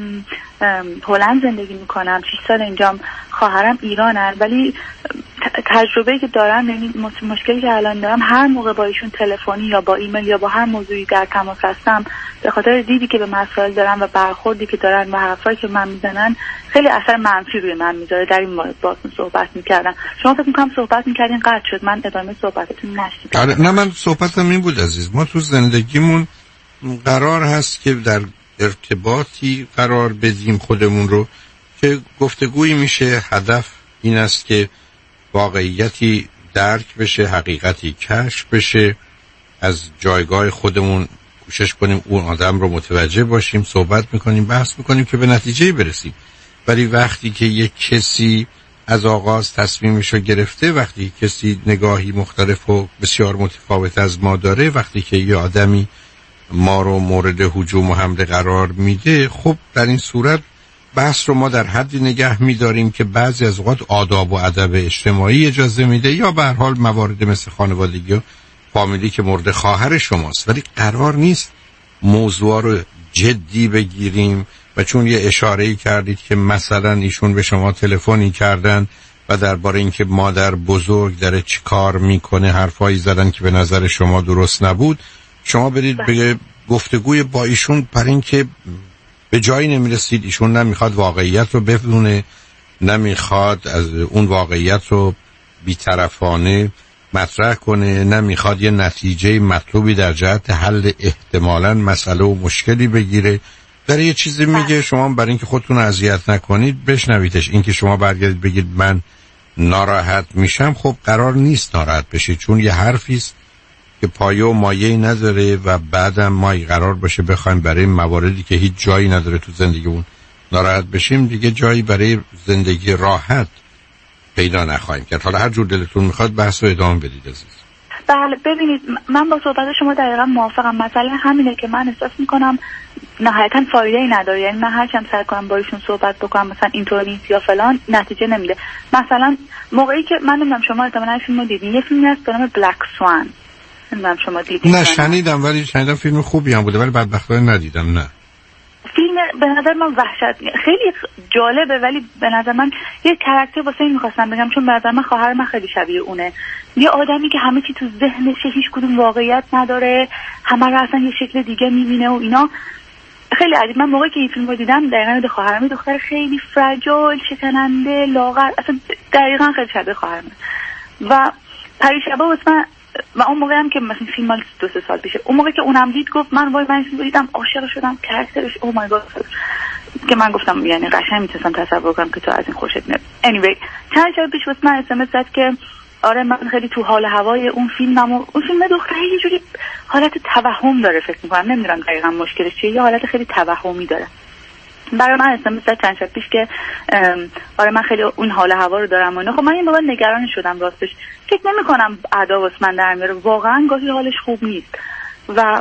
هلند زندگی میکنم، 6 سال اینجام، خواهرم ایرانن، ولی تجربه‌ای که دارم، یعنی مشکلی که الان دارم، هر موقع با ایشون تلفنی یا با ایمیل یا با هر موضوعی در تماس هستم، به خاطر دیدی که به مسائل دارن و برخوردی که دارن و حرفایی که من میزنن خیلی اثر منفی روی من میذاره. در این مورد باهاتون صحبت میکردم. شما فکر میکنم صحبت میکردین قطع شد، من ادامه صحبتتون نشنیدم. نه، من صحبتم این بود عزیز، ما تو زندگیمون قرار هست که در ارتباطی قرار بدیم خودمون رو که گفتگویی میشه، هدف این است که واقعیتی درک بشه، حقیقتی کشف بشه، از جایگاه خودمون کوشش کنیم اون آدم رو متوجه باشیم، صحبت میکنیم، بحث میکنیم که به نتیجه برسیم. ولی وقتی که یک کسی از آغاز تصمیمش رو گرفته، وقتی کسی نگاهی مختلف و بسیار متفاوت از ما داره، وقتی که یه آدمی ما رو مورد هجوم و حمله قرار میده، خب در این صورت بحث رو ما در حدی نگه میداریم که بعضی از اوقات آداب و ادب اجتماعی اجازه میده، یا به هر حال موارد مثل خانوادگی و فامیلی که مورد خواهر شماست. ولی قرار نیست موضوع رو جدی بگیریم و چون یه اشاره‌ای کردید که مثلا ایشون به شما تلفنی کردن و درباره اینکه مادر بزرگ داره چی کار میکنه حرفایی زدن که به نظر شما درست نبود، شما برید به گفتگوی با ایشون، برای اینکه به جایی نمیرسید. ایشون نمیخواد واقعیت رو بدونه، نمیخواد از اون واقعیت رو بی‌طرفانه مطرح کنه، نمیخواد یه نتیجه مطلوبی در جهت حل احتمالاً مسئله و مشکلی بگیره، داره یه چیزی میگه، شما برای اینکه خودتون اذیت نکنید بشنویدش. اینکه شما برگردید بگید من ناراحت میشم، خب قرار نیست ناراحت بشید، چون یه حرفیست که پایه و مایه‌ای نداره و بعدم ما قرار باشه بخوایم برای مواردی که هیچ جایی نداره تو زندگیمون ناراحت بشیم، دیگه جایی برای زندگی راحت پیدا نخواهیم کرد. حالا هر جور دلتون میخواد بحث رو ادامه بدید عزیز. بله ببینید، من با صحبت شما دقیقا موافقم. مثلا همینه که من احساس میکنم نهایتا فایده‌ای نداره، یعنی من هر چند سعی کنم با ایشون صحبت بکنم مثلا اینطور نیست یا فلان، نتیجه نمیده. مثلا موقعی که من نمیدونم شما احتمالاً فیلمو دیدین، یه فیلمی هست به نام بلک سوان، نمیدونم شما دیدین؟ نه شنیدم، ولی شنیدم فیلم خوبی هم بوده، ولی بدبختانه ندیدم. نه فیلم به نظر من وحشت خیلی جالبه، ولی به نظر من یه کاراکتر واسه این می‌خواستم بگم، چون به نظر من خواهر من خیلی شبیه اونه. یه آدمی که همه چی تو ذهنشه، هیچ کدوم واقعیت نداره، همه رو اصلا یه شکل دیگه می‌بینه و اینا. خیلی عجیب. من موقعی که این فیلمو دیدم دقیقاً به خواهرم، دختر خیلی فراجایل، شکننده، لاغر، اصلا دقیقاً خیلی شبیه خواهرم. و پریشبا واسه و اون موقع هم که مثلا فیلم مال 2-3 سال پیشه، اون موقع که اونم دید گفت من وای من دیدم عاشق شدم، کاراکترش او مای گاد، که من گفتم یعنی قشنگ میتونستم تصور کنم که تو از این خوشت میاد. anyway چند شب پیش واسه من SMS زد که آره من خیلی تو حال هوای اون فیلمم، و اون فیلم دختره یه جوری حالت توهم داره، فکر می‌کنم نمیدونم دقیقاً مشکلش چیه، یه حالت خیلی توهمی داره. برای من SMS زد چند شب پیش که آره من خیلی اون حال هوا رو دارم و اینا. خب من این موقع نگران شدم، راستش فکر نمی‌کنم ادا واسه من در میاره، واقعا گاهی حالش خوب نیست و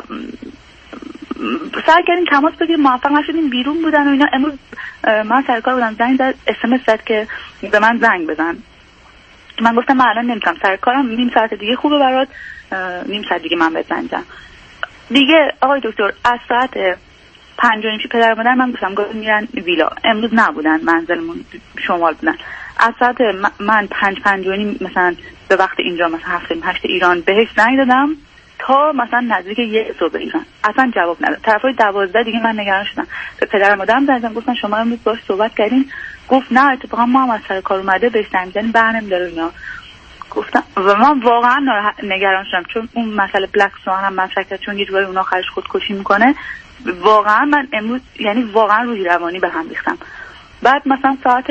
سعی کردیم تماس بگیریم، موفق نشدیم، بیرون بودن و اینا. امروز من سر کار بودم، زنگ زد SMS زد که به من زنگ بزن. من گفتم من الان نمیتونم، سر کارم، نیم ساعت دیگه خوبه برات، نیم ساعت دیگه من بهت زنگ زدم. دیگه آقای دکتر از ساعت 5:30 پدر و مادر من گفتم گفت میرن ویلا، امروز نبودن، منزلمون شمال بودن. از ساعت من 5:50 مثلا به وقت اینجا مثلا 7-8 ایران بهش زنگ دادم تا مثلا نزدیک 1 صبح ایران، اصلا جواب نداد. طرفای 12 دیگه من نگران شدم، به پدر و مادرم زنگ زدم گفتم شما امروز باهاش صحبت کردین؟ گفت نه اتفاقا ما هم از سر کار اومده بهش زنگ زدیم برنمی‌داره اینا. گفتم و من واقعا نگران شدم، چون اون مسئله بلک سوان هم مطرح کرد، چون یه جوری اون آخرش خودکشی میکنه. واقعا من امروز یعنی واقعا روحی روانی به هم ریختم. بعد مثلا ساعت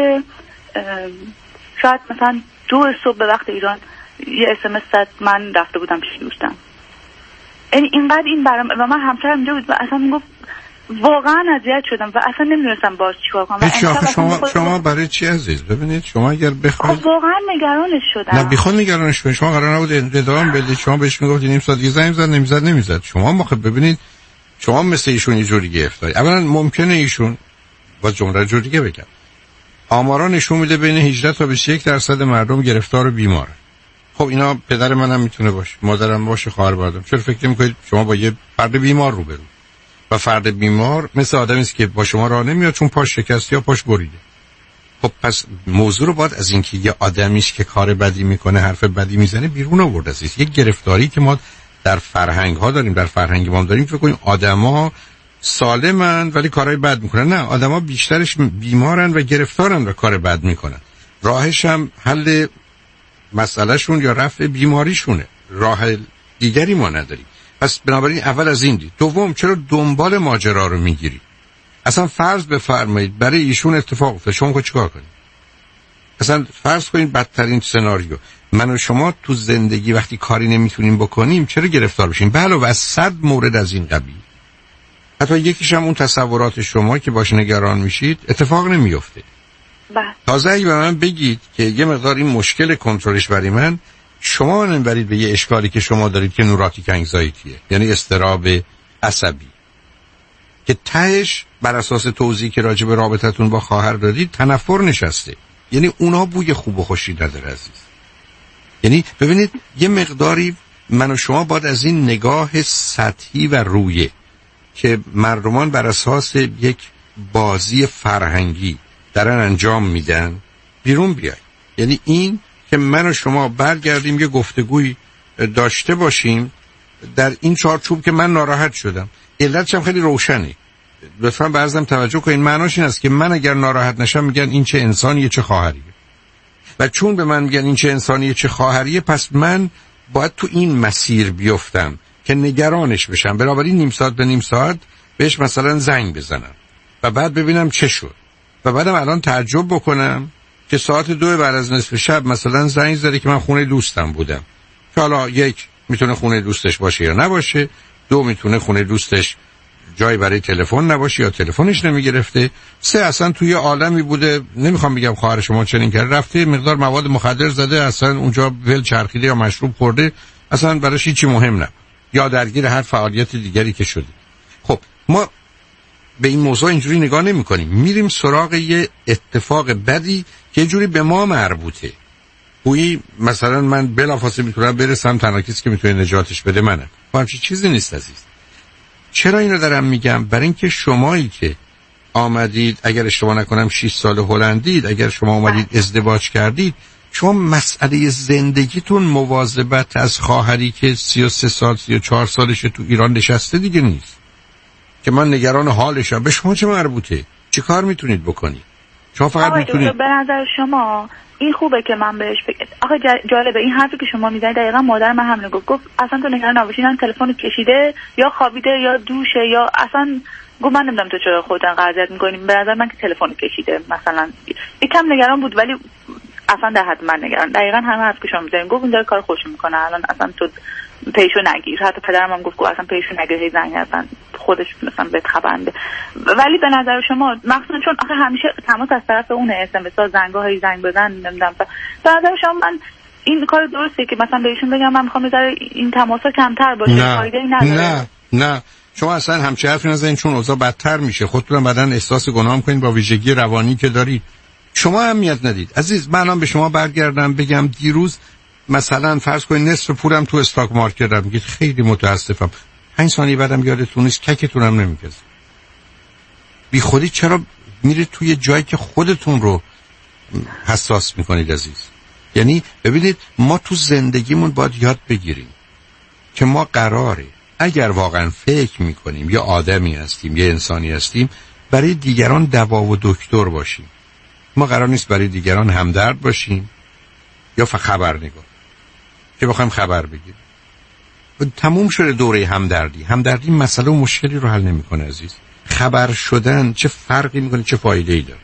شاید مثلا 2 صبح به وقت ایران یه SMS زد، من رفته بودم پیش دوستم. یعنی اینقدر این برام و من همسرم اینجا بود و اصلا میگفت واقعا اذیت شدم و اصلا نمیدونستم باز چیکار کنم. شما برای چی عزیز؟ ببینید شما اگر بخواید واقعا نگرانش شدم. نه بیخود نگرانش بشید، شما قرار نبود ادامه بدید، شما بهش میگفتید نیم ساعت دیگه زنگ زد نمیزد. شما موقع ببینید شما مثل ایشون یه جوری گرفتاری. اولا ممکنه ایشون با جمله جوری دیگه بگم، آمارا نشون میده بین 18 تا 21% مردم گرفتار و بیماره. خب اینا پدر منم میتونه باشه، مادرم باشه، خواهر برادرم. چرا فکر میکنید شما با یه فرد بیمار روبرو و فرد بیمار مثل آدمی است که با شما راه نمیاد چون پاش شکسته یا پاش بریده؟ خب پس موضوع رو باید از اینکه یه آدمی است که کار بدی میکنه، حرف بدی میزنه بیرون آورد. است یک گرفتاری که ما در فرهنگ ها داریم، در فرهنگ ما داریم. فکر کنیم آدما سالمن ولی کارهای بد میکنن. نه، آدما بیشترش بیمارن و گرفتارن و کار بد میکنن. راهش هم حل مسئلهشون یا رفع بیماریشونه، راه دیگری ما نداریم. پس بنابراین اول از این دید. دوم، چرا دنبال ماجرا رو میگیری؟ اصلا فرض بفرمایید برای ایشون اتفاق افتاد، شما چیکار کنید؟ اصلا فرض کنید بدترین سناریو، من و شما تو زندگی وقتی کاری نمیتونیم بکنیم چرا گرفتار بشیم؟ به علاوه از 100 مورد از این قبیل. حتی یکیش هم اون تصورات شما که باش نگران میشید اتفاق نمیفته. تازه اگه به من بگید که یه مقدار این مشکل کنترلش برای من، شما نمیبرید به یه اشکالی که شما دارید که نوراتیک انگزایتیه، یعنی اضطراب عصبی، که تهش بر اساس توضیحی که راجع به رابطتون با خواهر دادید تنفر نشسته. یعنی اونا بوی خوب و خوشی نداره عزیز. یعنی ببینید یه مقداری من و شما باید از این نگاه سطحی و رویه که مردمان بر اساس یک بازی فرهنگی دارن انجام میدن بیرون بیای. یعنی این که من و شما برگردیم یه گفتگوی داشته باشیم در این چارچوب که من ناراحت شدم، علتش هم خیلی روشنه، لطفاً بعضم توجه کنین. معناش این است که من اگر ناراحت نشم میگن این چه انسانیه چه خواهریه، و چون به من میگن این چه انسانیه چه خواهریه پس من باید تو این مسیر بیفتم که نگرانش بشم، بنابراین نیم ساعت به نیم ساعت بهش مثلا زنگ بزنم و بعد ببینم چه شد، و بعدم الان تعجب بکنم که ساعت 2 بعد از نصف شب مثلا زنگ زده که من خونه دوستم بودم، که حالا یک میتونه خونه دوستش باشه یا نباشه، 2 میتونه خونه دوستش جایی برای تلفن نباشه یا تلفنش نمیگرفته، 3 اصلا توی عالمی بوده، نمیخوام بگم خواهر شما چنین کرده، رفته مقدار مواد مخدر زده، اصلا اونجا ول چرخیده یا مشروب خورده، اصلا براش هیچی مهم نه، یا درگیر هر فعالیت دیگری که شده. خب ما به این موضوع اینجوری نگاه نمی کنیم، میریم سراغ یه اتفاق بدی که یه جوری به ما مربوطه. گویی مثلا من بلافاصله میتونم برسم، تنها کسی که میتونه نجاتش بده منم. همچین چیزی نیست عزیز. چرا اینو دارم میگم؟ برای اینکه شمایی که آمدید، اگر اشتباه نکنم 6 سال هلندید، اگر شما آمدید ازدواج کردید، شما مسئله زندگیتون مواظبت از خواهری که 33 سال 34 سالشه تو ایران نشسته دیگه نیست که من نگران حالشم. به شما چه مربوطه؟ چه کار میتونید بکنید؟ شما فقط میتونید. به نظر شما این خوبه که من بهش آخه جالبه این حرفی که شما میزنید، دقیقاً مادر من همین گفت اصلا تو نگران نباشی، این تلفن کشیده یا خوابیده یا دوشه یا اصلا گفت من نمیدونم تو چرا خودت انقدر اذیت می‌کنی، به نظر من که تلفن کشیده مثلا یکم نگران بود ولی اصلا در حد من نگران. دقیقاً همین حرف که شما میزنید، گفت اون داره کار خوش میکنه، الان اصلا تو پیشو نگیر. حتی پدرم هم گفت اصلا پیشو نگیر، هی زنگ نزن، خودش مثلا بهت خبر میده. ولی به نظر شما مخصوصا چون آخه همیشه تماس از طرف اونه، اس ام اس زنگ‌های زنگ بزن نمیدونم، به نظر شما من این کار درسته که مثلا بهشون بگم من میخوام بذار این تماسا کمتر باشه؟ فایده‌ای نداره. نه شما اصلا همچه حرفی نزنید، چون اوضاع بدتر میشه، خودتون بعدن احساس گناه میکنید با ویژگی روانی که دارید. شما اهمیت ندید عزیز. من الان به شما برگردم بگم دیروز مثلا فرض کنید نصف پولم تو استاک مارکت دارم، میگید خیلی متاسفم، 5 ثانیه بعدم یادتون نیست، ککتونم نمیکشه. بی خودی چرا میرید توی جایی که خودتون رو حساس میکنید عزیز؟ یعنی ببینید ما تو زندگیمون باید یاد بگیریم که ما قراره اگر واقعا فکر میکنیم یا آدمی هستیم یا انسانی هستیم برای دیگران دوا و دکتر باشیم. ما قرار نیست برای دیگران همدرد باشیم یا فقط خبرنگار که بخوایم خبر بگیریم. تموم شده دوره همدردی مسئله و مشکلی رو حل نمیکنه عزیز. خبر شدن چه فرقی میکنه، چه فایده‌ای داره؟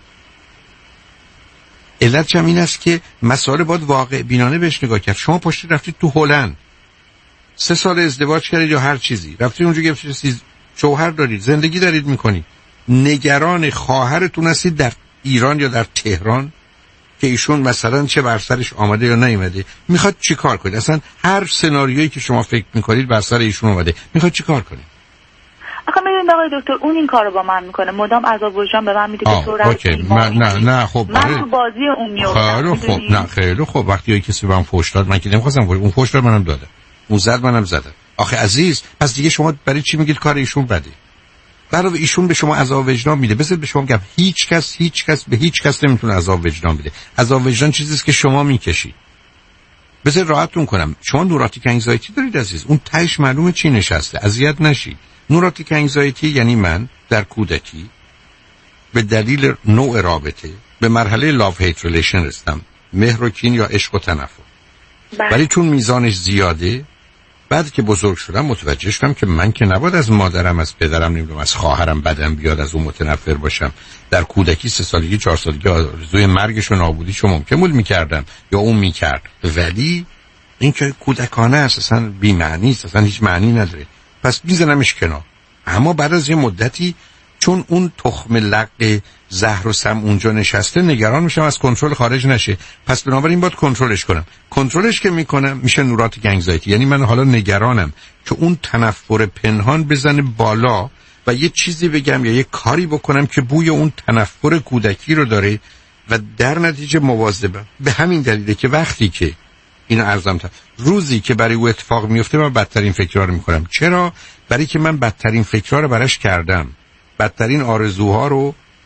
علتش هم این است که مسئله باید واقع بینانه بهش نگاه کرد. شما پشت رفتید تو هلند 3 سال ازدواج کردید یا هر چیزی، رفتید اونجا گرفتید شوهر دارید، زندگی دارید میکنید، نگران خواهرتون هستید در ایران یا در تهران که ایشون مثلا چه بر سرش آمده یا نیومده، میخواد چی کار کنید؟ اصلا هر سناریویی که شما فکر میکنید بر سر ایشون اومده، میخواد چی کار کنید؟ آخه میدونید آقای دکتر اون این کارو با من میکنه، مدام عذاب وجدان به من میده که تو نه خب من تو بازی اون میافتم. خب نه خیلی خب وقتی یه کسی بهم فحش داد، من که نمیخواستم اون فحش داد منم دادم، اون زد منم زدم. آخه عزیز پس دیگه شما برای چی میگید کار ایشون بده؟ برای ایشون به شما عذاب وجدان میده. بذارید به شما بگم هیچ کس به هیچ کس نمیتونه عذاب وجدان بده. عذاب وجدان چیزی است که شما میکشید. بذارید راحتتون کنم، شما نوراتیک انگزایتی دارید عزیز، اون تهش معلومه چی نشسته، اذیت نشید. نوراتیک انگزایتی یعنی من در کودکی به دلیل نوع رابطه به مرحله لاو هیت ریلیشن رسیدم، مهر و کین یا عشق و تنفر. ولی چون میزانش زیاده، بعد که بزرگ شدم متوجه شدم که من که نباید از مادرم، از پدرم، نمیدونم از خواهرم بدم بیاد، از اون متنفر باشم. در کودکی 3 سالگی 4 سالگی آرزوی مرگش و نابودیشو ممکن بود میکردم یا اون میکرد، ولی این که کودکانه است، اصلا بی معنی است، اصلا هیچ معنی نداره، پس میزنمش کنار. اما بعد از یه مدتی چون اون تخم لق زهر و سم اونجا نشسته، نگران میشم از کنترل خارج نشه، پس بنابراین باید کنترلش کنم. کنترلش که میکنم میشه نوراتیک انگزایتی. یعنی من حالا نگرانم که اون تنفر پنهان بزنه بالا و یه چیزی بگم یا یه کاری بکنم که بوی اون تنفر کودکی رو داره و در نتیجه مواظبم. به همین دلیله که وقتی که اینو عرضم روزی که برای او اتفاق میفته من بدترین فکرها رو میکنم. چرا؟ برای که من بدترین فکرها رو براش کردم، بدترین آرزوها رو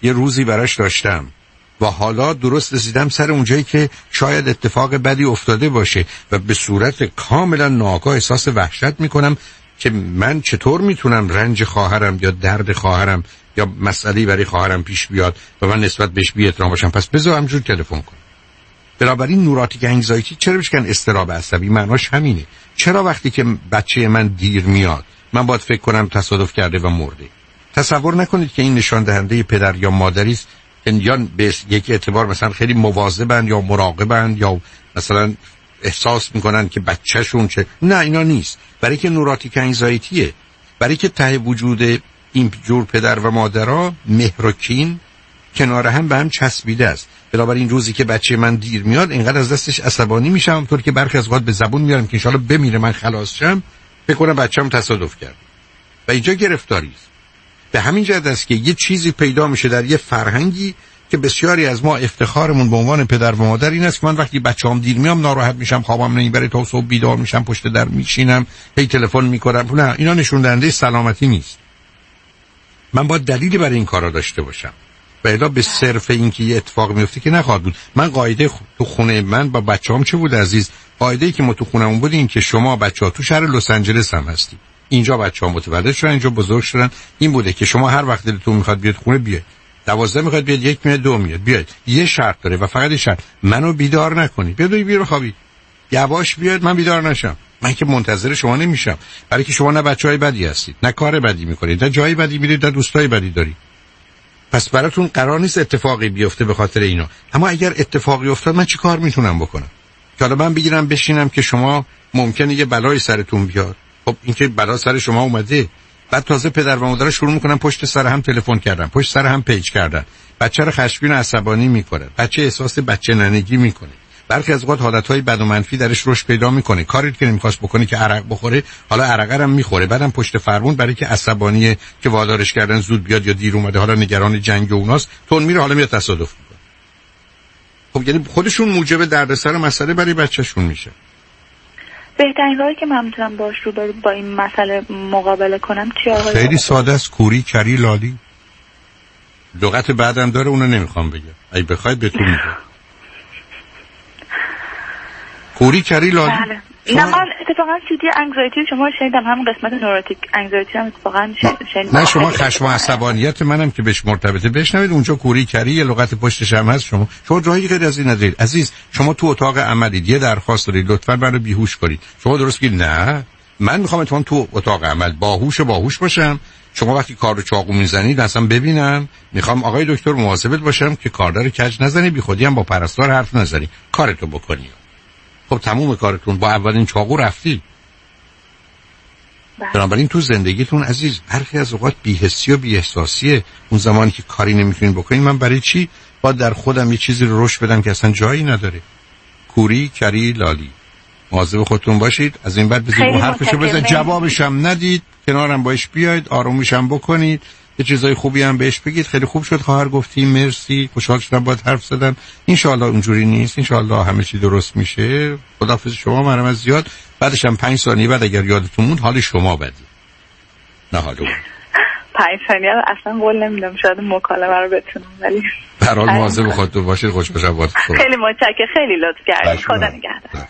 یه روزی براش داشتم و حالا درست رسیدم سر اونجایی که شاید اتفاق بدی افتاده باشه و به صورت کاملا ناآگاه احساس وحشت میکنم که من چطور میتونم رنج خواهرم یا درد خواهرم یا مسئله‌ای برای خواهرم پیش بیاد و من نسبت بهش بی‌احترام باشم. پس بذار همجور تلفن کنم. بنابراین نوراتیک انگزایتی چرا بهش میگن اضطراب عصبی؟ معناش همینه. چرا وقتی که بچه من دیر میاد من باید فکر کنم تصادف کرده و مرده؟ تصور نکنید که این نشان دهنده پدر یا مادری است که یا به یک اعتبار مثلا خیلی مواظبن یا مراقبن یا مثلا احساس میکنن که بچه‌شون چه. نه، اینا نیست. برای که نوراتیک انگزایتیه، برای که ته وجود این جور پدر و مادرها مهر و کین کنار هم به هم چسبیده است. بنابراین روزی که بچه من دیر میاد اینقدر از دستش عصبانی میشم، اونطور که برخی از اوقات به زبون میارم که انشالله بمیره من خلاص شم، فکر کنم بچه‌م تصادف کرد و اینجا گرفتاری است. به همین جهت است که یه چیزی پیدا میشه در یه فرهنگی که بسیاری از ما افتخارمون به عنوان پدر و مادر این است که من وقتی بچه‌ام دیر میام ناراحت میشم، خوابم نمیبره، تا صبح بیدار میشم، پشت در میشینم، هی تلفن میکنم. نه، اینا نشون دهنده سلامتی نیست. من باید دلیلی برای این کارا داشته باشم. و الا به صرف اینکه یه اتفاق میفته که نخواهد بود. من قاعده تو خونه من با بچه‌ام چه بود عزیز؟ قاعده‌ای که ما تو خونمون بود این که شما بچه‌ها تو شهر لس آنجلس هم هستید. اینجا بچه‌ها متولد شدن، اینجا بزرگ شدن. این بوده که شما هر وقت دلتون میخواد بیاد خونه بیاید. 12 میخواد بیاد، 1 میاد، 2 میاد، بیاید. یه شرط داره و فقط این شرط منو بیدار نکنید. بیاد خوابید. یواش بیاد، من بیدار نشم. من که منتظر شما نمیشم. برای که شما نه بچهای بدی هستید، نه کار بدی میکنید، نه جای بدی میرید، نه دوستای بدی دارید. پس براتون قرار نیست اتفاقی بیفته به خاطر اینا. اما اگر اتفاقی افتاد من چی کار میتونم بکنم؟ که حالا من بگیرم بشینم که شما ممکنه یه بلای سرتون بیاد. خب این که بلا سر شما اومده، بعد تازه پدر و مادر شروع میکنن پشت سر هم تلفن کردن، پشت سر هم پیج کردن، بچه رو خشمگین و عصبانی میکنه، بچه احساس بچه ننگی میکنه، برخی از اوقات حالتهای بد و منفی درش رشد پیدا میکنه، کاری که نمیخواست بکنه که عرق بخوره حالا عرق هم میخوره، بعدم پشت فرمون برای که عصبانیه که وادارش کردن زود بیاد یا دیر اومده، حالا نگران جنگ و اوناست، تون میره، حالا میاد تصادف میکنه. خب یعنی خودشون موجب دردسر مسئله برای بچه‌شون میشه. بهترین راهی که من میتونم باش رو با این مسئله مقابله کنم چیه؟ خیلی ساده است. کوری، کری، لالی. لغت بعدم داره، اونو نمیخوام بگم. اگه بخواید بهتون میگم. کوری، کری، لالی. بله. نه من اتفاقا سیدی انگزایتی شما شنیدم، همون قسمت نوراتیک انگزایتی هم اتفاقا شنیدم. نه شما خشم و عصبانیت منم که بهش مرتبطه بشنوید، اونجا کوری کری یه لغت پشتش هم هست. شما جایی غیر از این ندارید عزیز. شما تو اتاق عملید، یه درخواست دارید لطفاً منو بیهوش کنید. شما درست میگید نه من میخوام اتفاقا تو اتاق عمل باهوش باشم. شما وقتی کارو چاقو میزنید اصلا ببینم، میخوام آقای دکتر مواظبت باشم که کاردار کج نزنی، بی خودی هم با پرستار حرف نزنی، کارتو بکنی. خب تموم کارتون با اولین چاقو رفتی. بنابراین تو زندگیتون عزیز برخی از اوقات بی‌حسی و بی‌احساسیه. اون زمانی که کاری نمیتونین بکنین من برای چی باید در خودم یه چیزی رو رشد بدم که اصلا جایی نداره؟ کوری، کری، لالی. مواظب خودتون باشید. از این بعد بزنید حرفشو بزن، جوابش هم ندید، کنارم باش بیاید، آرومش هم بکنید، یه چیزای خوبی هم بهش بگید. خیلی خوب شد خواهر گفتی، مرسی، خوشحال شدم باهات حرف زدم. ان شاء الله اونجوری نیست، ان شاء الله همه چی درست میشه. خداحافظ شما. منم از زیاد بعدش هم 5 ثانیه بعد اگر یادتون موند حال شما بدی، نه حال اون. 5 ثانیه اصلا قول نمیدم، شاید مکالمه رو بتونم، ولی به هر حال مواظب خودتون باشید. خوشبخت باشید. خیلی متشکرم، خیلی لطف کردید. خدا نگهدار.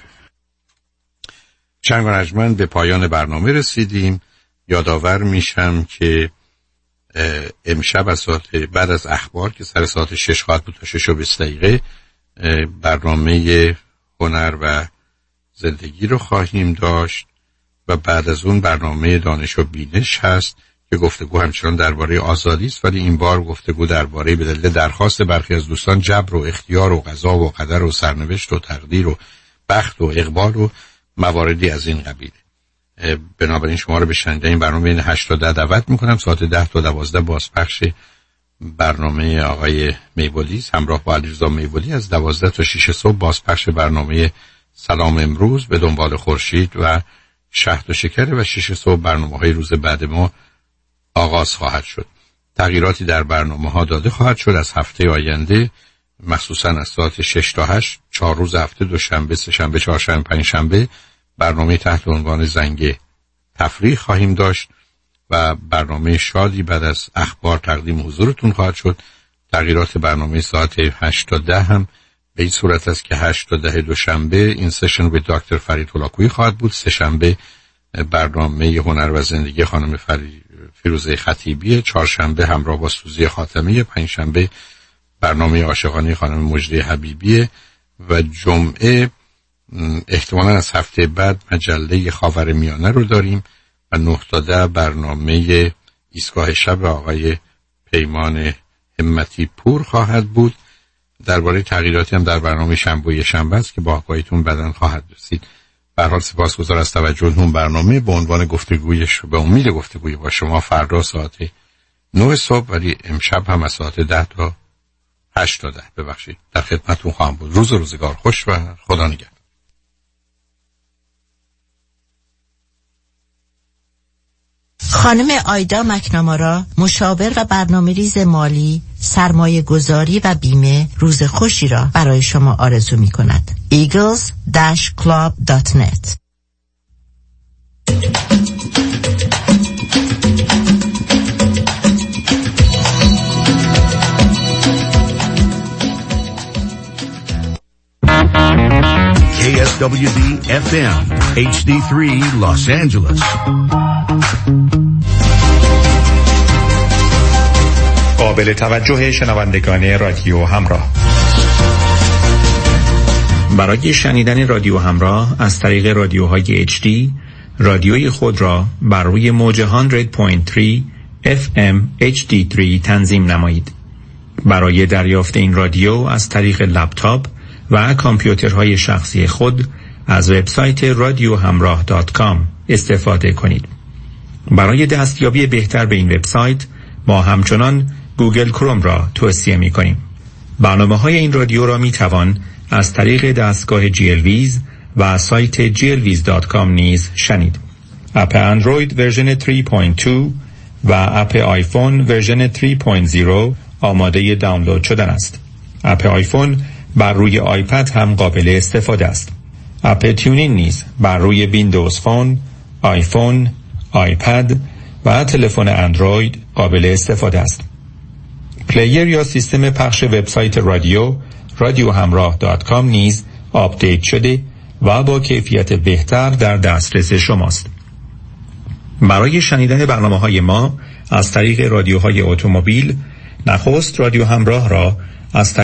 چند ارجمند به پایان برنامه رسیدیم. یادآور میشم که امشب از ساعت بعد از اخبار که سر ساعت 6 خواهد بود تا 6 و 20 دقیقه برنامه هنر و زندگی رو خواهیم داشت و بعد از اون برنامه دانش و بینش هست که گفتگو همچنان درباره آزادی است، ولی این بار گفتگو درباره به دلیل درخواست برخی از دوستان جبر و اختیار و قضا و قدر و سرنوشت و تقدیر و بخت و اقبال و مواردی از این قبیل. بنابراین شما رو به شنیدن این برنامه بین 8 تا 10 دعوت میکنم. ساعت 10 تا 12 بازپخش برنامه آقای میولی همراه با علیرضا میولی، از 12 تا 6 صبح بازپخش برنامه سلام امروز به دنبال خورشید و شهد و شکر و 6 صبح برنامه‌های روز بعد ما آغاز خواهد شد. تغییراتی در برنامه‌ها داده خواهد شد از هفته آینده، مخصوصا از ساعت 6 تا 8 4 روز هفته، دوشنبه، سه‌شنبه، چهارشنبه، پنجشنبه برنامه تحت عنوان زنگ تفریح خواهیم داشت و برنامه شادی بعد از اخبار تقدیم حضورتون خواهد شد. تغییرات برنامه ساعت 8 تا 10 هم به این صورت است که 8 تا 10 دوشنبه این سشن به دکتر فرید هولاکویی خواهد بود. سه‌شنبه برنامه هنر و زندگی خانم فیروزه خطیبی، چهارشنبه همراه با سوزی خاتمی، پنجشنبه برنامه عاشقانه خانم مجدی حبیبی و جمعه احتمالاً از هفته بعد مجله خاورمیانه رو داریم و 9 تا 10 برنامه ایستگاه شب آقای پیمان همتی پور خواهد بود. درباره تغییراتی هم در برنامه شنبه است که با آقایتون بعداً خواهد رسید. به هر حال سپاسگزار از توجهتون. برنامه به عنوان گفتگویش به امید گفتگوی با شما فردا ساعت 9 صبح ولی امشب هم از ساعت 10 تا 8 تا 10 ببخشید در خدمتتون خواهم بود. روز و روزگار خوش و خدا نگهدار. خانم آیدا مکنامارا، مشاور و برنامه‌ریز مالی، سرمایه گذاری و بیمه، روز خوشی را برای شما آرزو می کند. eagles-club.net KSWB FM HD3 Los Angeles. قابل توجه شنوندگان رادیو همراه، برای شنیدن رادیو همراه از طریق رادیوهای HD رادیوی خود را بر روی موج 100.3 FM HD3 تنظیم نمایید. برای دریافت این رادیو از طریق لپتاپ و کامپیوترهای شخصی خود از وبسایت radiohamrah.com استفاده کنید. برای دستیابی بهتر به این وبسایت ما همچنان گوگل کروم را توصیه می کنیم. برنامه‌های این رادیو را می توان از طریق دستگاه GLViz و سایت glviz.com نیز شنید. اپ اندروید ورژن 3.2 و اپ آیفون ورژن 3.0 آماده دانلود شدن است. اپ آیفون بر روی آیپد هم قابل استفاده است. اپ تیونین نیز بر روی ویندوز فون، آیفون، آیپد و تلفن اندروید قابل استفاده است. پلیر یا سیستم پخش وبسایت رادیو همراه.com نیز آپدیت شده و با کیفیت بهتر در دسترس شماست. برای شنیدن برنامه‌های ما از طریق رادیوهای اتومبیل، نخست رادیو همراه را از